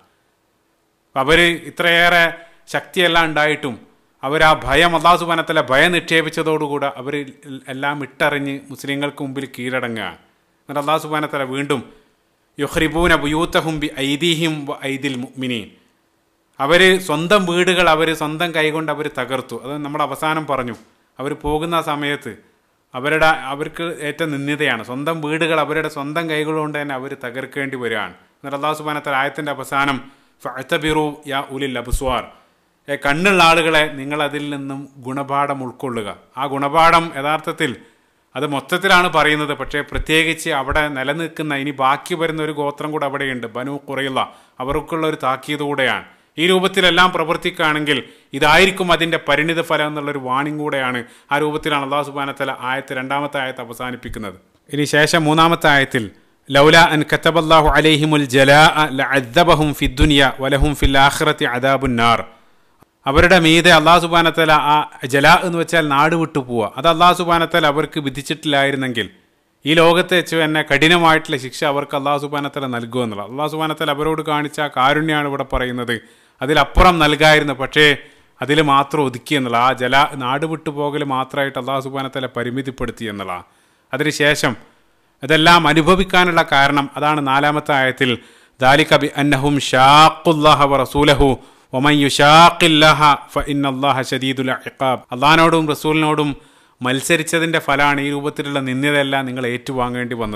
അവർ ഇത്രയേറെ ശക്തിയെല്ലാം ഉണ്ടായിട്ടും അവർ ആ ഭയം, അള്ളാഹു സുബ്ഹാനഹു വ തആല ഭയം നിക്ഷേപിച്ചതോടുകൂടെ അവർ എല്ലാം ഇട്ടറിഞ്ഞ് മുസ്ലിങ്ങൾക്ക് മുമ്പിൽ കീഴടങ്ങുകയാണ്. എന്നിട്ട് അള്ളാഹു സുബ്ഹാനഹു വ തആല വീണ്ടും യുഖ്രിബൂന ബുയൂതഹും ബി ഐദീഹിം വ ഐദിൽ മുഅ്മിനീൻ. അവർ സ്വന്തം വീടുകൾ അവർ സ്വന്തം കൈകൊണ്ട് അവർ തകർത്തു. അത് നമ്മൾ അവസാനം പറഞ്ഞു. അവർ പോകുന്ന സമയത്ത് അവരുടെ അവർക്ക് ഏറ്റവും നിന്ദ്യതയാണ്. സ്വന്തം വീടുകൾ അവരുടെ സ്വന്തം കൈകൾ കൊണ്ട് തന്നെ അവർ തകർക്കേണ്ടി വരികയാണ്. എന്നിട്ട് അള്ളാഹു സുബ്ഹാനഹു വ തആല ആയത്തിൻ്റെ അവസാനം ഫഅ്തബിറു യാ ഉലിൽ അബ്സ്വാർ, കണ്ണുള്ള ആളുകളെ നിങ്ങൾ അതിൽ നിന്നും ഗുണപാഠം ഉൾക്കൊള്ളുക. ആ ഗുണപാഠം യഥാർത്ഥത്തിൽ അത് മൊത്തത്തിലാണ് പറയുന്നത്. പക്ഷേ പ്രത്യേകിച്ച് അവിടെ നിലനിൽക്കുന്ന ഇനി ബാക്കി വരുന്ന ഒരു ഗോത്രം കൂടെ അവിടെയുണ്ട്, ബനൂ ഖുറൈള. അവർക്കുള്ള ഒരു താക്കീത് കൂടെയാണ്. ഈ രൂപത്തിലെല്ലാം പ്രവർത്തിക്കുകയാണെങ്കിൽ ഇതായിരിക്കും അതിൻ്റെ പരിണിത ഫലം എന്നുള്ളൊരു വാണിംഗ് കൂടെയാണ്. ആ രൂപത്തിലാണ് അള്ളാഹു സുബ്ഹാനഹു വ തആല ആയത്ത് രണ്ടാമത്തെ ആയത്ത് അവസാനിപ്പിക്കുന്നത്. ഇനി ശേഷം മൂന്നാമത്തെ ആയത്തിൽ ലൗല അൻ കതബല്ലാഹു അലൈഹിമുൽ ജലാഅ ലഅദ്ദബഹും ഫിദ്ദുനിയ വലഹും ഫിൽ ആഖിറതി അദാബുൻ നാർ. അവരുടെ മീതെ അള്ളാഹു സുബ്ഹാനഹു വ തആല ആ ജലാ എന്ന് വെച്ചാൽ നാട് വിട്ടു പോവുക, അത് അള്ളാഹു സുബ്ഹാനഹു വ തആല അവർക്ക് വിധിച്ചിട്ടില്ലായിരുന്നെങ്കിൽ ഈ ലോകത്തെ വെച്ച് തന്നെ കഠിനമായിട്ടുള്ള ശിക്ഷ അവർക്ക് അള്ളാഹു സുബ്ഹാനഹു വ തആല നൽകുമെന്നുള്ളത്. അള്ളാഹു സുബ്ഹാനഹു വ തആല അവരോട് കാണിച്ച കാരുണ്യമാണ് ഇവിടെ പറയുന്നത്. അതിലപ്പുറം നൽകായിരുന്നു, പക്ഷേ അതിൽ മാത്രം ഒതുക്കി എന്നുള്ള ആ ജല നാട് വിട്ടു പോകൽ മാത്രമായിട്ട് അള്ളാഹു സുബ്ഹാനഹു വ തആല പരിമിതിപ്പെടുത്തി എന്നുള്ള. അതിനുശേഷം ഇതെല്ലാം അനുഭവിക്കാനുള്ള കാരണം അതാണ് നാലാമത്തെ ആയത്തിൽ ദാലിക ബി അന്നഹും ഷാഖുല്ലാഹ വ റസൂലഹു വമൻ യുശാഖില്ലാഹ ഫഇന്നല്ലാഹ ശദീദുൽ ഇഖാബ്. അള്ളാഹിനോടും റസൂലിനോടും മത്സരിച്ചതിൻ്റെ ഫലമാണ് ഈ രൂപത്തിലുള്ള നിന്ദ്യതയെല്ലാം നിങ്ങൾ ഏറ്റുവാങ്ങേണ്ടി വന്നത്.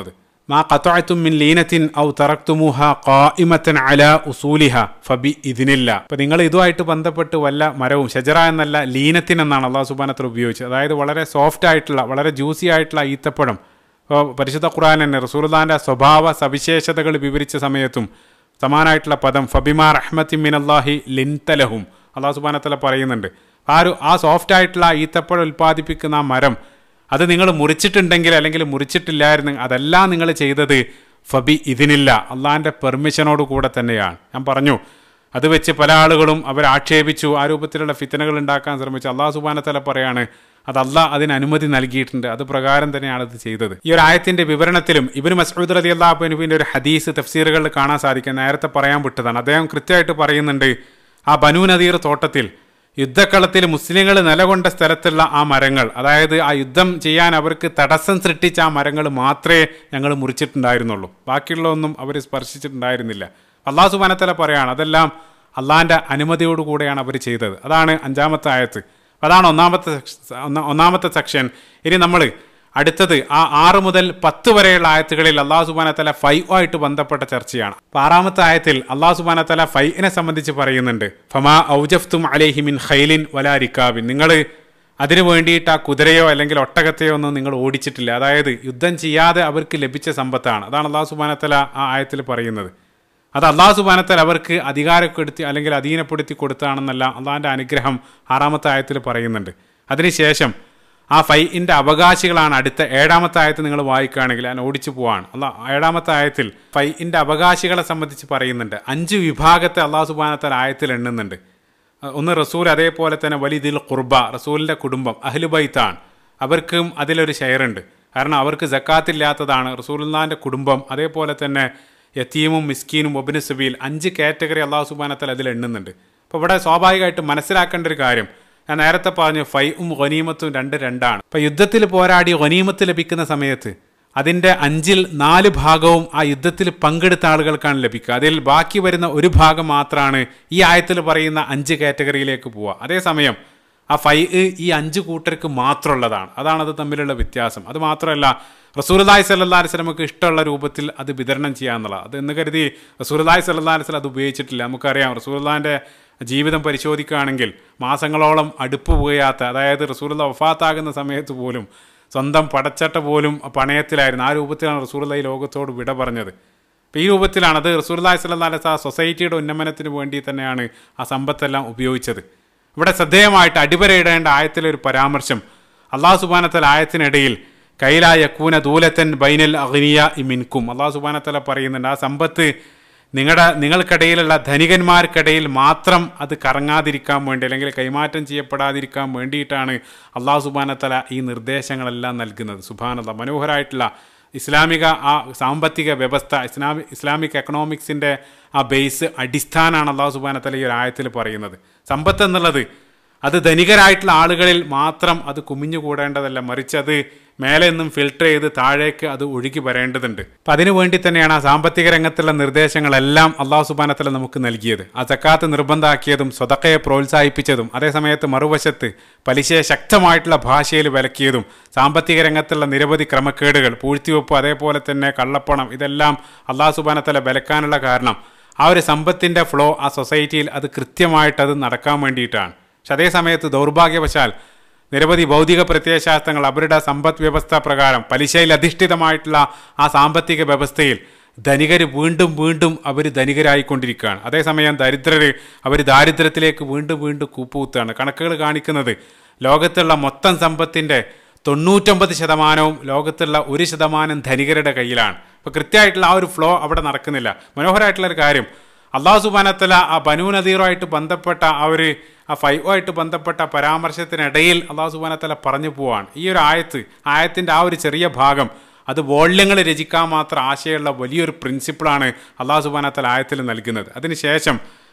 മാ ഖതഅതും മിൻ ലീനത്തിൻ ഔ തറക്തുമുഹാ ഖായിമത്തൻ അലാ ഉസൂലിഹാ ഫബി ഇദ്നില്ലാ. അപ്പോൾ നിങ്ങൾ ഇതുമായിട്ട് ബന്ധപ്പെട്ട് വല്ല മരവും, ഷജറ എന്നല്ല ലീനത്തിൻ എന്നാണ് അല്ലാഹു സുബ്ഹാനഹു വ തആല ഉപയോഗിച്ചത്. അതായത് വളരെ സോഫ്റ്റ് ആയിട്ടുള്ള, വളരെ ജ്യൂസി ആയിട്ടുള്ള ഈത്തപ്പഴം. ഇപ്പോൾ പരിശുദ്ധ ഖുർആൻ തന്നെ റസൂലുള്ളാഹിന്റെ സ്വഭാവ സവിശേഷതകൾ വിവരിച്ച സമയത്തും സമാനായിട്ടുള്ള പദം ഫബിമാ റഹ്മത്തിൻ മിനല്ലാഹി ലിൻതലഹും അല്ലാഹു സുബ്ഹാനഹു വ തആല പറയുന്നുണ്ട്. ആ ഒരു ആ സോഫ്റ്റ് ആയിട്ടുള്ള ഈത്തപ്പഴം ഉൽപ്പാദിപ്പിക്കുന്ന ആ മരം, അത് നിങ്ങൾ മുറിച്ചിട്ടുണ്ടെങ്കിൽ അല്ലെങ്കിൽ മുറിച്ചിട്ടില്ലായിരുന്നു, അതെല്ലാം നിങ്ങൾ ചെയ്തത് ഫബി ഇതിനില്ല, അള്ളാഹിൻ്റെ പെർമിഷനോട് കൂടെ തന്നെയാണ്. ഞാൻ പറഞ്ഞു, അത് വെച്ച് പല ആളുകളും അവർ ആക്ഷേപിച്ചു, ആ രൂപത്തിലുള്ള ഫിത്തനകൾ ഉണ്ടാക്കാൻ ശ്രമിച്ചു. അള്ളാഹു സുബ്ഹാനഹു വ തആല പറയാണ്, അത് അള്ളാഹ് അതിന് അനുമതി നൽകിയിട്ടുണ്ട്, അത് പ്രകാരം തന്നെയാണ് ഇത് ചെയ്തത്. ഈ ഒരു ആയത്തിന്റെ വിവരണത്തിലും ഇബ്നു മസ്ഊദ് റളിയല്ലാഹു അൻഹുവിന്റെ ഒരു ഹദീസ് തഫ്സീറുകളിൽ കാണാൻ സാധിക്കും. നേരത്തെ പറയാൻ വിട്ടതാണ്. അദ്ദേഹം കൃത്യമായിട്ട് പറയുന്നുണ്ട്, ആ ബനൂ നദീർ തോട്ടത്തിൽ യുദ്ധക്കളത്തിൽ മുസ്ലിങ്ങൾ നിലകൊണ്ട സ്ഥലത്തുള്ള ആ മരങ്ങൾ, അതായത് ആ യുദ്ധം ചെയ്യാൻ അവർക്ക് തടസ്സം സൃഷ്ടിച്ച ആ മരങ്ങൾ മാത്രമേ ഞങ്ങൾ മുറിച്ചിട്ടുണ്ടായിരുന്നുള്ളൂ, ബാക്കിയുള്ളതൊന്നും അവർ സ്പർശിച്ചിട്ടുണ്ടായിരുന്നില്ല. അല്ലാഹു സുബ്ഹാനഹു വ തആല പറയാണ്, അതെല്ലാം അള്ളാഹിൻ്റെ അനുമതിയോടുകൂടെയാണ് അവർ ചെയ്തത്. അതാണ് അഞ്ചാമത്തെ ആയത്ത്. അതാണ് ഒന്നാമത്തെ ഒന്നാമത്തെ സെക്ഷൻ. ഇനി നമ്മൾ അടുത്തത് ആ ആറ് മുതൽ പത്ത് വരെയുള്ള ആയത്തുകളിൽ അല്ലാഹു സുബ്ഹാനഹു വ തആല ഫൈഉ ആയിട്ട് ബന്ധപ്പെട്ട ചർച്ചയാണ്. അപ്പോൾ ആറാമത്തെ ആയത്തിൽ അല്ലാഹു സുബ്ഹാനഹു വ തആല ഫൈഇനെ സംബന്ധിച്ച് പറയുന്നുണ്ട്, ഫമാ ഔജഫ്തും അലൈഹി മിൻ ഖൈലിൻ വലാ റികാബിൻ. നിങ്ങൾ അതിനു വേണ്ടിയിട്ട് ആ കുതിരയോ അല്ലെങ്കിൽ ഒട്ടകത്തെയോ ഒന്നും നിങ്ങൾ ഓടിച്ചിട്ടില്ല. അതായത് യുദ്ധം ചെയ്യാതെ അവർക്ക് ലഭിച്ച സമ്പത്താണ്. അതാണ് അല്ലാഹു സുബ്ഹാനഹു വ തആല ആ ആയത്തിൽ പറയുന്നത്. അത് അല്ലാഹു സുബ്ഹാനഹു വ തആല അവർക്ക് അധികാരപ്പെടുത്തി അല്ലെങ്കിൽ അധീനപ്പെടുത്തി കൊടുത്താണെന്നല്ല അള്ളാഹിൻ്റെ അനുഗ്രഹം ആറാമത്തെ ആയത്തിൽ പറയുന്നുണ്ട്. അതിനുശേഷം ആ ഫൈഇൻ്റെ അവകാശികളാണ് അടുത്ത ഏഴാമത്തെ ആയത്ത് നിങ്ങൾ വായിക്കുകയാണെങ്കിൽ, ഞാൻ ഓടിച്ചു പോവാണ്. അല്ല ഏഴാമത്തെ ആയത്തിൽ ഫൈഇൻ്റെ അവകാശികളെ സംബന്ധിച്ച് പറയുന്നുണ്ട്. അഞ്ച് വിഭാഗത്തെ അല്ലാഹു സുബ്ഹാനഹു വ തആല ആയത്തിൽ എണ്ണുന്നുണ്ട്. ഒന്ന് റസൂൽ, അതേപോലെ തന്നെ വലിദിൽ ഖുർബ, റസൂലിൻ്റെ കുടുംബം, അഹ്ലു ബൈത്താണ്, അവർക്കും അതിലൊരു ഷെയറുണ്ട്. കാരണം അവർക്ക് സക്കാത്തില്ലാത്തതാണ്. റസൂലുള്ളാഹിൻ്റെ കുടുംബം, അതേപോലെ തന്നെ യതീമും മിസ്കീനും ഒബ്നു സബീൽ, അഞ്ച് കാറ്റഗറി അല്ലാഹു സുബ്ഹാനഹു വ തആല അതിൽ എണ്ണുന്നുണ്ട്. അപ്പോൾ ഇവിടെ സ്വാഭാവികമായിട്ടും മനസ്സിലാക്കേണ്ട ഒരു കാര്യം, ഞാൻ നേരത്തെ പറഞ്ഞു ഫൈഉം ഗനീമത്തും രണ്ട് രണ്ടാണ്. അപ്പോൾ യുദ്ധത്തിൽ പോരാടി ഗനീമത്ത് ലഭിക്കുന്ന സമയത്ത് അതിൻ്റെ അഞ്ചിൽ നാല് ഭാഗവും ആ യുദ്ധത്തിൽ പങ്കെടുത്ത ആളുകൾക്കാണ് ലഭിക്കുക. അതിൽ ബാക്കി വരുന്ന ഒരു ഭാഗം മാത്രമാണ് ഈ ആയത്തിൽ പറയുന്ന അഞ്ച് കാറ്റഗറിയിലേക്ക് പോവുക. അതേസമയം ആ ഫൈഇ ഈ അഞ്ച് കൂട്ടർക്ക് മാത്രമുള്ളതാണ്. അതാണ് അത് തമ്മിലുള്ള വ്യത്യാസം. അത് മാത്രമല്ല, റസൂലുള്ളാഹി സ്വല്ലല്ലാഹി അലൈഹി വസല്ലമക്ക് ഇഷ്ടമുള്ള രൂപത്തിൽ അത് വിതരണം ചെയ്യാന്നുള്ളത്. അത് എന്ന് കരുതി റസൂലുള്ളാഹി സ്വല്ലല്ലാഹി അലൈഹി വസല്ലം അത് ഉപയോഗിച്ചിട്ടില്ല. നമുക്കറിയാം, റസൂലുള്ളാഹിൻ്റെ ജീവിതം പരിശോധിക്കുകയാണെങ്കിൽ മാസങ്ങളോളം അടുപ്പ് പുകയാത്ത, അതായത് റസൂലുള്ളാഹി വഫാത്താകുന്ന സമയത്ത് പോലും സ്വന്തം പടച്ചട്ട പോലും പണയത്തിലായിരുന്നു. ആ രൂപത്തിലാണ് റസൂലുള്ളാഹി ലോകത്തോട് വിട പറഞ്ഞത്. അപ്പോൾ ഈ രൂപത്തിലാണ് അത് റസൂലുള്ളാഹി സ്വല്ലല്ലാഹി അലൈഹി വസല്ലം സൊസൈറ്റിയുടെ ഉന്നമനത്തിന് വേണ്ടി തന്നെയാണ് ആ സമ്പത്തെല്ലാം ഉപയോഗിച്ചത്. ഇവിടെ ശ്രദ്ധേയമായിട്ട് അടിവരയിടേണ്ട ആയത്തിലൊരു പരാമർശം, അല്ലാഹു സുബ്ഹാനഹു വ തആല ആയത്തിനിടയിൽ കൈലാ യകൂന ദൂലത്തൻ ബൈനൽ അഗ്നിയാ മിൻകും, അല്ലാഹു സുബ്ഹാനഹു വ തആല പറയുന്നുണ്ട്, ആ സമ്പത്ത് നിങ്ങളുടെ നിങ്ങൾക്കിടയിലുള്ള ധനികന്മാർക്കിടയിൽ മാത്രം അത് കറങ്ങാതിരിക്കാൻ വേണ്ടി അല്ലെങ്കിൽ കൈമാറ്റം ചെയ്യപ്പെടാതിരിക്കാൻ വേണ്ടിയിട്ടാണ് അല്ലാഹു സുബ്ഹാനഹു വ തആല ഈ നിർദ്ദേശങ്ങളെല്ലാം നൽകുന്നത്. സുബ്ഹാനല്ലാഹ്, മനോഹരമായിട്ടുള്ള ഇസ്ലാമിക ആ സാമ്പത്തിക വ്യവസ്ഥ, ഇസ്ലാമി ഇസ്ലാമിക് എക്കണോമിക്സിൻ്റെ ആ ബേസ് അടിസ്ഥാനമാണ് അല്ലാഹു സുബ്ഹാനഹു വ തആല ഈ ഒരു ആയത്തിൽ പറയുന്നത്. സമ്പത്ത് എന്നുള്ളത് അത് ധനികരായിട്ടുള്ള ആളുകളിൽ മാത്രം അത് കുമിഞ്ഞുകൂടേണ്ടതല്ല, മറിച്ച് അത് മേലെ നിന്നും ഫിൽട്ടർ ചെയ്ത് താഴേക്ക് അത് ഒഴുകി വരേണ്ടതുണ്ട്. അപ്പം അതിനു വേണ്ടി തന്നെയാണ് ആ സാമ്പത്തിക രംഗത്തുള്ള നിർദ്ദേശങ്ങളെല്ലാം അല്ലാഹു സുബ്ഹാനഹു വ തആല നമുക്ക് നൽകിയത്. ആ സക്കാത്ത് നിർബന്ധമാക്കിയതും സ്വതക്കയെ പ്രോത്സാഹിപ്പിച്ചതും അതേസമയത്ത് മറുവശത്ത് പലിശയെ ശക്തമായിട്ടുള്ള ഭാഷയിൽ വിലക്കിയതും സാമ്പത്തിക രംഗത്തുള്ള നിരവധി ക്രമക്കേടുകൾ, പൂഴ്ത്തിവെപ്പ്, അതേപോലെ തന്നെ കള്ളപ്പണം, ഇതെല്ലാം അല്ലാഹു സുബ്ഹാനഹു വ തആല വിലക്കാനുള്ള കാരണം ആ ഒരു സമ്പത്തിൻ്റെ ഫ്ലോ ആ സൊസൈറ്റിയിൽ അത് കൃത്യമായിട്ട് അത് നടക്കാൻ വേണ്ടിയിട്ടാണ്. പക്ഷെ അതേസമയത്ത് ദൗർഭാഗ്യവശാൽ നിരവധി ഭൗതിക പ്രത്യയശാസ്ത്രങ്ങൾ അവരുടെ സമ്പദ് വ്യവസ്ഥ പ്രകാരം പലിശയിൽ അധിഷ്ഠിതമായിട്ടുള്ള ആ സാമ്പത്തിക വ്യവസ്ഥയിൽ ധനികർ വീണ്ടും വീണ്ടും അവർ ധനികരായിക്കൊണ്ടിരിക്കുകയാണ്. അതേസമയം ദരിദ്രർ അവർ ദാരിദ്ര്യത്തിലേക്ക് വീണ്ടും വീണ്ടും കൂപ്പുകുത്തുകയാണ്. കണക്കുകൾ കാണിക്കുന്നത് ലോകത്തുള്ള മൊത്തം സമ്പത്തിൻ്റെ തൊണ്ണൂറ്റൊമ്പത് ശതമാനവും ലോകത്തുള്ള ഒരു ശതമാനം ധനികരുടെ കയ്യിലാണ്. അപ്പോൾ കൃത്യമായിട്ടുള്ള ആ ഒരു ഫ്ലോ അവിടെ നടക്കുന്നില്ല. മനോഹരമായിട്ടുള്ളൊരു കാര്യം, അല്ലാഹു സുബ്ഹാനഹു വ തആല ആ ബനൂ നദീറുമായിട്ട് ബന്ധപ്പെട്ട ആ ഒരു ആ ഫൈഉമായിട്ട് ബന്ധപ്പെട്ട പരാമർശത്തിനിടയിൽ അല്ലാഹു സുബ്ഹാനഹു വ തആല പറഞ്ഞു പോവാണ്. ഈ ഒരു ആയത്ത്, ആയത്തിൻ്റെ ആ ഒരു ചെറിയ ഭാഗം അത് വോള്യങ്ങൾ രചിക്കാൻ മാത്രം ആശയമുള്ള വലിയൊരു പ്രിൻസിപ്പിളാണ് അല്ലാഹു സുബ്ഹാനഹു വ തആല ആയത്തിൽ നൽകുന്നത്. അതിനുശേഷം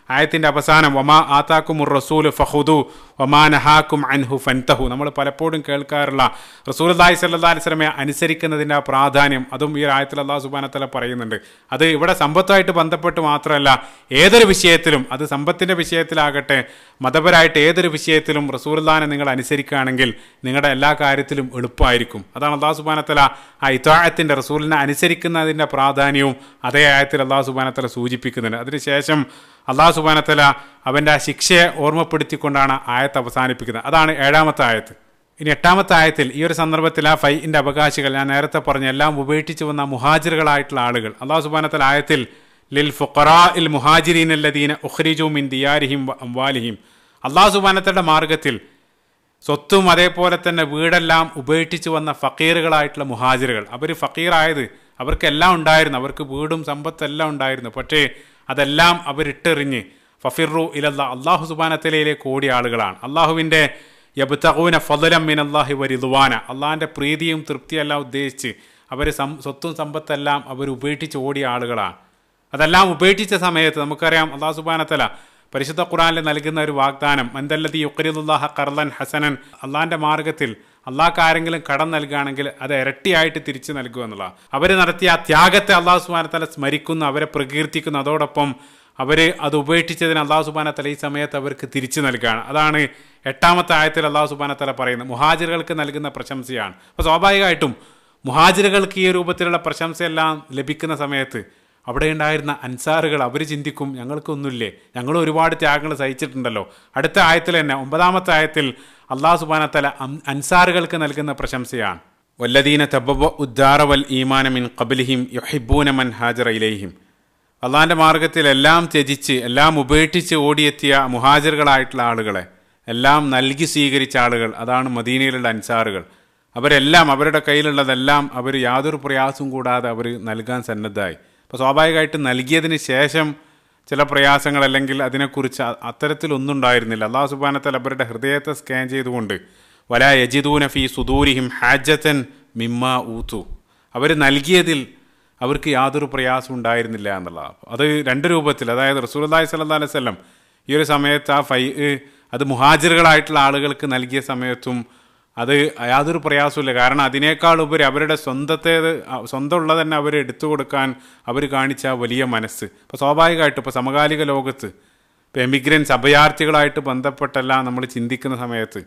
ആയത്തിൻ്റെ അവസാനം വമാ ആതാക്കുമുർ റസൂലു ഫഖുദു വമാ നഹാക്കും അൻഹു ഫൻതഹു. നമ്മൾ പലപ്പോഴും കേൾക്കാറുള്ള റസൂലുള്ളാഹി സ്വല്ലല്ലാഹി അലൈഹി വസല്ലമയെ അനുസരിക്കുന്നതിൻ്റെ ആ പ്രാധാന്യം അതും ഈ ആയത്തിൽ അല്ലാഹു സുബ്ഹാനഹു വ തആല പറയുന്നുണ്ട്. അത് ഇവിടെ സമ്പത്തുമായിട്ട് ബന്ധപ്പെട്ട് മാത്രമല്ല, ഏതൊരു വിഷയത്തിലും, അത് സമ്പത്തിൻ്റെ വിഷയത്തിലാകട്ടെ മതപരമായിട്ട് ഏതൊരു വിഷയത്തിലും റസൂലുള്ളാഹിനെ നിങ്ങൾ അനുസരിക്കുകയാണെങ്കിൽ നിങ്ങളുടെ എല്ലാ കാര്യത്തിലും എളുപ്പമായിരിക്കും. അതാണ് അല്ലാഹു സുബ്ഹാനഹു വ തആല ആ ഇത്വാഅത്തിൻ്റെ റസൂലിനെ അനുസരിക്കുന്നതിൻ്റെ പ്രാധാന്യവും അതേ ആയത്തിൽ അല്ലാഹു സുബ്ഹാനഹു വ തആല സൂചിപ്പിക്കുന്നുണ്ട്. അതിനുശേഷം അല്ലാഹു സുബ്ഹാനഹു വ തആല അവൻ്റെ ആ ശിക്ഷയെ ഓർമ്മപ്പെടുത്തിക്കൊണ്ടാണ് ആയത്ത് അവസാനിപ്പിക്കുന്നത്. അതാണ് ഏഴാമത്തെ ആയത്ത്. ഇനി എട്ടാമത്തെ ആയത്തിൽ ഈ ഒരു സന്ദർഭത്തിൽ ആ ഫൈഇൻ്റെ അവകാശികൾ, ഞാൻ നേരത്തെ പറഞ്ഞ എല്ലാം ഉപേക്ഷിച്ച് വന്ന മുഹാജിറുകളായിട്ടുള്ള ആളുകൾ, അല്ലാഹു സുബ്ഹാനഹു വ തആല ആയത്തിൽ ലിൽ ഫുഖറാഇൽ മുഹാജിരീന അല്ലദീന ഉഖ്രിജൂ മിൻ ദിയാരിഹിം വ അംവാലിഹിം, അല്ലാഹു സുബ്ഹാനഹു വ തആലയുടെ മാർഗ്ഗത്തിൽ സ്വത്തും അതേപോലെ തന്നെ വീടെല്ലാം ഉപേക്ഷിച്ച് വന്ന ഫക്കീറുകളായിട്ടുള്ള മുഹാജിറുകൾ. അവർ ഫക്കീറായത്, അവർക്കെല്ലാം ഉണ്ടായിരുന്നു, അവർക്ക് വീടും സമ്പത്തെല്ലാം ഉണ്ടായിരുന്നു, പക്ഷേ അതെല്ലാം അവരിട്ടെറിഞ്ഞ് ഫഫിറു ഇലല്ലാ, അല്ലാഹു സുബ്ഹാനഹു വ തആലയിലേക്ക് ഓടിയ ആളുകളാണ്. അള്ളാഹുവിൻ്റെ യബ്തഗൂന ഫളലൻ മിനല്ലാഹി വരിദ്വാന, അള്ളാഹിൻ്റെ പ്രീതിയും തൃപ്തിയെല്ലാം ഉദ്ദേശിച്ച് അവർ സം സ്വത്തും സമ്പത്തെല്ലാം അവർ ഉപേക്ഷിച്ച് ഓടിയ ആളുകളാണ്. അതെല്ലാം ഉപേക്ഷിച്ച സമയത്ത് നമുക്കറിയാം അല്ലാഹു സുബ്ഹാനഹു വ തആല പരിശുദ്ധ ഖുർആനിൽ നൽകുന്ന ഒരു വാഗ്ദാനം, മൻദല്ലദീ യുഖ്രിദുല്ലാഹ ഖർളൻ ഹസനൻ, അള്ളാഹിൻ്റെ മാർഗ്ഗത്തിൽ അള്ളാഹ്ക്ക് ആരെങ്കിലും കടം നൽകുകയാണെങ്കിൽ അത് ഇരട്ടിയായിട്ട് തിരിച്ചു നൽകുക എന്നുള്ളതാണ്. അവർ നടത്തിയ ആ ത്യാഗത്തെ അല്ലാഹു സുബ്ഹാനഹു വ തആല സ്മരിക്കുന്നു, അവരെ പ്രകീർത്തിക്കുന്നു. അതോടൊപ്പം അവർ അത് ഉപേക്ഷിച്ചതിന് അല്ലാഹു സുബ്ഹാനഹു വ തആല ഈ സമയത്ത് അവർക്ക് തിരിച്ചു നൽകുകയാണ്. അതാണ് എട്ടാമത്തെ ആയത്തിൽ അല്ലാഹു സുബ്ഹാനഹു വ തആല പറയുന്നത്, മുഹാജിറുകൾക്ക് നൽകുന്ന പ്രശംസയാണ്. അപ്പോൾ സ്വാഭാവികമായിട്ടും മുഹാജിറുകൾക്ക് ഈ രൂപത്തിലുള്ള പ്രശംസയെല്ലാം ലഭിക്കുന്ന സമയത്ത് അവിടെ ഉണ്ടായിരുന്ന അൻസാറുകൾ അവർ ചിന്തിക്കും, ഞങ്ങൾക്കൊന്നുമില്ലേ, ഞങ്ങൾ ഒരുപാട് ത്യാഗങ്ങൾ സഹിച്ചിട്ടുണ്ടല്ലോ. അടുത്ത ആയത്തിൽ തന്നെ ഒമ്പതാമത്തെ ആയത്തിൽ അല്ലാഹു സുബ്ഹാനഹു വ തആല അൻസാറുകൾക്ക് നൽകുന്ന പ്രശംസയാണ്. വല്ലദീന തബവ്വഉ ഉദ്ദാറ വൽ ഈമാന മിൻ ഖബ്ലിഹിം യുഹിബ്ബൂന മൻ ഹാജറ ഇലൈഹിം, അള്ളാഹിൻ്റെ മാർഗ്ഗത്തിൽ എല്ലാം ത്യജിച്ച് എല്ലാം ഉപേക്ഷിച്ച് ഓടിയെത്തിയ മുഹാജിറുകളായിട്ടുള്ള ആളുകളെ എല്ലാം നൽകി സ്വീകരിച്ച ആളുകൾ, അതാണ് മദീനയിലുള്ള അൻസാറുകൾ. അവരെല്ലാം അവരുടെ കയ്യിലുള്ളതെല്ലാം അവർ യാതൊരു പ്രയാസവും കൂടാതെ അവർ നൽകാൻ സന്നദ്ധമായി. അപ്പോൾ സ്വാഭാവികമായിട്ട് നൽകിയതിന് ശേഷം ചില പ്രയാസങ്ങൾ അല്ലെങ്കിൽ അതിനെക്കുറിച്ച് അത്തരത്തിലൊന്നും ഉണ്ടായിരുന്നില്ല. അല്ലാഹു സുബ്ഹാനഹു വ തആല അവരുടെ ഹൃദയത്തെ സ്കാൻ ചെയ്തുകൊണ്ട് വലാ യജിദൂന ഫീ സുദൂരിഹിം ഹാജതൻ മിമ്മാ ഊതു, അവർ നൽകിയതിൽ അവർക്ക് യാതൊരു പ്രയാസം ഉണ്ടായിരുന്നില്ല എന്നുള്ളതാണ്. അത് രണ്ട് രൂപത്തിൽ, അതായത് റസൂലുള്ളാഹി സ്വല്ലല്ലാഹി അലൈഹി വസല്ലം ഈ ഒരു സമയത്ത് ആ ഫൈ അത് മുഹാജിറുകളായിട്ടുള്ള ആളുകൾക്ക് നൽകിയ സമയത്തും അത് യാതൊരു പ്രയാസമില്ല. കാരണം അതിനേക്കാൾ ഉപരി അവരുടെ സ്വന്തത്തേത് സ്വന്തമുള്ളത് തന്നെ അവർ എടുത്തു കൊടുക്കാൻ അവർ കാണിച്ച വലിയ മനസ്സ്. ഇപ്പോൾ സ്വാഭാവികമായിട്ടും ഇപ്പോൾ സമകാലിക ലോകത്ത് ഇപ്പോൾ എമിഗ്രൻസ് അഭയാർത്ഥികളായിട്ട് ബന്ധപ്പെട്ടെല്ലാം നമ്മൾ ചിന്തിക്കുന്ന സമയത്ത്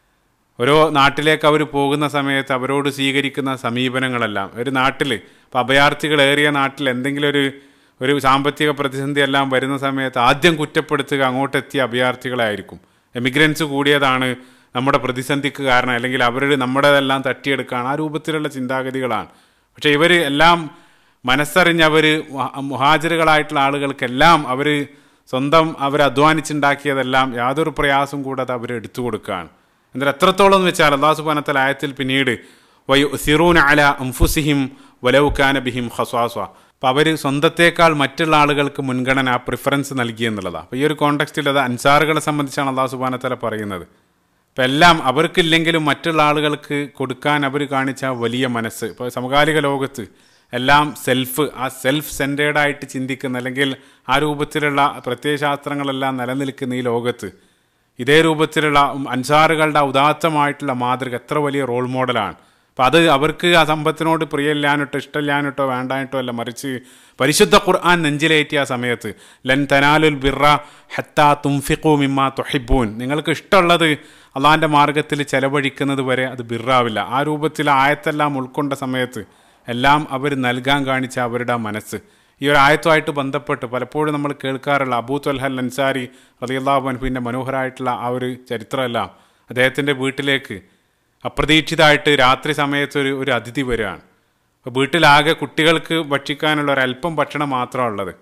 ഓരോ നാട്ടിലേക്ക് അവർ പോകുന്ന സമയത്ത് അവരോട് സ്വീകരിക്കുന്ന സമീപനങ്ങളെല്ലാം ഒരു നാട്ടിൽ ഇപ്പോൾ അഭയാർത്ഥികളേറിയ നാട്ടിൽ എന്തെങ്കിലും ഒരു ഒരു സാമ്പത്തിക പ്രതിസന്ധി എല്ലാം വരുന്ന സമയത്ത് ആദ്യം കുറ്റപ്പെടുത്തുക അങ്ങോട്ടെത്തിയ അഭയാർത്ഥികളായിരിക്കും. എമിഗ്രൻസ് കൂടിയതാണ് നമ്മുടെ പ്രതിസന്ധിക്ക് കാരണം, അല്ലെങ്കിൽ അവർ നമ്മുടേതെല്ലാം തട്ടിയെടുക്കുകയാണ്, ആ രൂപത്തിലുള്ള ചിന്താഗതികളാണ്. പക്ഷേ ഇവർ എല്ലാം മനസ്സറിഞ്ഞവർ മുഹാജിറുകളായിട്ടുള്ള ആളുകൾക്കെല്ലാം അവർ സ്വന്തം അവർ അധ്വാനിച്ചുണ്ടാക്കിയതെല്ലാം യാതൊരു പ്രയാസം കൂടാതെ അവർ എടുത്തു കൊടുക്കുകയാണ്. എന്നാൽ എത്രത്തോളം എന്ന് വെച്ചാൽ അല്ലാഹു സുബ്ഹാനഹു വ തആല ആയത്തിൽ പിന്നീട് വയുസിറൂന അലാ അൻഫുസിഹിം വലൗ കാന ബിഹിം ഖസാസ, അപ്പോൾ അവർ സ്വന്തത്തേക്കാൾ മറ്റുള്ള ആളുകൾക്ക് മുൻഗണന പ്രിഫറൻസ് നൽകി എന്നുള്ളതാണ്. അപ്പോൾ ഈ ഒരു കോണ്ടെക്സ്റ്റിൽ അത് അൻസാറുകളെ സംബന്ധിച്ചാണ് അല്ലാഹു സുബ്ഹാനഹു വ തആല പറയുന്നത്. അപ്പോൾ എല്ലാം അവർക്കില്ലെങ്കിലും മറ്റുള്ള ആളുകൾക്ക് കൊടുക്കാൻ അവർ കാണിച്ച വലിയ മനസ്സ്. ഇപ്പോൾ സമകാലിക ലോകത്ത് എല്ലാം സെൽഫ് ആ സെൽഫ് സെൻറ്റേർഡായിട്ട് ചിന്തിക്കുന്ന അല്ലെങ്കിൽ ആ രൂപത്തിലുള്ള പ്രത്യയശാസ്ത്രങ്ങളെല്ലാം നിലനിൽക്കുന്ന ഈ ലോകത്ത് ഇതേ രൂപത്തിലുള്ള അൻസാറുകളുടെ ഉദാത്തമായിട്ടുള്ള മാതൃക എത്ര വലിയ റോൾ മോഡലാണ്. അപ്പം അത് അവർക്ക് ആ സമ്പത്തിനോട് പ്രിയമില്ലാനിട്ടോ ഇഷ്ടമില്ലാനിട്ടോ വേണ്ടാനിട്ടോ അല്ല, മറിച്ച് പരിശുദ്ധ ഖുർആൻ നെഞ്ചിലേറ്റിയ ആ സമയത്ത് ലൻ തനാലുൽ ബിർറ ഹത്താ തുൻഫിഖൂ മിമ്മാ തുഹിബ്ബൂൻ, നിങ്ങൾക്ക് ഇഷ്ടമുള്ളത് അള്ളാഹിൻ്റെ മാർഗ്ഗത്തിൽ ചെലവഴിക്കുന്നത് വരെ അത് ബിർറാവില്ല. ആ രൂപത്തിൽ ആയത്തെല്ലാം ഉൾക്കൊണ്ട സമയത്ത് എല്ലാം അവർ നൽകാൻ കാണിച്ച അവരുടെ മനസ്സ്. ഈ ഒരു ആയത്തുമായിട്ട് ബന്ധപ്പെട്ട് പലപ്പോഴും നമ്മൾ കേൾക്കാറുള്ള അബൂ ത്വൽഹൽ അൻസാരി റളിയല്ലാഹു അൻഹുവിൻ്റെ മനോഹരമായിട്ടുള്ള ആ ഒരു ചരിത്രമെല്ലാം, അദ്ദേഹത്തിൻ്റെ വീട്ടിലേക്ക് അപ്രതീക്ഷിതമായിട്ട് രാത്രി സമയത്ത് ഒരു ഒരു അതിഥി വരികയാണ്. അപ്പോൾ വീട്ടിലാകെ കുട്ടികൾക്ക് ഭക്ഷിക്കാനുള്ള ഒരല്പം ഭക്ഷണം മാത്രമാണ് ഉള്ളത്.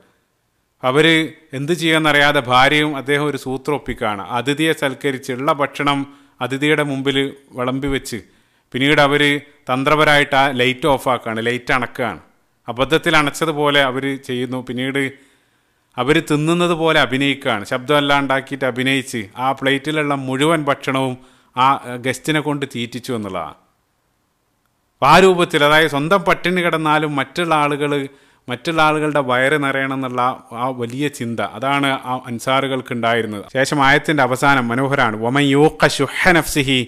അവർ എന്ത് ചെയ്യാമെന്നറിയാതെ ഭാര്യയും അദ്ദേഹം ഒരു സൂത്രം ഒപ്പിക്കുകയാണ്. അതിഥിയെ സൽക്കരിച്ചുള്ള ഭക്ഷണം അതിഥിയുടെ മുമ്പിൽ വിളമ്പി വെച്ച് പിന്നീട് അവർ തന്ത്രപരമായിട്ട് ആ ലൈറ്റ് ഓഫാക്കുകയാണ്, ലൈറ്റ് അണക്കുകയാണ്. അബദ്ധത്തിൽ അണച്ചതുപോലെ അവർ ചെയ്യുന്നു. പിന്നീട് അവർ തിന്നുന്നത് പോലെ അഭിനയിക്കുകയാണ്, ശബ്ദമെല്ലാം ഉണ്ടാക്കിയിട്ട് അഭിനയിച്ച് ആ പ്ലേറ്റിലുള്ള മുഴുവൻ ഭക്ഷണവും ആ ഗസ്റ്റിനെ കൊണ്ട് തീറ്റിച്ചു എന്നുള്ളതാണ്. ആ രൂപത്തിൽ, അതായത് സ്വന്തം പട്ടിണി കിടന്നാലും മറ്റുള്ള ആളുകൾ മറ്റുള്ള ആളുകളുടെ വയറ് നിറയണം എന്നുള്ള ആ വലിയ ചിന്ത, അതാണ് ആ അൻസാറുകൾക്ക് ഉണ്ടായിരുന്നത്. ശേഷം ആയത്തിൻ്റെ അവസാനം മനോഹരാണ്. വമൻ യൂഖ ശുഹ നഫ്സിഹി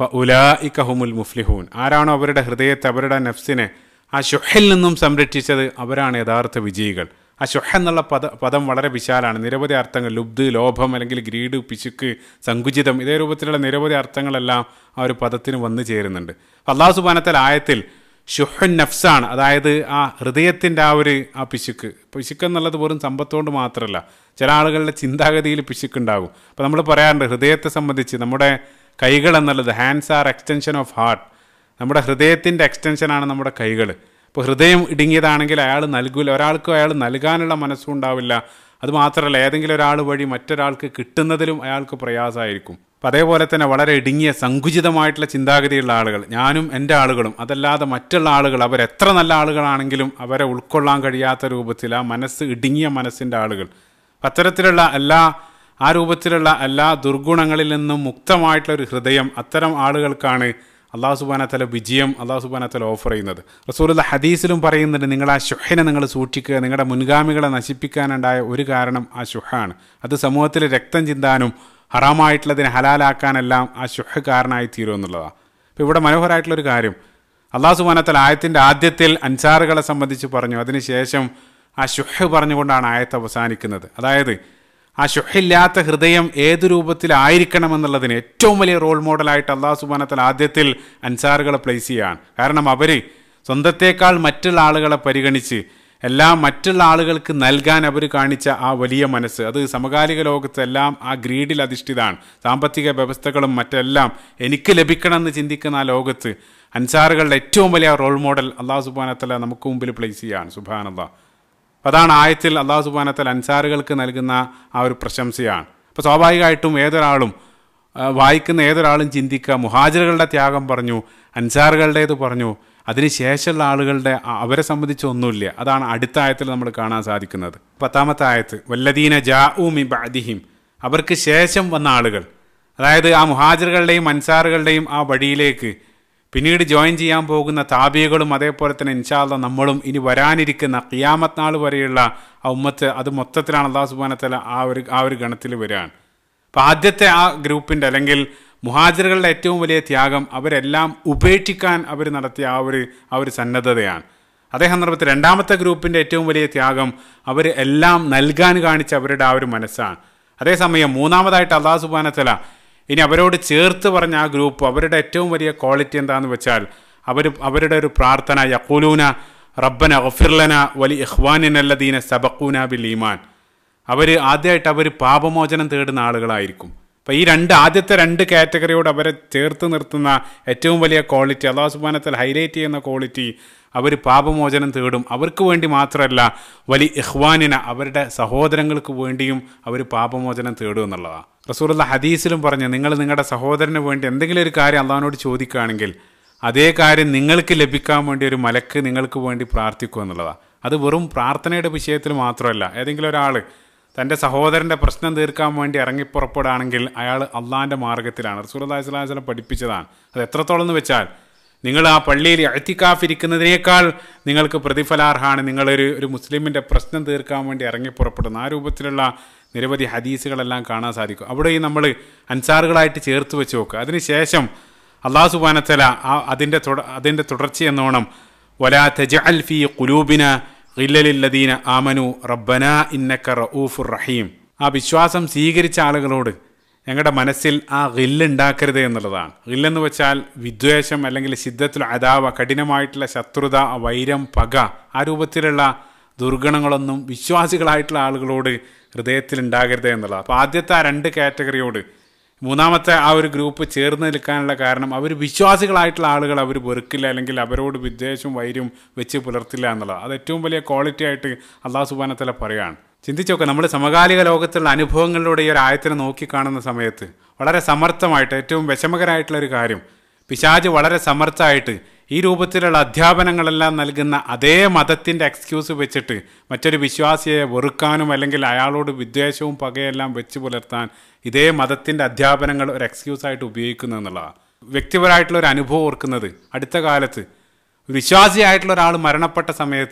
ഫഉലൈക ഹുമുൽ മുഫ്ലിഹൂൻ. ആരാണോ അവരുടെ ഹൃദയത്തെ, അവരുടെ നഫ്സിനെ ആ ശുഹിൽ നിന്നും സംരക്ഷിച്ചത്, അവരാണ് യഥാർത്ഥ വിജയികൾ. ആ ശുഹ എന്നുള്ള പദ പദം വളരെ വിശാലാണ്. നിരവധി അർത്ഥങ്ങൾ, ലുബ്ദ്, ലോഭം, അല്ലെങ്കിൽ ഗ്രീഡ്, പിശുക്ക്, സങ്കുചിതം, ഇതേ രൂപത്തിലുള്ള നിരവധി അർത്ഥങ്ങളെല്ലാം ആ ഒരു പദത്തിന് വന്നു ചേരുന്നുണ്ട്. അല്ലാഹു സുബ്ഹാനഹു വ തആല ആയത്തിൽ ശുഹുൻ നഫ്സാണ്, അതായത് ആ ഹൃദയത്തിൻ്റെ ആ ഒരു ആ പിശുക്ക്. പിശുക്ക് എന്നുള്ളത് വെറും സമ്പത്തുകൊണ്ട് മാത്രമല്ല, ചില ആളുകളുടെ ചിന്താഗതിയിൽ പിശുക്കുണ്ടാകും. അപ്പോൾ നമ്മൾ പറയാറുണ്ട്, ഹൃദയത്തെ സംബന്ധിച്ച് നമ്മുടെ കൈകൾ എന്നുള്ളത് hands are extension of heart, നമ്മുടെ ഹൃദയത്തിൻ്റെ എക്സ്റ്റൻഷനാണ് നമ്മുടെ കൈകൾ. ഇപ്പോൾ ഹൃദയം ഇടുങ്ങിയതാണെങ്കിൽ അയാൾ നൽകില്ല, ഒരാൾക്കും അയാൾ നൽകാനുള്ള മനസ്സും ഉണ്ടാവില്ല. അതുമാത്രമല്ല, ഏതെങ്കിലും ഒരാൾ വഴി മറ്റൊരാൾക്ക് കിട്ടുന്നതിലും അയാൾക്ക് പ്രയാസമായിരിക്കും. അപ്പം അതേപോലെ തന്നെ വളരെ ഇടുങ്ങിയ സങ്കുചിതമായിട്ടുള്ള ചിന്താഗതിയുള്ള ആളുകൾ, ഞാനും എൻ്റെ ആളുകളും, അതല്ലാതെ മറ്റുള്ള ആളുകൾ, അവരെത്ര നല്ല ആളുകളാണെങ്കിലും അവരെ ഉൾക്കൊള്ളാൻ കഴിയാത്ത രൂപത്തിൽ ആ മനസ്സ് ഇടുങ്ങിയ മനസ്സിൻ്റെ ആളുകൾ, അത്തരത്തിലുള്ള എല്ലാ ആ രൂപത്തിലുള്ള എല്ലാ ദുർഗുണങ്ങളിൽ നിന്നും മുക്തമായിട്ടുള്ള ഒരു ഹൃദയം, അത്തരം ആളുകൾക്കാണ് അല്ലാഹു സുബ്ഹാനഹു വ തആല വിജയം അല്ലാഹു സുബ്ഹാനഹു വ തആല ഓഫർ ചെയ്യുന്നത്. റസൂലുള്ളാഹി ഹദീസിലും പറയുന്നുണ്ട്, നിങ്ങൾ ആ ശുഹിനെ നിങ്ങൾ സൂക്ഷിക്കുക, നിങ്ങളുടെ മുൻഗാമികളെ നശിപ്പിക്കാനുണ്ടായ ഒരു കാരണം ആ ശുഹാണ്. അത് സമൂഹത്തിൽ രക്തം ചിന്താനും ഹറാമായിട്ടുള്ളതിനെ ഹലാലാക്കാനെല്ലാം ആ ശുഹ് കാരണമായി തീരും എന്നുള്ളതാണ്. അപ്പോൾ ഇവിടെ മനോഹരമായിട്ടുള്ളൊരു കാര്യം അല്ലാഹു സുബ്ഹാനഹു വ തആല ആയത്തിൻ്റെ ആദ്യത്തിൽ അൻസാറുകളെ സംബന്ധിച്ച് പറഞ്ഞു, അതിനുശേഷം ആ ശുഹ് പറഞ്ഞുകൊണ്ടാണ് ആയത്ത് അവസാനിക്കുന്നത്. അതായത് ആ ശുഹില്ലാത്ത ഹൃദയം ഏതു രൂപത്തിലായിരിക്കണമെന്നുള്ളതിന് ഏറ്റവും വലിയ റോൾ മോഡലായിട്ട് അല്ലാഹു സുബ്ഹാനഹു വ തആല ആദ്യത്തിൽ അൻസാറുകളെ പ്ലേസ് ചെയ്യുകയാണ്. കാരണം അവർ സ്വന്തത്തേക്കാൾ മറ്റുള്ള ആളുകളെ പരിഗണിച്ച് എല്ലാം മറ്റുള്ള ആളുകൾക്ക് നൽകാൻ അവർ കാണിച്ച ആ വലിയ മനസ്സ്, അത് സമകാലിക ലോകത്തെല്ലാം ആ ഗ്രീഡിൽ അധിഷ്ഠിതമാണ്. സാമ്പത്തിക വ്യവസ്ഥകളും മറ്റെല്ലാം എനിക്ക് ലഭിക്കണമെന്ന് ചിന്തിക്കുന്ന ആ ലോകത്ത് അൻസാറുകളുടെ ഏറ്റവും വലിയ റോൾ മോഡൽ അല്ലാഹു സുബ്ഹാനഹു വ തആല നമുക്ക് മുമ്പിൽ പ്ലേസ് ചെയ്യുകയാണ്. സുബ്ഹാനല്ലാഹ്. അതാണ് ആയത്തിൽ അല്ലാഹു സുബ്ഹാനഹു വ തആല അൻസാറുകൾക്ക് നൽകുന്ന ആ ഒരു പ്രശംസയാണ്. അപ്പോൾ സ്വാഭാവികമായിട്ടും ഏതൊരാളും വായിക്കുന്ന ഏതൊരാളും ചിന്തിക്കുക, മുഹാജിറുകളുടെ ത്യാഗം പറഞ്ഞു, അൻസാറുകളുടേത് പറഞ്ഞു, അതിനുശേഷമുള്ള ആളുകളുടെ അവരെ സംബന്ധിച്ച് ഒന്നുമില്ല. അതാണ് അടുത്ത ആയത്തിൽ നമ്മൾ കാണാൻ സാധിക്കുന്നത്. പത്താമത്തെ ആയത്ത്, വല്ലദീന ജാഊ മിൻ ബഅദിഹിം, അവർക്ക് ശേഷം വന്ന ആളുകൾ, അതായത് ആ മുഹാജിറുകളുടെയും അൻസാറുകളുടെയും ആ വഴിയിലേക്ക് പിന്നീട് ജോയിൻ ചെയ്യാൻ പോകുന്ന താബികളും അതേപോലെ തന്നെ ഇൻഷാ അല്ലാഹ് നമ്മളും ഇനി വരാനിരിക്കുന്ന ഖിയാമത്ത് നാൾ വരെയുള്ള ആ ഉമ്മത്ത്, അത് മൊത്തത്തിലാണ് അല്ലാഹു സുബ്ഹാനഹു വ തആല ആ ഒരു ആ ഒരു ഗണത്തിൽ വരികയാണ്. അപ്പോൾ ആദ്യത്തെ ആ ഗ്രൂപ്പിൻ്റെ അല്ലെങ്കിൽ മുഹാജിറുകളുടെ ഏറ്റവും വലിയ ത്യാഗം അവരെല്ലാം ഉപേക്ഷിക്കാൻ അവർ നടത്തിയ ആ ഒരു ആ ഒരു സന്നദ്ധതയാണ്. അതേ സന്ദർഭത്തിൽ രണ്ടാമത്തെ ഗ്രൂപ്പിൻ്റെ ഏറ്റവും വലിയ ത്യാഗം അവർ എല്ലാം നൽകാൻ കാണിച്ച അവരുടെ ആ ഒരു മനസ്സാണ്. അതേസമയം മൂന്നാമതായിട്ട് അല്ലാഹു സുബ്ഹാനഹു വ തആല ഇനി അവരോട് ചേർത്ത് പറഞ്ഞ ആ ഗ്രൂപ്പ്, അവരുടെ ഏറ്റവും വലിയ ക്വാളിറ്റി എന്താണെന്ന് വെച്ചാൽ അവർ അവരുടെ ഒരു പ്രാർത്ഥന, യഖൂലൂന റബ്ബന ഗഫിർ ലനാ വലി ഇഖ്വാനിന അല്ലദീന സബഖൂന ബിൽ ഈമാൻ. അവർ ആദ്യമായിട്ട് അവർ പാപമോചനം തേടുന്ന ആളുകളായിരിക്കും. അപ്പോൾ ഈ രണ്ട് ആദ്യത്തെ രണ്ട് കാറ്റഗറിയോട് അവരെ ചേർത്ത് നിർത്തുന്ന ഏറ്റവും വലിയ ക്വാളിറ്റി, അല്ലാഹു സുബ്ഹാനഹു വ തആല ഹൈലൈറ്റ് ചെയ്യുന്ന ക്വാളിറ്റി, അവർ പാപമോചനം തേടും. അവർക്ക് വേണ്ടി മാത്രമല്ല, വലി ഇഖ്വാനിന അവരുടെ സഹോദരങ്ങൾക്ക് വേണ്ടിയും അവർ പാപമോചനം തേടും എന്നുള്ളതാണ്. റസൂലുള്ളാഹി ഹദീസിലും പറഞ്ഞു, നിങ്ങൾ നിങ്ങളുടെ സഹോദരന് വേണ്ടി എന്തെങ്കിലും ഒരു കാര്യം അള്ളാഹുവിനോട് ചോദിക്കുകയാണെങ്കിൽ അതേ കാര്യം നിങ്ങൾക്ക് ലഭിക്കാൻ വേണ്ടി ഒരു മലക്ക് നിങ്ങൾക്ക് വേണ്ടി പ്രാർത്ഥിക്കുക എന്നുള്ളതാണ്. അത് വെറും പ്രാർത്ഥനയുടെ വിഷയത്തിൽ മാത്രമല്ല, ഏതെങ്കിലും ഒരാൾ തൻ്റെ സഹോദരൻ്റെ പ്രശ്നം തീർക്കാൻ വേണ്ടി ഇറങ്ങിപ്പുറപ്പെടുകയാണെങ്കിൽ അയാൾ അള്ളാഹിൻ്റെ മാർഗ്ഗത്തിലാണ്. റസൂലുള്ളാഹി സ്വല്ലല്ലാഹു അലൈഹി വസല്ലം പഠിപ്പിച്ചതാണ്. അത് എത്രത്തോളം എന്ന് വെച്ചാൽ, നിങ്ങൾ ആ പള്ളിയിൽ ഇഅ്തികാഫ് ഇരിക്കുന്നതിനേക്കാൾ നിങ്ങൾക്ക് പ്രതിഫലാർഹമാണ് നിങ്ങളൊരു ഒരു മുസ്ലിമിൻ്റെ പ്രശ്നം തീർക്കാൻ വേണ്ടി ഇറങ്ങിപ്പുറപ്പെടുന്ന ആ രൂപത്തിലുള്ള നിരവധി ഹദീസുകളെല്ലാം കാണാൻ സാധിക്കും. അവിടെയും നമ്മൾ അൻസാറുകളായിട്ട് ചേർത്ത് വെച്ച് നോക്കുക. അതിനുശേഷം അല്ലാഹു സുബ്ഹാനഹു വ തആല ആ അതിൻ്റെ തുട അതിൻ്റെ തുടർച്ചയെന്നോണം വലാ തജ്അൽ ഫീ ഖുലൂബിന ഗില്ലലില്ലദീന ആമനു റബ്ബനാ ഇന്നക റഊഫുർ റഹീം. ആ വിശ്വാസം സ്വീകരിച്ച ആളുകളോട് ഞങ്ങളുടെ മനസ്സിൽ ആ ഗില്ലുണ്ടാക്കരുത് എന്നുള്ളതാണ്. ഗില്ലെന്ന് വെച്ചാൽ വിദ്വേഷം അല്ലെങ്കിൽ ശിദ്ദത്തുൽ അദാവ, കഠിനമായിട്ടുള്ള ശത്രുത, വൈരം, പക, ആ രൂപത്തിലുള്ള ദുർഗുണങ്ങളൊന്നും വിശ്വാസികളായിട്ടുള്ള ആളുകളോട് ഹൃദയത്തിൽ ഉണ്ടാകരുത് എന്നുള്ളതാണ്. അപ്പോൾ ആദ്യത്തെ ആ രണ്ട് കാറ്റഗറിയോട് മൂന്നാമത്തെ ആ ഒരു ഗ്രൂപ്പ് ചേർന്ന് നിൽക്കാനുള്ള കാരണം അവർ വിശ്വാസികളായിട്ടുള്ള ആളുകൾ അവർ വെറുക്കില്ല, അല്ലെങ്കിൽ അവരോട് വിദ്വേഷവും വൈര്യം വെച്ച് പുലർത്തില്ല എന്നുള്ളത്. അത് ഏറ്റവും വലിയ ക്വാളിറ്റി ആയിട്ട് അല്ലാഹു സുബ്ഹാനഹു വ തആല പറയുകയാണ്. ചിന്തിച്ചോക്കെ, നമ്മൾ സമകാലിക ലോകത്തുള്ള അനുഭവങ്ങളിലൂടെ ഈ ഒരു ആയത്തിനെ നോക്കിക്കാണുന്ന സമയത്ത് വളരെ സമർത്ഥമായിട്ട്, ഏറ്റവും വിഷമകരമായിട്ടുള്ളൊരു കാര്യം, പിശാച് വളരെ സമർത്ഥമായിട്ട് ഈ രൂപത്തിലുള്ള അധ്യാപനങ്ങളെല്ലാം നൽകുന്ന അതേ മതത്തിൻ്റെ എക്സ്ക്യൂസ് വെച്ചിട്ട് മറ്റൊരു വിശ്വാസിയെ വെറുക്കാനും അല്ലെങ്കിൽ അയാളോട് വിദ്വേഷവും പകയെല്ലാം വെച്ച് പുലർത്താൻ ഇതേ മതത്തിൻ്റെ അധ്യാപനങ്ങൾ ഒരു എക്സ്ക്യൂസായിട്ട് ഉപയോഗിക്കുന്നു എന്നുള്ളതാണ്. വ്യക്തിപരമായിട്ടുള്ള ഒരു അനുഭവം ഓർക്കുന്നത്, അടുത്ത കാലത്ത് വിശ്വാസിയായിട്ടുള്ള ഒരാൾ മരണപ്പെട്ട സമയത്ത്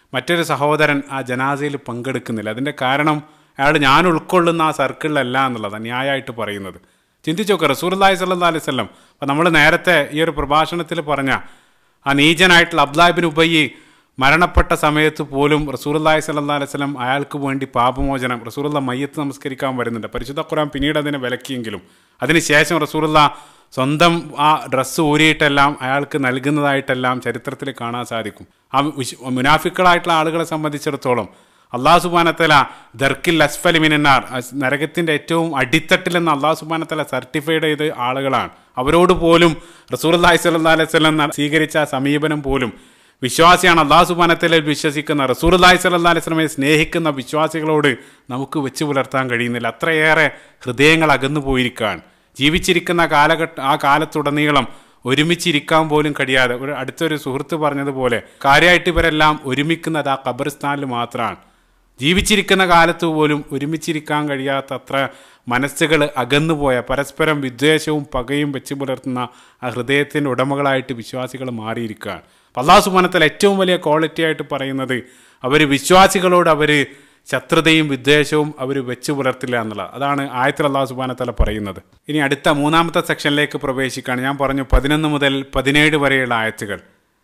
മറ്റൊരു സഹോദരൻ ആ ജനാസയിൽ പങ്കെടുക്കുന്നില്ല. അതിൻ്റെ കാരണം അയാൾ ഞാൻ ഉൾക്കൊള്ളുന്ന ആ സർക്കിളിലല്ല എന്നുള്ളതാണ് ന്യായമായിട്ട് പറയുന്നത്. ചിന്തിച്ചു നോക്കുക, റസൂലുള്ളാഹി സ്വല്ലല്ലാഹി അലൈഹി വസല്ലം അപ്പോൾ നമ്മൾ നേരത്തെ ഈ ഒരു പ്രഭാഷണത്തിൽ പറഞ്ഞ ആ നീചനായിട്ടുള്ള അബ്ദുല്ലാഹ് ഇബ്നു ഉബയ്യ് മരണപ്പെട്ട സമയത്ത് പോലും റസൂലുള്ളാഹി സ്വല്ലല്ലാഹി അലൈഹി വസല്ലം അയാൾക്ക് വേണ്ടി പാപമോചനം, റസൂലുള്ളാഹി മയ്യത്ത് നമസ്കരിക്കാൻ വരുന്നുണ്ട്. പരിശുദ്ധ ഖുർആൻ പിന്നീട് അതിനെ വിലക്കിയെങ്കിലും അതിനുശേഷം റസൂലുള്ളാഹി സ്വന്തം ആ ഡ്രസ്സ് ഊരിയിട്ടെല്ലാം അയാൾക്ക് നൽകുന്നതായിട്ടെല്ലാം ചരിത്രത്തിൽ കാണാൻ സാധിക്കും. ആ മുനാഫിക്കുകളായിട്ടുള്ള ആളുകളെ സംബന്ധിച്ചിടത്തോളം അള്ളാഹു സുബ്ഹാനഹു വ തആല ദർക്കിൽ അസ്ഫലി മിനന്നാർ, നരകത്തിൻ്റെ ഏറ്റവും അടിത്തട്ടിൽ നിന്ന് അള്ളാഹു സുബ്ഹാനഹു വ തആല സർട്ടിഫൈഡ് ചെയ്ത ആളുകളാണ്. അവരോട് പോലും റസൂലുള്ളാഹി സ്വല്ലല്ലാഹി അലൈഹി വസല്ലം സ്വീകരിച്ച സമീപനം പോലും വിശ്വാസിയാണ്, അള്ളാഹു സുബ്ഹാനഹു വ തആലയിൽ വിശ്വസിക്കുന്ന, റസൂലുള്ളാഹി സ്വല്ലല്ലാഹി അലൈഹി വസല്ലമയെ സ്നേഹിക്കുന്ന വിശ്വാസികളോട് നമുക്ക് വെച്ച് പുലർത്താൻ കഴിയുന്നില്ല. അത്രയേറെ ഹൃദയങ്ങൾ അകന്നു പോയിരിക്കുകയാണ്. ജീവിച്ചിരിക്കുന്ന കാലഘട്ട ആ കാലത്തുടനീളം ഒരുമിച്ചിരിക്കാൻ പോലും കഴിയാതെ, ഒരു അടുത്തൊരു സുഹൃത്ത് പറഞ്ഞതുപോലെ കാര്യമായിട്ട് ഇവരെല്ലാം ഒരുമിക്കുന്നത് ആ ഖബർസ്ഥാനിൽ മാത്രമാണ്. ജീവിച്ചിരിക്കുന്ന കാലത്ത് പോലും ഒരുമിച്ചിരിക്കാൻ കഴിയാത്ത അത്ര മനസ്സുകൾ അകന്നുപോയ, പരസ്പരം വിദ്വേഷവും പകയും വെച്ച് പുലർത്തുന്ന ആ ഹൃദയത്തിൻ്റെ ഉടമകളായിട്ട് വിശ്വാസികൾ മാറിയിരിക്കുകയാണ്. അല്ലാഹു സുബ്ഹാനഹു വ തആല ഏറ്റവും വലിയ ക്വാളിറ്റി ആയിട്ട് പറയുന്നത് അവർ വിശ്വാസികളോട് അവർ ശത്രുതയും വിദ്വേഷവും അവർ വെച്ച് പുലർത്തില്ല എന്നുള്ള അതാണ് ആയത്തിൽ അല്ലാഹു സുബ്ഹാനഹു വ തആല പറയുന്നത്. ഇനി അടുത്ത മൂന്നാമത്തെ സെക്ഷനിലേക്ക് പ്രവേശിക്കുകയാണ്. ഞാൻ പറഞ്ഞു പതിനൊന്ന് മുതൽ പതിനേഴ് വരെയുള്ള ആയത്തുകൾ.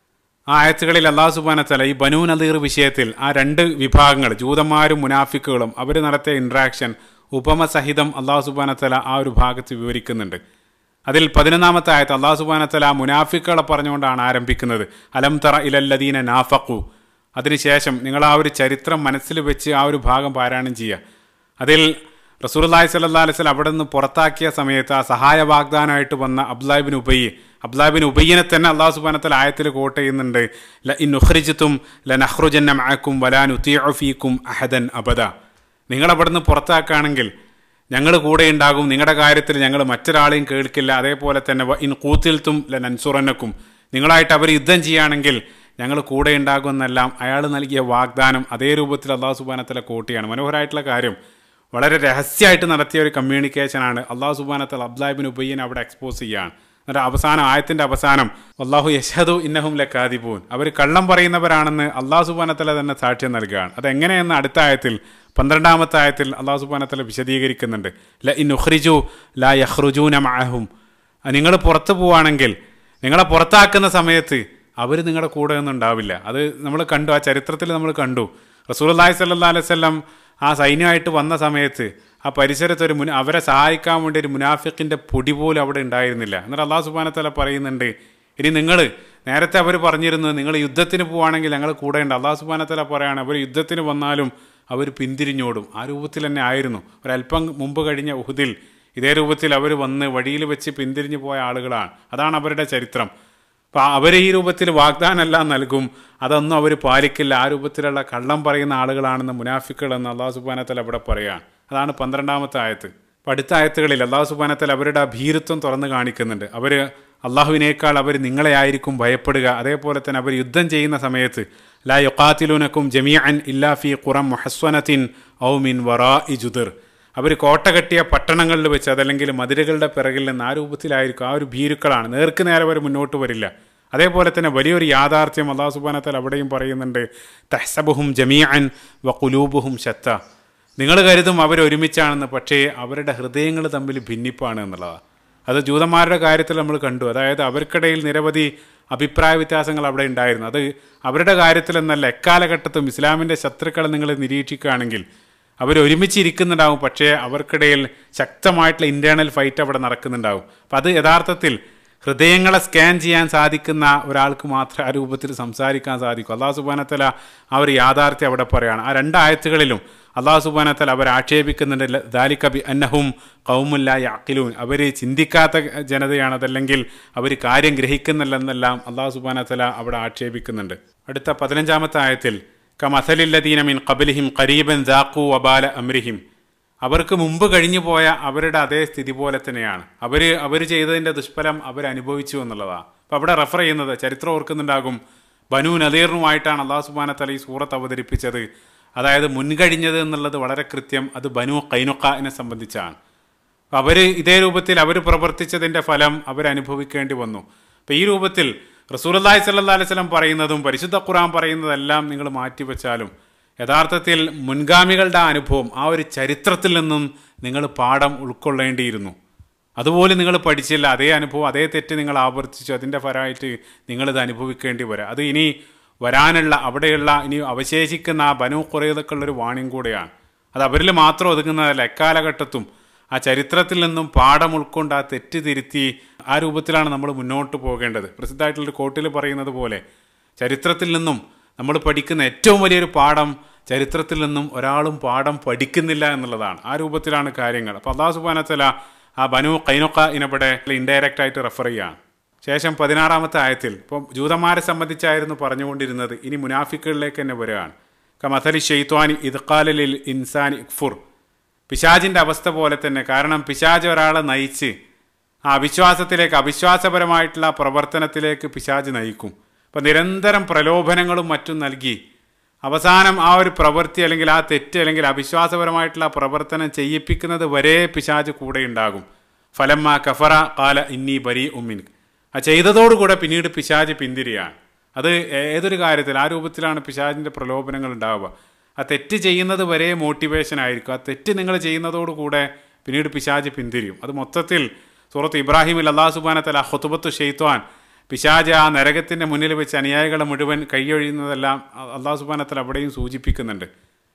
ആ ആയത്തുകളിൽ അല്ലാഹു സുബ്ഹാനഹു വ തആല ഈ ബനൂ നദീർ വിഷയത്തിൽ ആ രണ്ട് വിഭാഗങ്ങൾ, ജൂതന്മാരും മുനാഫിക്കുകളും, അവർ നടത്തിയ ഇൻട്രാക്ഷൻ ഉപമസഹിതം അല്ലാഹു സുബ്ഹാനഹു വ തആല ആ ഒരു ഭാഗത്ത് വിവരിക്കുന്നുണ്ട്. അതിൽ പതിനൊന്നാമത്തെ ആയത്ത് അല്ലാഹു സുബ്ഹാനഹു വ തആല മുനാഫിക്കുകളെ പറഞ്ഞുകൊണ്ടാണ് ആരംഭിക്കുന്നത്. അലം തറ ഇലല്ലദീന നാഫഖു. അതിനുശേഷം നിങ്ങൾ ആ ഒരു ചരിത്രം മനസ്സിൽ വെച്ച് ആ ഒരു ഭാഗം പാരായണം ചെയ്യുക. അതിൽ റസൂലുള്ളാഹി സ്വല്ലല്ലാഹി അലൈഹി വസല്ലം അവിടെ നിന്ന് പുറത്താക്കിയ സമയത്ത് ആ സഹായ വാഗ്ദാനമായിട്ട് വന്ന അബ്ദുല്ലാഹ് ഇബ്നു ഉബയ്യ്, അബ്ദുല്ലാഹ് ഇബ്നു ഉബയ്യിനെ തന്നെ അല്ലാഹു സുബ്ഹാനഹു വ തആല ആയത്തിൽ കോട്ട് ചെയ്യുന്നുണ്ട്. ല ഇൻ ഉഖ്രിജ്തും ലനഖ്റുജന്ന മഅക്കും വലാ നുതീഉ ഫീകും അഹദൻ അബദ. നിങ്ങളവിടെ നിന്ന് പുറത്താക്കുകയാണെങ്കിൽ ഞങ്ങൾ കൂടെ ഉണ്ടാകും, നിങ്ങളുടെ കാര്യത്തിൽ ഞങ്ങൾ മറ്റൊരാളെയും കേൾക്കില്ല. അതേപോലെ തന്നെ ഇൻ ഖൂതിൽതും ലനൻസുറന്നക്കും, നിങ്ങളായിട്ട് അവർ യുദ്ധം ചെയ്യുകയാണെങ്കിൽ ഞങ്ങൾ കൂടെ ഉണ്ടാകുമെന്നെല്ലാം അയാൾ നൽകിയ വാഗ്ദാനം അതേ രൂപത്തിൽ അല്ലാഹു സുബ്ഹാനഹു വ തആല കോട്ടിയാണ്. മനോഹരമായിട്ടുള്ള കാര്യം, വളരെ രഹസ്യമായിട്ട് നടത്തിയ ഒരു കമ്മ്യൂണിക്കേഷനാണ്. അല്ലാഹു സുബ്ഹാനഹു വ തആല അബ്ദുല്ലാഹ് ഇബ്നു ഉബയ്യിനെ അവിടെ എക്സ്പോസ് ചെയ്യുകയാണ്. എന്നിട്ട് അവസാനം ആയത്തിൻ്റെ അവസാനം വല്ലാഹു യശ്ഹദു ഇന്നഹും ലകാദിബൂൻ, അവർ കള്ളം പറയുന്നവരാണെന്ന് അല്ലാഹു സുബ്ഹാനഹു വ തആല തന്നെ സാക്ഷ്യം നൽകുകയാണ്. അതെങ്ങനെയെന്ന് അടുത്ത ആയത്തിൽ പന്ത്രണ്ടാമത്തെ ആയത്തിൽ അല്ലാഹു സുബ്ഹാനഹു വ തആല വിശദീകരിക്കുന്നുണ്ട്. ല ഇൻ ഉഖ്രിജു ലാ യഖ്റുജൂന മഅഹും, നിങ്ങൾ പുറത്തു പോവുകയാണെങ്കിൽ നിങ്ങളെ പുറത്താക്കുന്ന സമയത്ത് അവർ നിങ്ങളുടെ കൂടെ ഒന്നും ഉണ്ടാവില്ല. അത് നമ്മൾ കണ്ടു, ആ ചരിത്രത്തിൽ നമ്മൾ കണ്ടു. റസൂലുള്ളാഹി സ്വല്ലല്ലാഹി അലൈഹി വസല്ലം ആ സൈന്യമായിട്ട് വന്ന സമയത്ത് ആ പരിസരത്ത് ഒരു മുന അവരെ സഹായിക്കാൻ വേണ്ടി ഒരു മുനാഫിക്കിൻ്റെ പൊടി പോലും അവിടെ ഉണ്ടായിരുന്നില്ല. എന്നിട്ട് അല്ലാഹു സുബ്ഹാനഹു വ തആല പറയുന്നുണ്ട്, ഇനി നിങ്ങൾ നേരത്തെ അവർ പറഞ്ഞിരുന്നു നിങ്ങൾ യുദ്ധത്തിന് പോവുകയാണെങ്കിൽ ഞങ്ങൾ കൂടെ ഉണ്ട്. അല്ലാഹു സുബ്ഹാനഹു വ തആല പറയുകയാണ്, അവർ യുദ്ധത്തിന് വന്നാലും അവർ പിന്തിരിഞ്ഞോടും. ആ രൂപത്തിൽ തന്നെ ആയിരുന്നു. ഒരല്പം മുമ്പ് കഴിഞ്ഞ ഉഹുദിൽ ഇതേ രൂപത്തിൽ അവർ വന്ന് വഴിയിൽ വെച്ച് പിന്തിരിഞ്ഞു പോയ ആളുകളാണ്. അതാണ് അവരുടെ ചരിത്രം. അപ്പോൾ അവർ ഈ രൂപത്തിൽ വാഗ്ദാനമെല്ലാം നൽകും, അതൊന്നും അവർ പാലിക്കില്ല. ആ രൂപത്തിലുള്ള കള്ളം പറയുന്ന ആളുകളാണെന്ന് മുനാഫിക്കുകളെന്ന് അല്ലാഹു സുബ്ഹാനഹു വ തആല ഇവിടെ പറയുകയാണ്. അതാണ് പന്ത്രണ്ടാമത്തെ ആയത്ത്. അപ്പോൾ അടുത്ത ആയത്തുകളിൽ അല്ലാഹു സുബ്ഹാനഹു വ തആല അവരുടെ ആ ഭീരുത്വം തുറന്ന് കാണിക്കുന്നുണ്ട്. അവർ അള്ളാഹുവിനേക്കാൾ അവർ നിങ്ങളെ ആയിരിക്കും ഭയപ്പെടുക. അതേപോലെ തന്നെ അവർ യുദ്ധം ചെയ്യുന്ന സമയത്ത് ലാ യുഖാതിലൂനക്കും ജമീഅൻ ഇല്ലാ ഫീ ഖുറൻ മുഹസ്വനത്തിൻ ഔ മിൻ വറാഇ ജുദർ, അവർ കോട്ട കെട്ടിയ പട്ടണങ്ങളിൽ വെച്ച് അതല്ലെങ്കിൽ മതിലുകളുടെ പിറകിൽ നിന്ന് ആ രൂപത്തിലായിരിക്കും. ആ ഒരു ഭീരുക്കളാണ്, നേർക്ക് നേരെ അവർ മുന്നോട്ട് വരില്ല. അതേപോലെ തന്നെ വലിയൊരു യാഥാർത്ഥ്യം അല്ലാഹു സുബ്ഹാനഹു വ തആല അവിടെയും പറയുന്നുണ്ട്. തഹ്സബുഹും ജമീഅൻ വ ഖുലൂബുഹും ശത്ത, നിങ്ങൾ കരുതും അവർ ഒരുമിച്ചാണെന്ന്, പക്ഷേ അവരുടെ ഹൃദയങ്ങൾ തമ്മിൽ ഭിന്നിപ്പാണ് എന്നുള്ളതാണ്. അത് ജൂതന്മാരുടെ കാര്യത്തിൽ നമ്മൾ കണ്ടു. അതായത് അവർക്കിടയിൽ നിരവധി അഭിപ്രായ വ്യത്യാസങ്ങൾ അവിടെ ഉണ്ടായിരുന്നു. അത് അവരുടെ കാര്യത്തിലെന്നല്ല, എക്കാലഘട്ടത്തും ഇസ്ലാമിൻ്റെ ശത്രുക്കളെ നിങ്ങൾ നിരീക്ഷിക്കുകയാണെങ്കിൽ അവർ ഒരുമിച്ചിരിക്കുന്നുണ്ടാവും, പക്ഷേ അവർക്കിടയിൽ ശക്തമായിട്ടുള്ള ഇൻറ്റേർണൽ ഫൈറ്റ് അവിടെ നടക്കുന്നുണ്ടാവും. അപ്പം അത് യഥാർത്ഥത്തിൽ ഹൃദയങ്ങളെ സ്കാൻ ചെയ്യാൻ സാധിക്കുന്ന ഒരാൾക്ക് മാത്രമേ ആ രൂപത്തിൽ സംസാരിക്കാൻ സാധിക്കൂ. അല്ലാഹു സുബ്ഹാനഹു വ തആല ആ ഒരു യാഥാർത്ഥ്യം അവിടെ പറയുകയാണ്. ആ രണ്ട് ആയത്തുകളിലും അല്ലാഹു സുബ്ഹാനഹു വ തആല അവർ ആക്ഷേപിക്കുന്നുണ്ട്. ദാലിക ബി അന്നഹും ഖൗമുൻ ലാ യഅഖിലൂൻ, അവർ ചിന്തിക്കാത്ത ജനതയാണ്, അതല്ലെങ്കിൽ അവർ കാര്യം ഗ്രഹിക്കുന്നില്ലെന്നെല്ലാം അല്ലാഹു സുബ്ഹാനഹു വ തആല അവിടെ ആക്ഷേപിക്കുന്നുണ്ട്. അടുത്ത പതിനഞ്ചാമത്തെ ആയത്തിൽ കമസലില്ലദീന മിൻ ഖബ്ലിഹിം ഖരീബൻ ദാഖൂ വബാല അംരിഹിം, അവർക്ക് മുമ്പ് കഴിഞ്ഞു പോയ അവരുടെ അതേ സ്ഥിതി പോലെ തന്നെയാണ്. അവർ അവർ ചെയ്തതിൻ്റെ ദുഷ്ഫലം അവരനുഭവിച്ചു എന്നുള്ളതാണ്. അപ്പോൾ അവിടെ റെഫർ ചെയ്യുന്നത് ചരിത്രം ഓർക്കുന്നുണ്ടാകും, ബനൂ നദീറിനുമായിട്ടാണ് അല്ലാഹു സുബ്ഹാനഹു വ തആല ഈ സൂറത്ത് അവതരിപ്പിച്ചത്. അതായത് മുൻകഴിഞ്ഞത് എന്നുള്ളത് വളരെ കൃത്യം അത് ബനൂ ഖൈനുഖാഇനെ സംബന്ധിച്ചാണ്. അവർ ഇതേ രൂപത്തിൽ അവർ പ്രവർത്തിച്ചതിൻ്റെ ഫലം അവരനുഭവിക്കേണ്ടി വന്നു. അപ്പോൾ ഈ രൂപത്തിൽ റസൂലുള്ളാഹി സ്വല്ലല്ലാഹി അലൈഹി വസല്ലം പറയുന്നതും പരിശുദ്ധ ഖുർആൻ പറയുന്നതെല്ലാം നിങ്ങൾ മാറ്റിവെച്ചാലും യഥാർത്ഥത്തിൽ മുൻഗാമികളുടെ അനുഭവം, ആ ഒരു ചരിത്രത്തിൽ നിന്നും നിങ്ങൾ പാഠം ഉൾക്കൊള്ളേണ്ടിയിരുന്നു. അതുപോലെ നിങ്ങൾ പഠിച്ചില്ല, അതേ അനുഭവം അതേ തെറ്റ് നിങ്ങൾ ആവർത്തിച്ചു, അതിൻ്റെ ഫലമായിട്ട് നിങ്ങളിത് അനുഭവിക്കേണ്ടി വരാം. അത് ഇനി വരാനുള്ള അവിടെയുള്ള ഇനി അവശേഷിക്കുന്ന ആ ബനൂ ഖുറൈദക്കുള്ളൊരു വാണിംഗ് കൂടെയാണ്. അത് അവരിൽ മാത്രം ഒതുങ്ങുന്നതല്ല, എക്കാലഘട്ടത്തും ആ ചരിത്രത്തിൽ നിന്നും പാഠം ഉൾക്കൊണ്ട് ആ തെറ്റ് തിരുത്തി ആ രൂപത്തിലാണ് നമ്മൾ മുന്നോട്ട് പോകേണ്ടത്. പ്രസിദ്ധമായിട്ടുള്ളൊരു കോട്ടിൽ പറയുന്നത് പോലെ ചരിത്രത്തിൽ നിന്നും നമ്മൾ പഠിക്കുന്ന ഏറ്റവും വലിയൊരു പാഠം ചരിത്രത്തിൽ നിന്നും ഒരാളും പാഠം പഠിക്കുന്നില്ല എന്നുള്ളതാണ്. ആ രൂപത്തിലാണ് കാര്യങ്ങൾ. അപ്പോൾ അല്ലാഹു സുബ്ഹാനഹു വ തആല ആ ബനൂ ഖൈനുഖ ഇനവിടെ ഇൻഡയറക്റ്റ് ആയിട്ട് റെഫർ ചെയ്യുകയാണ്. ശേഷം പതിനാറാമത്തെ ആയത്തിൽ ഇപ്പം ജൂതന്മാരെ സംബന്ധിച്ചായിരുന്നു പറഞ്ഞുകൊണ്ടിരുന്നത്, ഇനി മുനാഫിക്കുകളിലേക്ക് തന്നെ വരികയാണ്. കമഥലി ഷെയ്ത്വാനി ഇദ്ഖാലിൽ ഇൻസാനി ഇക്ഫുർ, പിശാജിൻ്റെ അവസ്ഥ പോലെ തന്നെ. കാരണം പിശാജ് ഒരാളെ നയിച്ച് ആ അവിശ്വാസത്തിലേക്ക്, അവിശ്വാസപരമായിട്ടുള്ള പ്രവർത്തനത്തിലേക്ക് പിശാജ് നയിക്കും. അപ്പം നിരന്തരം പ്രലോഭനങ്ങളും മറ്റും നൽകി അവസാനം ആ ഒരു പ്രവൃത്തി അല്ലെങ്കിൽ ആ തെറ്റ് അല്ലെങ്കിൽ അവിശ്വാസപരമായിട്ടുള്ള പ്രവർത്തനം ചെയ്യിപ്പിക്കുന്നത് വരെ പിശാജ് കൂടെ ഉണ്ടാകും. ഫലമ്മ കഫറ കാല ഇന്നി ബരി ഉമ്മിൻ, ആ ചെയ്തതോടുകൂടെ പിന്നീട് പിശാജ് പിന്തിരിയാണ്. അത് ഏതൊരു കാര്യത്തിൽ ആ രൂപത്തിലാണ് പിശാജിൻ്റെ പ്രലോഭനങ്ങൾ ഉണ്ടാവുക. ആ തെറ്റ് ചെയ്യുന്നത് വരെ മോട്ടിവേഷൻ ആയിരിക്കും. ആ തെറ്റ് നിങ്ങൾ ചെയ്യുന്നതോടുകൂടെ പിന്നീട് പിശാജ് പിന്തിരിയും. അത് മൊത്തത്തിൽ സൂറത്ത് ഇബ്രാഹിമിൽ അല്ലാഹു സുബ്ഹാനഹു വ തആല ഖുതുബത്തു ഷെയ്ത്വാൻ, പിശാജ് ആ നരകത്തിൻ്റെ മുന്നിൽ വെച്ച് അനുയായികളെ മുഴുവൻ കൈയൊഴിയുന്നതെല്ലാം അല്ലാഹു സുബ്ഹാനഹു വ തആല അവിടെയും സൂചിപ്പിക്കുന്നുണ്ട്.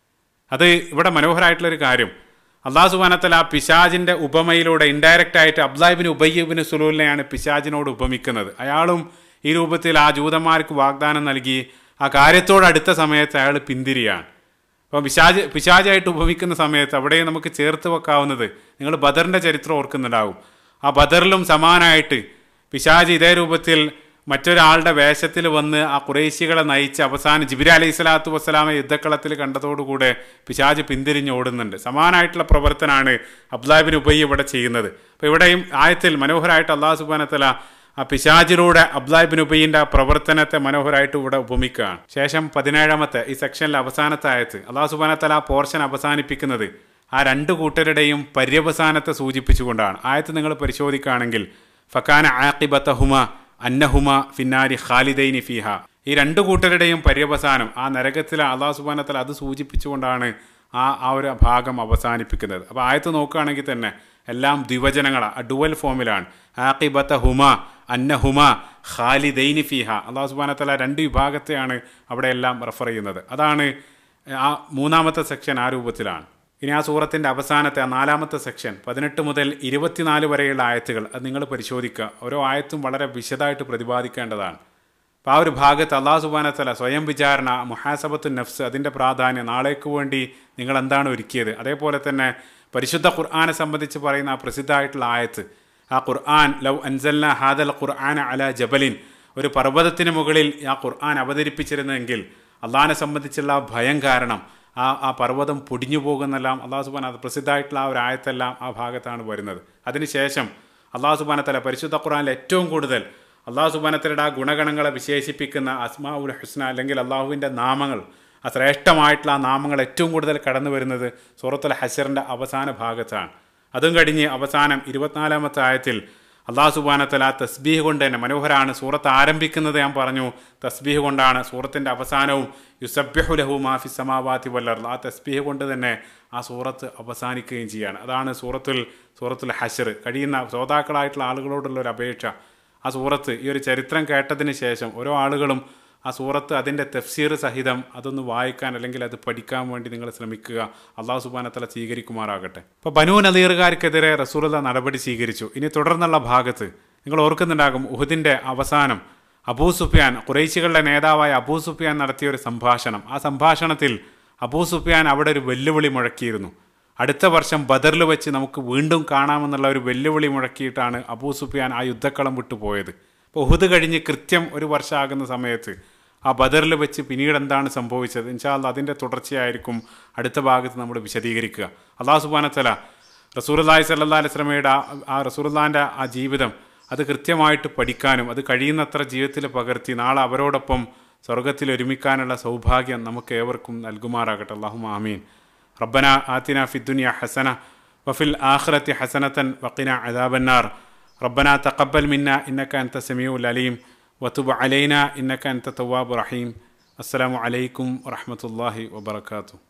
അത് ഇവിടെ മനോഹരമായിട്ടുള്ളൊരു കാര്യം, അല്ലാഹു സുബ്ഹാനഹു വ തആല ആ പിശാജിൻ്റെ ഉപമയിലൂടെ ഇൻഡയറക്റ്റ് ആയിട്ട് അബ്ദുല്ലാഹ് ഇബ്നു ഉബയ്യ് ഇബ്നു സുലൂലിനെയാണ് പിശാജിനോട് ഉപമിക്കുന്നത്. അയാളും ഈ രൂപത്തിൽ ആ ജൂതന്മാർക്ക് വാഗ്ദാനം നൽകി ആ കാര്യത്തോട് അടുത്ത സമയത്ത് അയാൾ പിന്തിരിയാണ്. അപ്പോൾ പിശാജ് പിശാജായിട്ട് ഉപമിക്കുന്ന സമയത്ത് അവിടെയും നമുക്ക് ചേർത്ത് വെക്കാവുന്നത്, നിങ്ങൾ ബദറിൻ്റെ ചരിത്രം ഓർക്കുന്നുണ്ടാവും. ആ ബദറിലും സമാനമായിട്ട് പിശാജ് ഇതേ രൂപത്തിൽ മറ്റൊരാളുടെ വേഷത്തിൽ വന്ന് ആ ഖുറൈശികളെ നയിച്ച് അവസാനം ജിബ്രീൽ അലൈഹി സ്വലാത്തു വസ്സലാമെ യുദ്ധക്കളത്തിൽ കണ്ടതോടുകൂടെ പിശാജ് പിന്തിരിഞ്ഞ് ഓടുന്നുണ്ട്. സമാനമായിട്ടുള്ള പ്രവർത്തനമാണ് അബ്ദുല്ലാഹ് ഇബ്നു ഉബയ്യ് ഇവിടെ ചെയ്യുന്നത്. അപ്പോൾ ഇവിടെയും ആയത്തിൽ മനോഹരമായിട്ട് അല്ലാഹു സുബ്ഹാനഹു വ തആല ആ പിശാജിലൂടെ അബ്ദുല്ലാഹ് ഇബ്നു ഉബയ്യിൻ്റെ ആ പ്രവർത്തനത്തെ മനോഹരമായിട്ട് ഇവിടെ ഉപമിക്കുകയാണ്. ശേഷം പതിനേഴാമത്തെ ഈ സെക്ഷനിലെ അവസാനത്തെ ആയത്ത് അല്ലാഹു സുബ്ഹാനഹു വ തആല ആ പോർഷൻ അവസാനിപ്പിക്കുന്നത് ആ രണ്ട് കൂട്ടരുടെയും പര്യവസാനത്തെ സൂചിപ്പിച്ചുകൊണ്ടാണ്. ആയത്ത് നിങ്ങൾ പരിശോധിക്കുകയാണെങ്കിൽ ഫക്കാന ആഖിബതഹുമ അന്നഹുമ ഫിന്നാരി ഖാലിദൈനി ഫീഹ, ഈ രണ്ട് കൂട്ടരുടെയും പര്യവസാനം ആ നരകത്തിലെ അല്ലാഹു സുബ്ഹാനഹു വ തആല അത് സൂചിപ്പിച്ചുകൊണ്ടാണ് ആ ആ ഒരു ഭാഗം അവസാനിപ്പിക്കുന്നത്. അപ്പോൾ ആയത്ത് നോക്കുകയാണെങ്കിൽ തന്നെ എല്ലാം ദ്വിവചനങ്ങളാണ്, ഡുവൽ ഫോമിലാണ്. ആഖിബതഹുമ അന്നഹുമ ഖാലിദൈനി ഫീഹ, അല്ലാഹു സുബ്ഹാനഹു വ തആല രണ്ട് വിഭാഗത്തെയാണ് അവിടെ എല്ലാം റെഫർ ചെയ്യുന്നത്. അതാണ് ആ മൂന്നാമത്തെ സെക്ഷൻ ആ രൂപത്തിലാണ്. ഇനി ആ സൂറത്തിൻ്റെ അവസാനത്തെ ആ നാലാമത്തെ സെക്ഷൻ പതിനെട്ട് മുതൽ ഇരുപത്തിനാല് വരെയുള്ള ആയത്തുകൾ അത് നിങ്ങൾ പരിശോധിക്കുക. ഓരോ ആയത്തും വളരെ വിശദമായിട്ട് പ്രതിപാദിക്കേണ്ടതാണ്. അപ്പോൾ ആ ഒരു ഭാഗത്ത് അല്ലാഹു സുബ്ഹാനഹു വ തആല സ്വയം വിചാരണ, മുഹാസബത്തു നഫ്സ്, അതിൻ്റെ പ്രാധാന്യം, നാളേക്ക് വേണ്ടി നിങ്ങൾ എന്താണ് ഒരുക്കിയത്, അതേപോലെ തന്നെ പരിശുദ്ധ ഖുർആനെ സംബന്ധിച്ച് പറയുന്ന ആ പ്രസിദ്ധമായിട്ടുള്ള ആയത്ത്, ആ ഖുർആൻ ലൗ അൻസൽന ഹാദൽ ഖുർആന അലാ ജബലിൻ, ഒരു പർവ്വതത്തിന് മുകളിൽ ആ ഖുർആൻ അവതരിപ്പിച്ചിരുന്നെങ്കിൽ അള്ളാഹിനെ സംബന്ധിച്ചുള്ള ഭയം കാരണം ആ ആ പർവ്വതം പൊടിഞ്ഞു പോകുന്നെല്ലാം അല്ലാഹു സുബ്ഹാനഹു വ തആല പ്രസിദ്ധമായിട്ടുള്ള ആ ഒരു ആയത്തെല്ലാം ആ ഭാഗത്താണ് വരുന്നത്. അതിനുശേഷം അല്ലാഹു സുബ്ഹാനഹു വ തആല പരിശുദ്ധ ഖുർആനിൽ ഏറ്റവും കൂടുതൽ അല്ലാഹു സുബ്ഹാനഹു വ തആലയുടെ ആ ഗുണഗണങ്ങളെ വിശേഷിപ്പിക്കുന്ന അസ്മാഉൽ ഹുസ്ന അല്ലെങ്കിൽ അള്ളാഹുവിൻ്റെ നാമങ്ങൾ, ആ ശ്രേഷ്ഠമായിട്ടുള്ള ആ നാമങ്ങൾ ഏറ്റവും കൂടുതൽ കടന്നു വരുന്നത് സൂറത്തുൽ ഹശറിൻ്റെ അവസാന ഭാഗത്താണ്. അതും കഴിഞ്ഞ് അവസാനം ഇരുപത്തിനാലാമത്തെ ആയത്തിൽ അല്ലാഹു സുബ്ഹാനഹു വ തആല തസ്ബീഹ് കൊണ്ട് തന്നെ മനോഹരമാണ്. സൂറത്ത് ആരംഭിക്കുന്നത് ഞാൻ പറഞ്ഞു തസ്ബീഹ് കൊണ്ടാണ്, സൂറത്തിൻ്റെ അവസാനവും യുസബ്ബിഹു ലഹു മാ ഫിസ് സമാവാതി വൽ അർദ്, ആ തസ്ബീഹ് കൊണ്ട് തന്നെ ആ സൂറത്ത് അവസാനിക്കുകയും ചെയ്യുകയാണ്. അതാണ് സൂറത്തുൽ സൂറത്തുൽ ഹശർ. കഴിയുന്ന ശ്രോതാക്കളായിട്ടുള്ള ആളുകളോടുള്ള ഒരു അപേക്ഷ, ആ സൂറത്ത് ഈ ഒരു ചരിത്രം കേട്ടതിന് ശേഷം ഓരോ ആളുകളും ആ സൂറത്ത് അതിൻ്റെ തഫ്സീർ സഹിതം അതൊന്ന് വായിക്കാൻ അല്ലെങ്കിൽ അത് പഠിക്കാൻ വേണ്ടി നിങ്ങൾ ശ്രമിക്കുക. അല്ലാഹു സുബ്ഹാനഹു വ തആല സ്വീകരിക്കുമാറാകട്ടെ. ഇപ്പോൾ ബനൂ നദീറുകാർക്കെതിരെ റസൂലുള്ളാഹി നടപടി സ്വീകരിച്ചു. ഇനി തുടർന്നുള്ള ഭാഗത്ത് നിങ്ങൾ ഓർക്കുന്നുണ്ടാകും, ഉഹുദിൻ്റെ അവസാനം അബൂ സുഫിയാൻ, ഖുറൈശികളുടെ നേതാവായ അബൂ സുഫിയാൻ നടത്തിയ ഒരു സംഭാഷണം. ആ സംഭാഷണത്തിൽ അബൂ സുഫിയാൻ അവിടെ ഒരു വെല്ലുവിളി മുഴക്കിയിരുന്നു. അടുത്ത വർഷം ബദറിൽ വെച്ച് നമുക്ക് വീണ്ടും കാണാമെന്നുള്ള ഒരു വെല്ലുവിളി മുഴക്കിയിട്ടാണ് അബൂ സുഫിയാൻ ആ യുദ്ധക്കളം വിട്ടുപോയത്. അപ്പോൾ ഉഹുദ് കഴിഞ്ഞ് കൃത്യം ഒരു വർഷമാകുന്ന സമയത്ത് ആ ബദറിൽ വെച്ച് പിന്നീട് എന്താണ് സംഭവിച്ചത്, ഇൻഷാ അല്ലാഹ് അതിൻ്റെ തുടർച്ചയായിരിക്കും അടുത്ത ഭാഗത്ത് നമ്മൾ വിശദീകരിക്കുക. അല്ലാഹു സുബ്ഹാനഹു വ തആല റസൂലുള്ളാഹി സ്വല്ലല്ലാഹി അലൈഹി വസല്ലമയുടെ ആ റസൂലുള്ളാഹിൻ്റെ ആ ജീവിതം അത് കൃത്യമായിട്ട് പഠിക്കാനും അത് കഴിയുന്നത്ര ജീവിതത്തിൽ പകർത്തി നാളെ അവരോടൊപ്പം സ്വർഗത്തിൽ ഒരുമിക്കാനുള്ള സൗഭാഗ്യം നമുക്ക് ഏവർക്കും നൽകുമാറാകട്ടെ. അല്ലാഹുമ്മ ആമീൻ. റബ്ബന ആതിന ഫിദ്ദുനിയ ഹസന വഫിൽ ആഖിറതി ഹസനതൻ വഖിന അദാബന്നാർ. റബ്ബന തഖബ്ബൽ മിന്ന ഇന്നക അൻത സമീഉൽ അലീം വതുബ് അലൈന ഇന്നക അൻത തവ്വാബുർ റഹീം. അസ്സലാമു അലൈക്കും വറഹ്മത്തുള്ളാഹി വബറകാതുഹു.